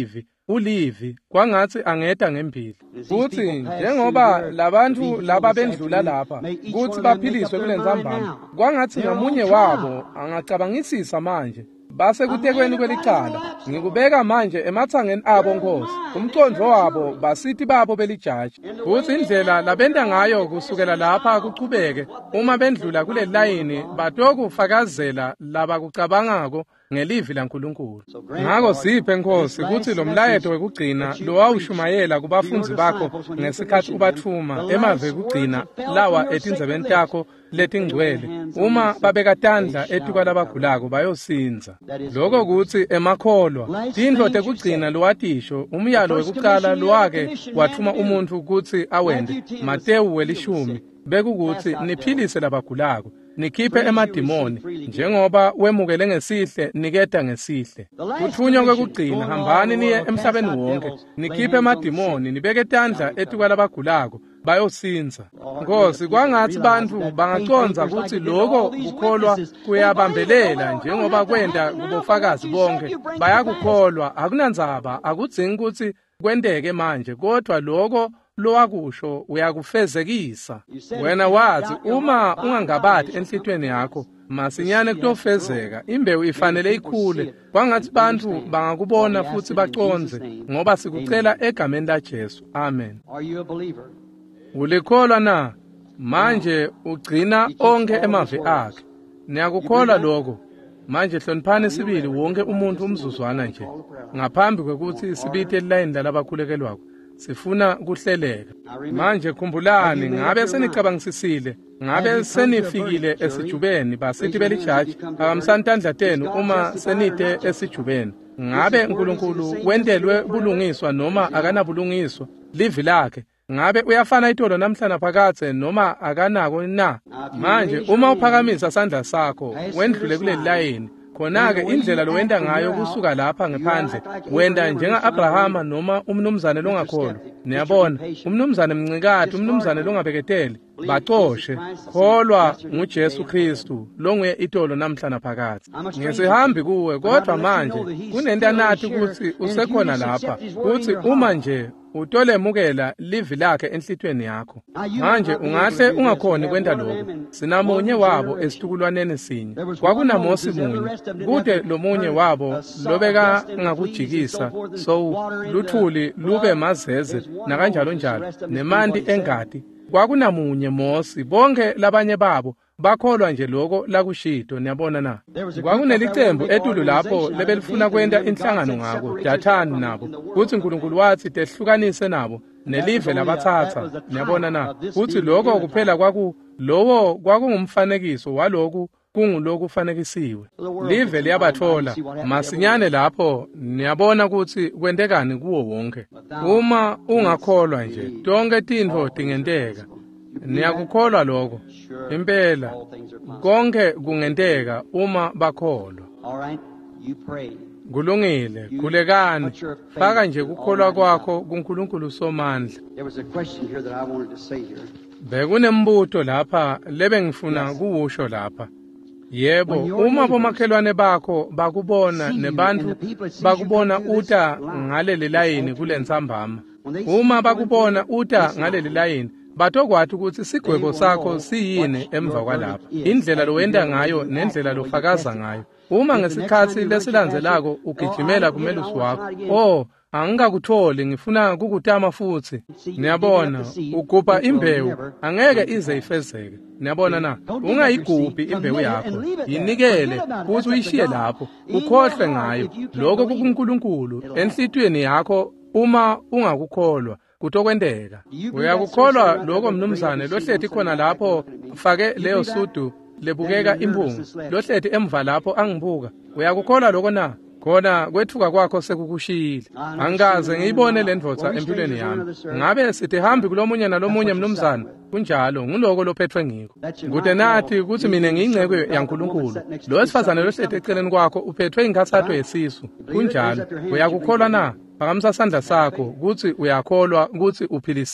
uLivi kwangathi angeda ngempilo futhi njengoba labantu laba bendlula lapha kuthi baphiliswe kulenzambama kwangathi ngamunye wabo angacabangisisa manje base kutekweni kwelicala ngikubeka manje emathangeni abo Nkosi umcondvo wabo basithi babo belijaji futhi indlela labenda ngayo kusukela lapha kuqhubeke uma bendlula kule layini batokufakazela laba kucabangako ngelivi laNkulunkulu ngako siphe Nkosi ukuthi lo mlayeto wekugcina lo wawushumayela kubafunzi bakho ngesikhathi ubathuma emave kugcina lawa etindzebeni takho letingcwele uma babekatandla etuka labagulako bayosinza lokho kuthi emakholwa tindlo tekugcina lowatisho umyalo wekuqala lowake wathuma umuntu ukuthi awende Matewu 10 bekukuthi niphilise labagulako nikhiphe emadimoni njengoba wemukele ngesihle nikeda ngesihle kuthunywa kwekugcina hambani niye emhlabeni wonke nikhiphe emadimoni nibeke tandla etuka labagulako bayosinza Nkosi kwangathi bantu bangaconza ukuthi lokho kukholwa kuyabambelela njengoba kwenda kubofakazi bonke bayakukholwa akunandzaba akudzingi ukuthi kwendeke manje kodwa lokho lowakusho uyakufezekisa wena wazi uma ungangabathi enhlitweni yakho masinyane kutofezeka imbewu ifanele ikhule kwangathi bantu bangakubona futhi baconze ngoba sikucela egameni laJesu amen ulikholwa na manje ugcina onke emavi akhe niyakukholwa lokho manje hloniphani sibili wonke umuntu umzuzwana nje ngaphambi kwekuthi sibithe elayini labakhulekelwako sifuna kuhleleka manje khumbulani ngabe senicabangisisile ngabe senifikile esijubeni basithi belijaji akamsantandla tenu uma senide esijubeni ngabe uNkulunkulu wendelwe bulungiswa noma akanabulungiswa livi lakhe ngabe uyafana itolo namhlanje phakathe noma akanako na manje uma uphakamisa sandla sakho wendlule kule layini khona-ke indlela lowenda ngayo kusuka lapha ngaphandle wenda njenga-Abrahama noma umnumzane longakholwa niyabona umnumzane mncikati umnumzane longabeketeli bacoshe kholwa nguJesu Kristu longuye itolo namhlanje phakathi ngesihambi kuwe kodwa manje kunento nathi ukuthi usekhona lapha ukuthi uma nje utolemukela livi lakhe enhlitweni yakho manje ungahle ungakhoni kwenda lokho sinamunye wabo esitukulwaneni sinye kwakunaMosi munye kude lomunye wabo lobeka ngakujikisa so luthuli lube mazeze nakanjalo njalo nemandi engadi kwakunamunye Mosi bonke labanye babo bakholwa nje lokho lakushito niyabona na kwakunelicembu etulu lapho lebelifuna kwenda inhlangano ngako Dathani nabo kuthi uNkulunkulu wathi tehlukanise nabo nelive labathatha niyabona na kuthi lokho kuphela lowo kwakungumfanekiso walokhu kunguloku fanekisiwe live liyabathola masinyane lapho niyabona ukuthi kwendekani kuwo wonke uma ungakholwa nje tonke tintfo tingenteka niyakukholwa lokho impela konke kungenteka uma bakholwa kulungile khulekani faka nje kukholwa kwakho kuNkulunkulu somandla bekunembuto lapha lebengifuna kuwusho lapha yebo uma bomakhelwane bakho bakubona nebantu bakubona uta ngaleli layini kulensambama uma bakubona uta ngaleli layini batokwathi ukuthi sigwebo sakho siyini emva kwalapha indlela lowenda ngayo nendlela lofakaza ngayo uma ngesikhathi lesilandzelako ugijimela kumelusi wakho angikakutholi ngifuna kukutama futhi niyabona ugubha imbewu angeke ize ifezeke niyabona na ungayigubhi imbewu yakho yinikele futhi uyishiye lapho ukhohle ngayo lokho kuNkulunkulu enhlitweni yakho uma ungakukholwa kutokwendeka uyakukholwa lokho mnumzane lohlethi khona lapho fake leyo sudu lebukeka impungu lohlethi emva lapho angibuka uyakukholwa lokho na khona kwethuka kwakho sekukushiyile angikaze ngiyibone lendvodza empilweni yami ngabe sithi hambi kulomunye nalomunye mnumzane kunjalo nguloko lophethwe ngikho kude nathi ukuthi mina ngiyingceko yaNkulunkulu lo wesifazane lohlethi eceleni kwakho uphethwe inkathatho yesisu kunjalo uyakukholwa na phakamisa sandla sakho ukuthi uyakholwa ukuthi uphilisiwe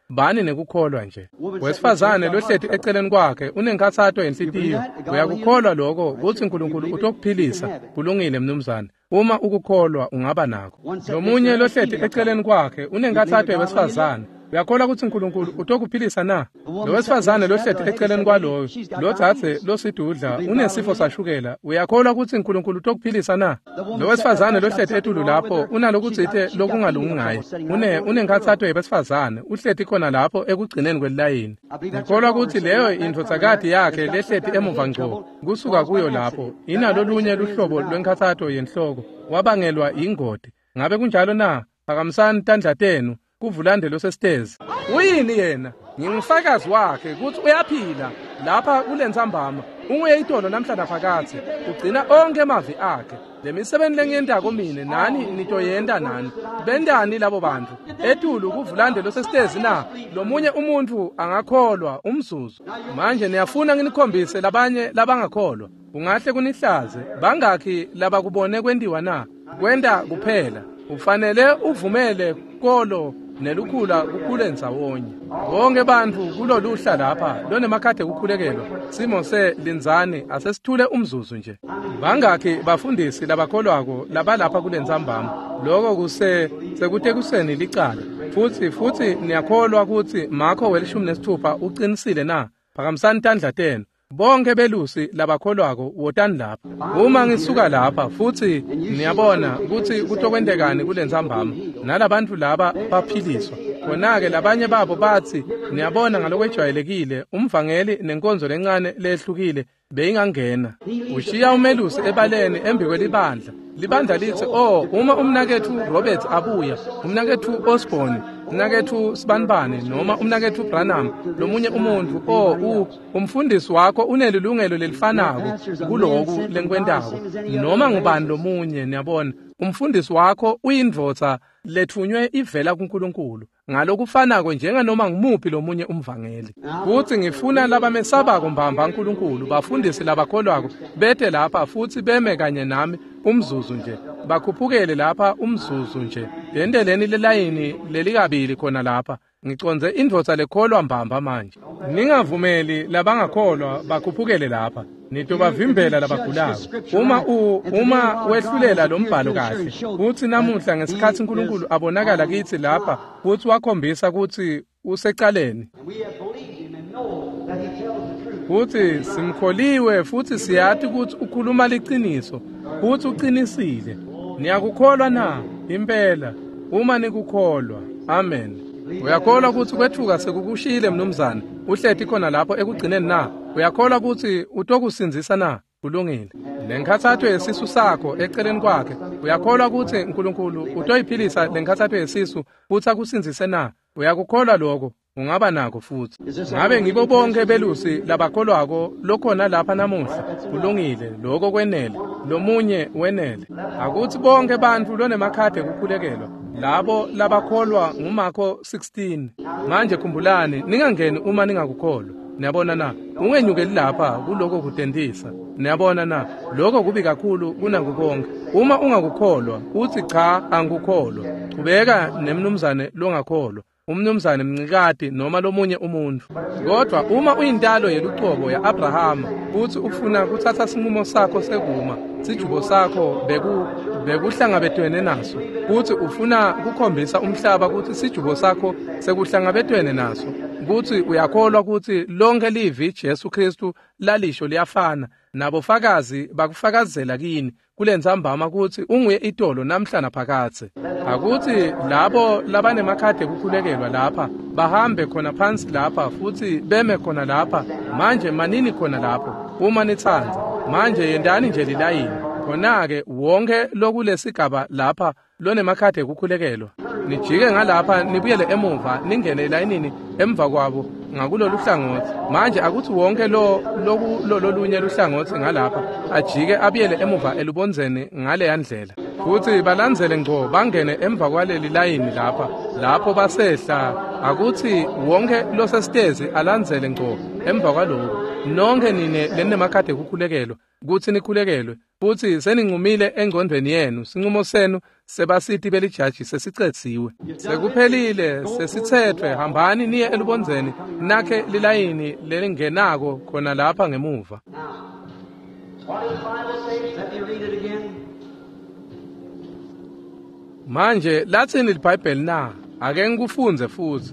bani nekukholwa nje. Wesifazane lohleti eceleni kwakhe unenkathatho yenhliziyo. Uyakukholwa lokho ukuthi uNkulunkulu utokuphilisa? Kulungile mnumzane. Uma ukukholwa ungaba nakho. Lomunye lohleti eceleni kwakhe unenkathatho yabesifazane. Uyakholwa ukuthi uNkulunkulu utokuphilisa na? Lo wesifazane lohleti eceleni kwaloyo, lo thathe losidudla unesifo sashukela. Uyakholwa ukuthi uNkulunkulu utokuphilisa na? Lo wesifazane lohleti etulu lapho unalokutsithe lokungalungi ngaye. Unenkathatho yabesifazane, uhleti khona lapho ekugcineni kwelayini. Ngikholwa ukuthi leyo indodakazi yakhe lehleti emuva ngco kusuka kuyo lapho inalo lunye luhlobo lwenkathatho yenhloko wabangelwa ingodi. Ngabe kunjalo na? Phakamisani tandlatenu kuvulandelo sesitezi. Uyini yena? Ngingufakazi wakhe ukuthi uyaphila lapha kulenzambama. Unguye itolo namhlanje phakathi. Ugcina onke emavi akhe. Lemisebenzi lengiyenda komine nani nitoyenda nani? Bendani labo bantu? Etulu kuvulandelo sesitezi na? Lomunye umuntu angakholwa umzuzu. Manje niyafuna nginikhombise labanye labangakholwa. Ungahle kunihlaze. Bangakhi laba kubone kwendiwa na? Kwenda kuphela. Ufanele uvumele kolo nelukhula kukhule ndzawonye. Bonke bantu kuloluhla lapha lonemakhade kukhulekelwa. Simo selinzani asesithule umzuzu nje. Bangakhi bafundisi labakholwako labalapha kulenzambama. Lokho sekutekuseni licala. Futhi niyakholwa ukuthi Marko 16 uqinisile na? Phakamisani tandlatenu. Bonke belusi labakholwako wotani lapha. Uma ngisuka lapha futhi niyabona ukuthi kutokwendekani kulenzambama nalabantu laba baphiliswa. Khona-ke labanye babo bathi niyabona ngalokwejwayelekile umvangeli nenkonzo lencane lehlukile beyingangena. Ushiya umelusi ebaleni embi kwelibandla. Libandla lithi uma umnakethu Robert abuya, umnakethu Osborne, umnakethu Sibanibane noma umnakethu Branham, lomunye umuntu umfundisi wakho unelilungelo lelifanako kuloku lenkwendako noma ngubani lomunye. Niyabona umfundisi wakho uyindvodza lethunywe ivela kuNkulunkulu ngalokufanako njenganoma ngimuphi lomunye umvangeli. Futhi ngifuna laba mesabako mbamba uNkulunkulu bafundisi labakholwako bete lapha futhi beme kanye nami umzuzu nje. Bakhuphukele lapha umzuzu nje. Endeleni lelayini lelikabili khona lapha. Ngiconze indvodza lekholwa mbamba manje. Ningavumeli labangakholwa bakhuphukele lapha. Nitobavimbela labagulayo. Uma wehlulela lo mbhalo kahle uthi namuhla ngesikhathi uNkulunkulu abonakala kithi lapha uthi wakhombisa ukuthi usecaleni. Futhi simkholiwe futhi siyathi ukuthi ukhuluma liqiniso futhi uqinisile. Niyakukholwa na? Impela uma nikukholwa. Amen. Uyakholwa ukuthi kwethuka sekukushile mnumzane uhleti khona lapho ekugcineni na? Uyakholwa ukuthi utokusinzisa na? Kulungile. Lenkathatho yesisu sakho eceleni kwakhe. Uyakholwa ukuthi uNkulunkulu utoyiphilisa lenkathatho yesisu futhi akusinzise na? Uyakukholwa lokho? Ungaba nako futhi. Ngabe ngibo bonke belusi labakholwako lokhona lapha namuhla. Kulungile. Lokho kwenele. Lomunye wenele. Akuthi bonke bantu lonemakhade kukhulekelwa. Labo labakholwa nguMarko 16. Manje khumbulani ningangeni uma ningakukholwa. Niyabona na? Ungenyukeli lapha kuloko kutendisa. Niyabona na? Lokho kubi kakhulu kunakukonke. Uma ungakukholwa uthi cha angikukholwa. Qhubeka nemnumzane longakholwa. Umnumzane mncikadi noma lomunye umuntu. Kodwa uma uyintalo yeluqobo yaAbrahama uthi ufuna kuthatha isinqumo sakho sekuma sijubo sakho bekuhlangabetwene naso uthi ufuna kukhombisa umhlaba ukuthi sijubo sakho sekuhlangabetwene naso ukuthi uyakholwa ukuthi lonke livi Jesu Kristu lalisho liyafana nabofakazi bakufakazela kini kulenzambama ukuthi unguye itolo namhlanje phakathe. Akuthi labo labanemakhade kukhulekelwa lapha bahambe khona phansi lapha futhi beme khona lapha manje manini khona lapho uma nithanza manje yendani nje lilayini. Khona-ke wonke lokulesigaba lapha lonemakhade kukhulekelwa nijike ngalapha nibuyele emuva ningene elayinini emva kwabo ngakulolu hlangothi. Manje akuthi wonke lolunye luhlangothi ngalapha ajike abiyele emuva elubonzeni ngale yandlela futhi balandzele ngco bangene emva kwaleli layini lapho basehla. Akuthi wonke losesitezi alandzele ngco emva kwaloko. Nonke nine lenemakhade kukhulekelwa kuthi nikhulekelwe futhi seninqumile engqondweni yenu sinqumo senu sebasithi belijaji sesicethiwe sekuphelile sesithethwe hambani niye elubonzeni nakhe lilayini lelingenako khona lapha ngemuva. What does the Bible say? Let me read it again. Manje lathini iBhayibheli na ake ngikufunze futhi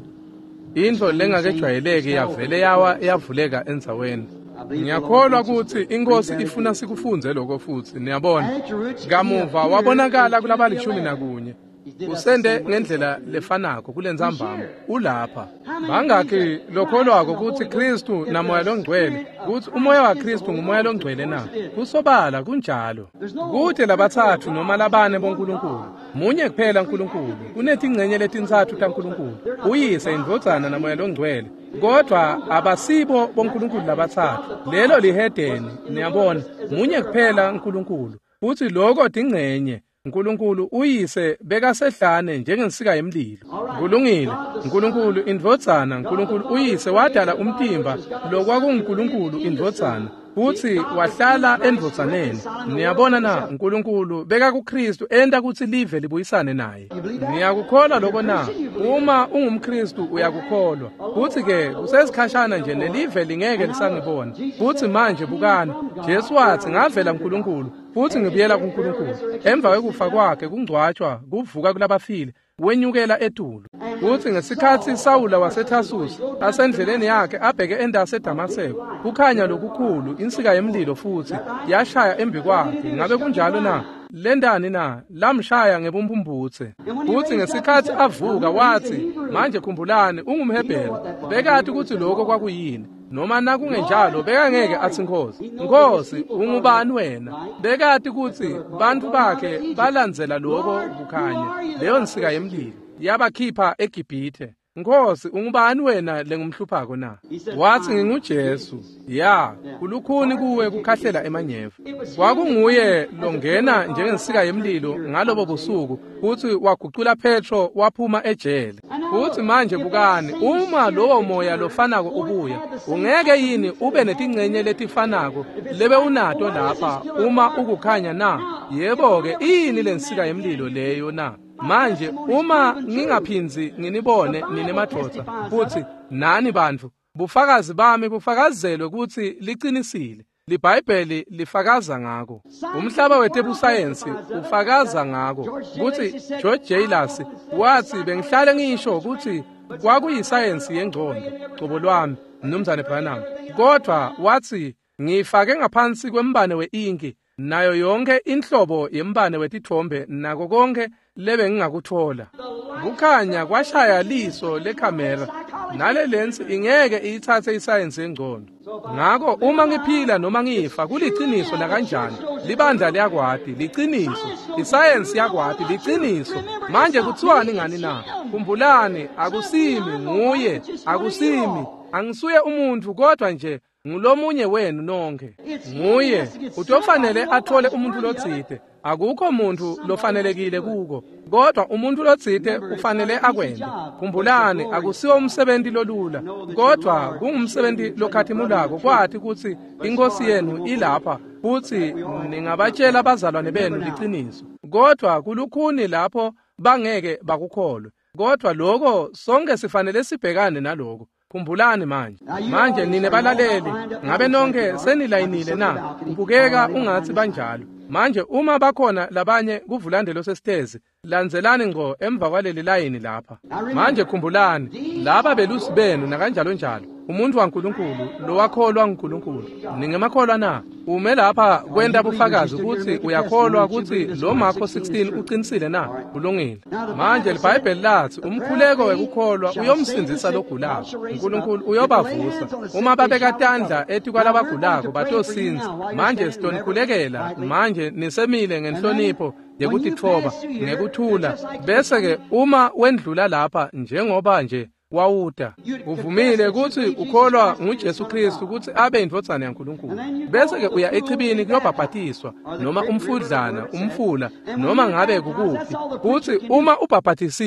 into lengakejwayeleki yavele yavuleka endzaweni. Ngiyakholwa ukuthi inkosi ifuna sikufunze lokho futhi niyabona kamuva wabonakala kulabali 11 usende ngendlela lefanako kulenzambama ulapha bangaki lokholwako ukuthi Kristu namoya longcwele ukuthi umoya waKristu ngumoya longcwele na kusobala kunjalo kuthi labathathu noma labane boNkulunkulu munye kuphela uNkulunkulu kunetingcenye letintathu taNkulunkulu uyise indvodzana namoya longcwele kodwa abasibo boNkulunkulu labathathu lelo lihedeni niyabona munye kuphela uNkulunkulu futhi lokho dingcenye uNkulunkulu uyise bekasehlane njengensika yemlilo kulungile uNkulunkulu indvodzana uNkulunkulu uyise wadala umtimba lokwakunguNkulunkulu indvodzana futhi wahlala endvodzaneni niyabona na uNkulunkulu beka kuKristu enda ukuthi live libuyisane naye niyakukholwa lokho na uma ungumKristu uyakukholwa futhi ke kusesikhashana nje nelive lingeke lisangibona futhi manje bukani Jesu wathi ngavela uNkulunkulu futhi ngibuyela kuNkulunkulu emva kwekufa kwakhe kungcwatshwa kuvuka kulabafile wenyukela etulo futhi ngesikhathi Sawula waseThasusi asendleleni yakhe abheke endase eDamaseko kukhanya lokukhulu insika yemlilo futhi yashaya embi kwakhe ngabe kunjalo na lendani na lamshaya ngebumbumbuthe futhi ngesikhathi avuka wathi manje khumbulani ungumHebheru bekathi ukuthi lokho kwakuyini noma nakungenjalo beka ngeke athi Nkosi ungubani wena bekathi ukuthi bantu bakhe balandzela lokho kukhanya leyo nsika yemlilo yabakhipha eGibhithe Nkosi ungubani wena lengumhluphako na wathi nginguJesu ya kulukhuni kuwe kukhahlela emanyeva kwakunguye longena njengensika yemlilo ngalobo busuku futhi wagucula Petro waphuma ejele futhi manje bukani uma lowo moya lofanako ubuya ungeke yini ube netingcenye letifanako lebe unato lapha uma ukukhanya na yebo ke ini lensika yemlilo leyo na manje uma ngingaphinzi nginibone ninemadoda futhi nani bantu bufakazi bami bufakazelwe ukuthi liqinisile liBhayibheli lifakaza ngako umhlaba wetebusayensi ufakaza ngako ukuthi George Jailus wathi bengihlale ngisho ukuthi kwakuyisayensi yengqondo qobo lwami mnumzane Branham kodwa wathi ngifake ngaphansi kwembane weinki nayo yonke inhlobo yembane wetithombe nako konke lebe ngingakuthola kukhanya kwashaya liso lekhamera nale lens ingeke ithathe isayensi yengqondo ngako uma ngiphila noma ngifa kuliqiniso la kanjani libandla liyakwadi liqiniso isayensi yakwadi liqiniso manje kuthiwani ngani na khumbulani akusimi nguye akusimi angisuye umuntu kodwa nje ngulomunye wenu nonke nguye utofanele athole umuntu lotsite akukho umuntu lofanelekile kuko kodwa umuntu lotsite ufanele akwende khumbulani akusiwo umsebenzi lolula kodwa kungumsebenzi lokhathimulako kwathi ukuthi inkosi yenu ilapha futhi ningabatshela abazalwane benu liqiniso kodwa kulukhuni lapho bangeke bakukholwe kodwa lokho sonke sifanele sibhekane naloko khumbulani manje nine balaleli ngabe nonke senilayinile na kubukeka ungathi banjalo manje uma bakhona labanye kuvulandelo sesitezi landzelani ngqo emva kwaleli layini lapha manje khumbulani laba belusi benu nakanjalo njalo umuntu waNkulunkulu lo wakholwa uNkulunkulu ningemakholwa na ume lapha kwenda bufakazi ukuthi uyakholwa ukuthi lo Marko 16 uqinisile na kulungile manje iBhayibheli lathi umkhuleko wekukholwa uyomsindisa logulako uNkulunkulu uyobavusa uma babekatandla ethi kwalabagulako batosinza manje sitonikhulekela manje nisemile ngenhlonipho yekutithoba ngekuthula bese ke uma wendlula lapha njengoba nje wawuda uvumile ukuthi ukholwa nguJesu Kristu ukuthi abe indvodzana yaNkulunkulu bese ke uya echibini kuyobhabhatiswa noma umfudlana umfula noma ngabe kukuphi ukuthi uma ubhabhatisiwe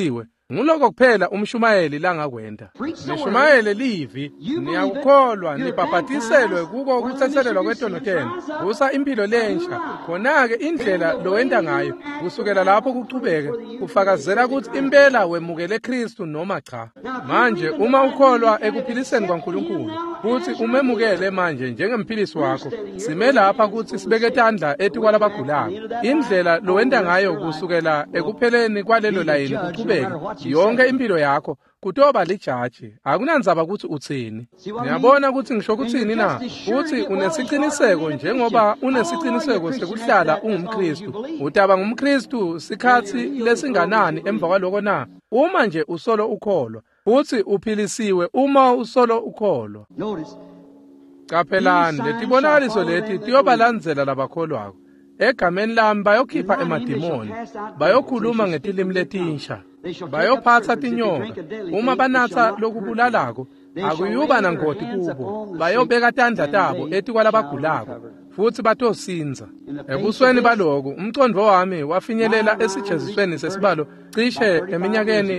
nguloko kuphela umshumayeli langakwenda. Nishumayele livi, niyakukholwa, nibhabhatiselwe kuko ukuthethelelwa kwetonoteni, kusa impilo lensha. Khona-ke indlela lowenda ngayo kusukela lapho kuchubeke kufakazela ukuthi impela wemukele Kristu noma cha. Manje uma ukholwa ekuphiliseni kwaNkulunkulu futhi umemukele manje njengemphilisi wakho, sime lapha ukuthi sibeke tandla ethi kwalabagulayo. Indlela lowenda ngayo kusukela ekupheleni kwalelo layini kuchubeke yonke impilo yakho kutoba lijaji, akunandzaba ukuthi uthini. Niyabona ukuthi ngisho ukuthini na? Uthi unesiqiniseko njengoba unesiqiniseko sekuhlala ungumKristu. Utaba ngumKristu sikhathi lesinganani emva kwaloko na? Uma nje usolo ukholwa, uthi uphilisiwe uma usolo ukholwa. Qaphelani, letibonakaliso leti tiyobalandzela labakholwako. Egameni lami bayokhipha emadimoni, bayokhuluma ngetilimi letinsha, bayophatha tinyoka, uma banatha lokubulalako akuyuba nangoti kubo, bayobeka tandla tabo ethi kwalabagulako futhi batosinza. Ebusweni baloku umcondvo wami wafinyelela esijezisweni sesibalo cishe eminyakeni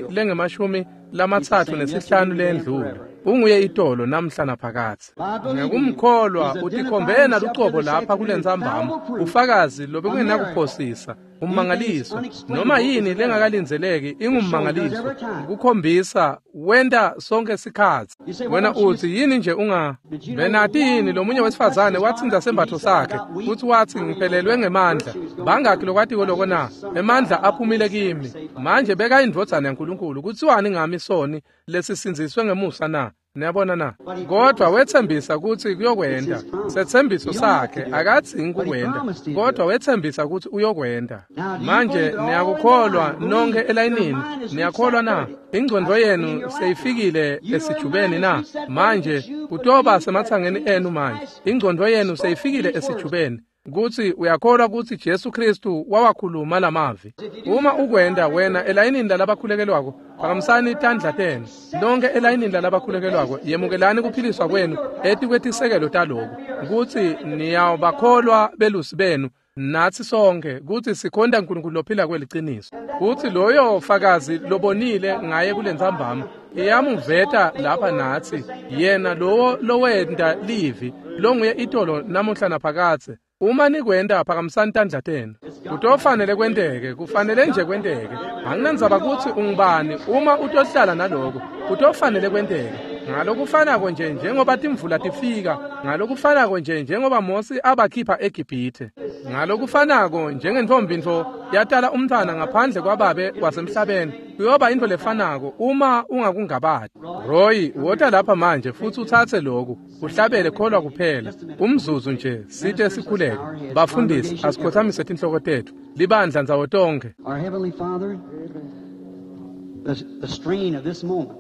lenge-35 lendlule. Unguye itolo namhla naphakatsi. Ngekumkholwa utikhombena lucobo lapha kulenzambama, ufakazi lobekungenakuphosisa, ummangaliso noma yini lengakalinzeleki ingummangaliso, ukukhombisa wenda sonke sikhathi. Wena uthi yini nje benati yini lo munye wesifazane watsinza sembatho sakhe futhi wathi ngiphelelwe ngemandla. Bangakhi lokwatiko lokho na? Emandla aphumile kimi. Manje beka indvodzana yaNkulunkulu kuthiwani ngami soni lesisinziswe ngemusa na? Niyabona na? Kodwa wethembisa ukuthi kuyokwenda. Sethembiso sakhe akadzingi kukwenda, kodwa wethembisa ukuthi uyokwenda. Manje niyakukholwa nonke elayinini, niyakholwa na? Ingqondo yenu seyifikile esijubeni na? Manje kutoba semathangeni enu manje. Ingqondo yenu seyifikile esijubeni. Kuthi uyakholwa ukuthi Jesu Kristu wawakhuluma lamavi. Uma ukwenda wena elayinini labakhulekelwako, phakamsani tandla tenu. Lonke elayinini labakhulekelwako yemukelani kuphiliswa kwenu ethi kwetisekelo taloku. Kuthi niyawubakholwa belusi benu nathi sonke kuthi sikhonda uNkulunkulu lophila kweliciniso. Kuthi loyo fakazi lobonile ngaye kulenzambama iyamuveta lapha nathi yena lowenda livi longuye itolo namuhla naphakatsi. Uma nikwenda phakamsani tandla tenu. Kutofanele kwendeke, kufanele nje kwendeke. Anginandzaba ukuthi ungubani uma utohlala naloko, kutofanele kwendeke. Ngalokufanako nje njengoba timvula tifika, ngalokufanako nje njengoba Mose abakhipha eGibhithe, ngalokufanako njengentvombintfo yatala umntfwana ngaphandle kwababe wasemhlabeni, kuyoba into lefanako uma ungakungabati. Roy, wota lapha manje futhi uthathe lokhu, uhlabele kholwa kuphela. Umzuzu nje sithe sikhuleke. Bafundisi asikhothamise tinhloko tethu. Libandla nzawo tonke. Our Heavenly Father, the strain of this moment.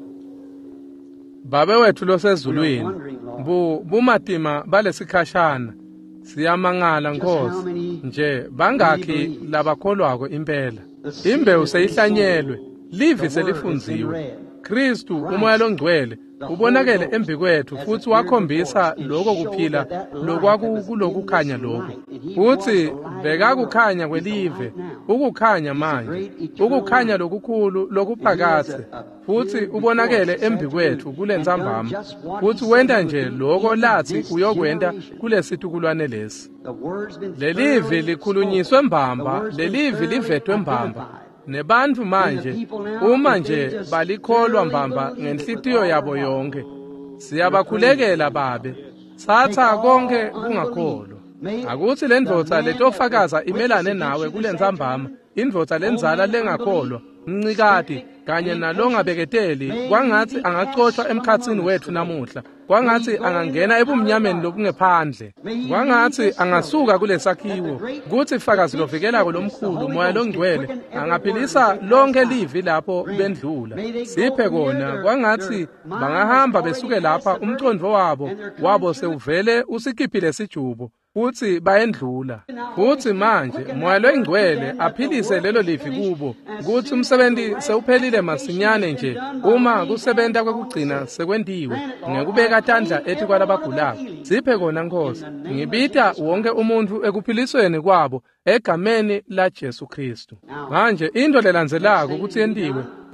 Babe wethu losezulwini, bumatima balesikhashana, siyamangala Nkosi, nje bangakhi labakholwako impela. Imbewu seyihlanyelwe, livi selifunziwe. Kristu umoya longcwele ubonakele embi kwethu futhi wakhombisa lokho kuphila lokwakulokukhanya lokho. Futhi bekakukhanya kwelive, ukukhanya manje, ukukhanya lokukhulu lokuphakathe. Futhi ubonakele embi kwethu kulenzambama, futhi wenda nje lokho lathi uyokwenda kulesitukulwane lesi. Lelivi likhulunyiswe mbamba, lelivi livetwe mbamba. Nebantu manje uma nje balikholwa mbamba ngenhlitiyo yabo yonke, siyabakhulekela babe, thatha konke kungakholwa. Akuthi lendvodza letofakaza imelane nawe kulenzambama, indvodza lenzala lengakholwa, mncikati kanye nalongabeketeli, kwangathi angacoshwa emkhatsini wethu namuhla, kwangathi angangena ebumnyameni lobungephandle, kwangathi angasuka kulesakhiwo, kuthi fakazi lovikelako lomkhulu moya longcwele angaphilisa lonke livi lapho bendlula. Siphe kona kwangathi bangahamba besuke lapha umcondvo wabo sewuvele usikhiphile sijubo, futhi bayendlula. Futhi manje moya longcwele aphilise lelo livi kubo, kuthi umsebenzi sewuphelile masinyane nje uma kusebenta kwekugcina sekwendiwe ngekubeka tandla ethi kwalabagulayo. Siphe kona Nkosi, ngibita wonke umuntu ekuphilisweni kwabo egameni la Jesu Kristu. Manje into lelandzelako ukuthi yendiwe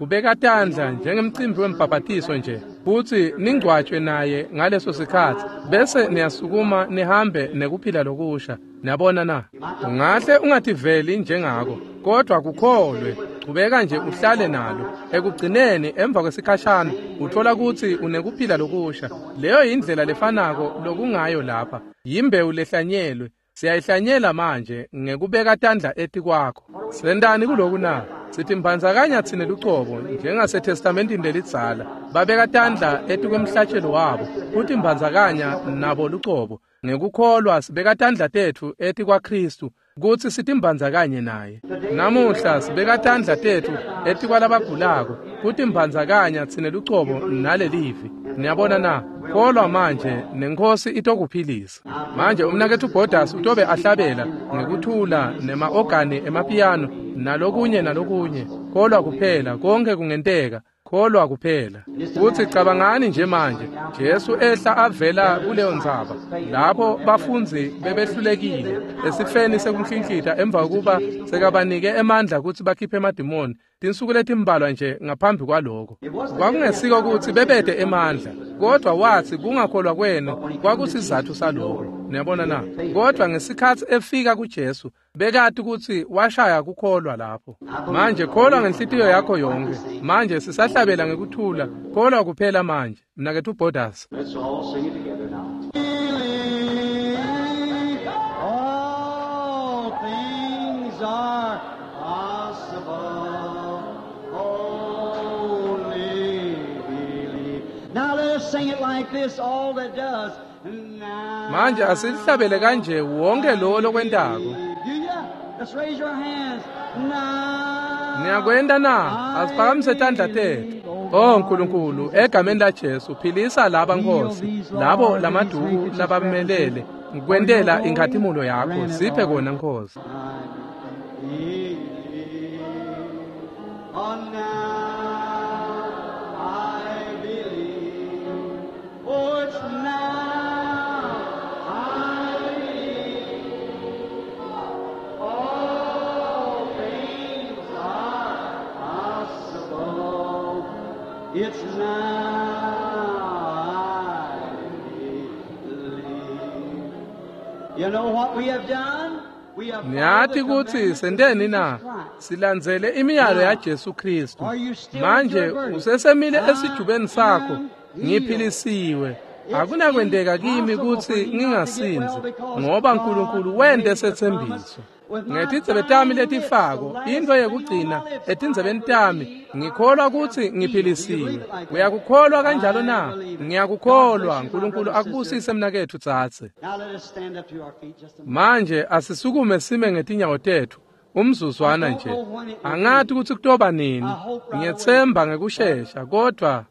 kubeka tandla njengemcimbi wembhabhatiso nje, futhi ningcwatshwe naye ngaleso sikhathi, bese niyasukuma nihambe nekuphila lokusha. Niyabona na? Ungahle ungathiveli njengako, kodwa kukholwe, qhubeka nje uhlale nalo. Ekugcineni emva kwesikhashana uthola ukuthi unekuphila lokusha. Leyo indlela lefanako lokungayo lapha. Yimbewu lehlanyelwe. Siyayihlanyela manje ngekubeka tandla eti kwakho. Sendani kuloku na? Sithi mbhanzakanya thine lucobo njengaseTestamentini lelidzala. Babeka tandla eti kwemhlatshelo wabo. Futhi mbhanzakanya nabo lucobo. Ngekukholwa sibeka tandla tethu eti kwa Kristu kuthi sithi mbhanzakanye naye. Namuhla sibeka tandla tethu eti kwalabagulako. Futhi mbhanzakanya thine lucobo nalelivi. Niyabona na? Kholwa manje nenkosi itokuphilisa. Manje umnakethu uBodas utobe ahlabela ngekuthula nema-ogani emapiyano nalokunye. Kholwa kuphela, konke kungenteka. Kholwa kuphela. Uthi cabangani nje manje, Jesu ehla avela kuleyo ndzaba. Lapho bafunzi bebehlulekile esifeni sekunhlinhlita emva kokuba sekabanike emandla ukuthi bakhiphe emadimoni. Tinsuku letimbalwa nje ngaphambi kwaloko. Kwakungesiko ukuthi bebede emandla, kodwa wathi kungakholwa kwenu kwakusizathu saloko. Niyabona na? Kodwa ngesikhathi efika kuJesu bekade ukuthi washaya kukholwa lapho. Manje kholwa ngenhlitiyo yakho yonke. Manje sisahlabela ngekuthula. Kholwa kuphela manje. Mnakethu uBodas. Let's all sing it together now. All things are possible. Only believe. Now let's sing it like this, all that does. Manje asihlabele kanje wonke lo lokwentako. Let's raise your hands. Niyakwenda na? Asiphakamise tandla tethu. Oh Nkulunkulu, egameni laJesu philisa laba Nkosi, labo lamaduku labamelele. Ngikwendela ingathimulo yakho, siphe kona Nkosi. It's now I believe. You know what we have done? We have Niyathi kuthi sendeni na? Silandzele imiyalo yaJesu Kristu. Manje usesemile esijubeni sakho, ngiphilisiwe. Akunakwendeka kimi ukuthi ngingasinzi, ngoba uNkulunkulu wende sethembiso. Ngetindlebe tami letifako, into yekugcina etindzebeni tami, ngikholwa ukuthi ngiphilisiwe. Uyakukholwa kanjalo na? Ngiyakukholwa. UNkulunkulu akubusise mnakethu tsatse. Manje asisukume sime ngetinyawo tethu. Umzuzwana nje. Angathi ukuthi kutoba nini. Ngiyethemba ngekushesha, kodwa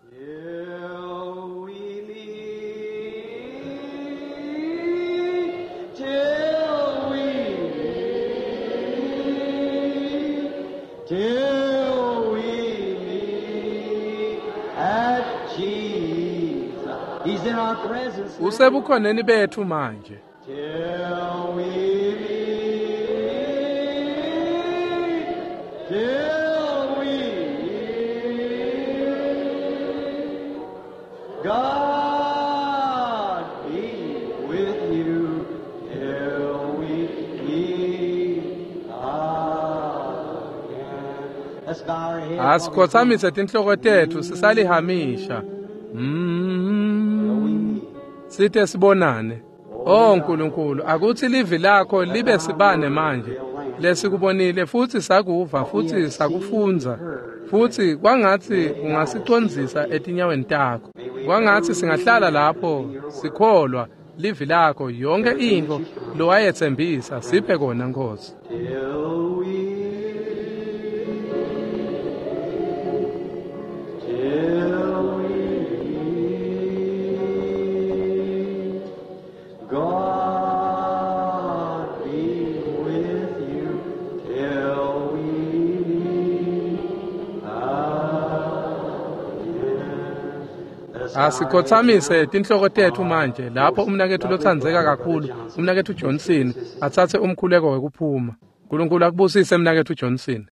till we meet at Jesus. He's in our presence. Usebukhoneni bethu manje. Till we meet, till we meet. God be with you till we meet. Asikhothamise tinhloko tethu sisalihamisha. Sithe sibonane. Oh Nkulunkulu, akuthi livi lakho libe sibane manje. Lesikubonile futhi sakuva futhi sakufunza. Futhi kwangathi ungasicondzisa etinyaweni takho. Kwangathi singahlala lapho sikholwa livi lakho yonke into lo wayethembisa, siphe kona Nkosi. Asikhothamise tinhloko tethu manje lapho umnakethu lothandzeka kakhulu, umnakethu Johnson, athathe umkhuleko wekuphuma. uNkulunkulu akubusise mnakethu Johnson.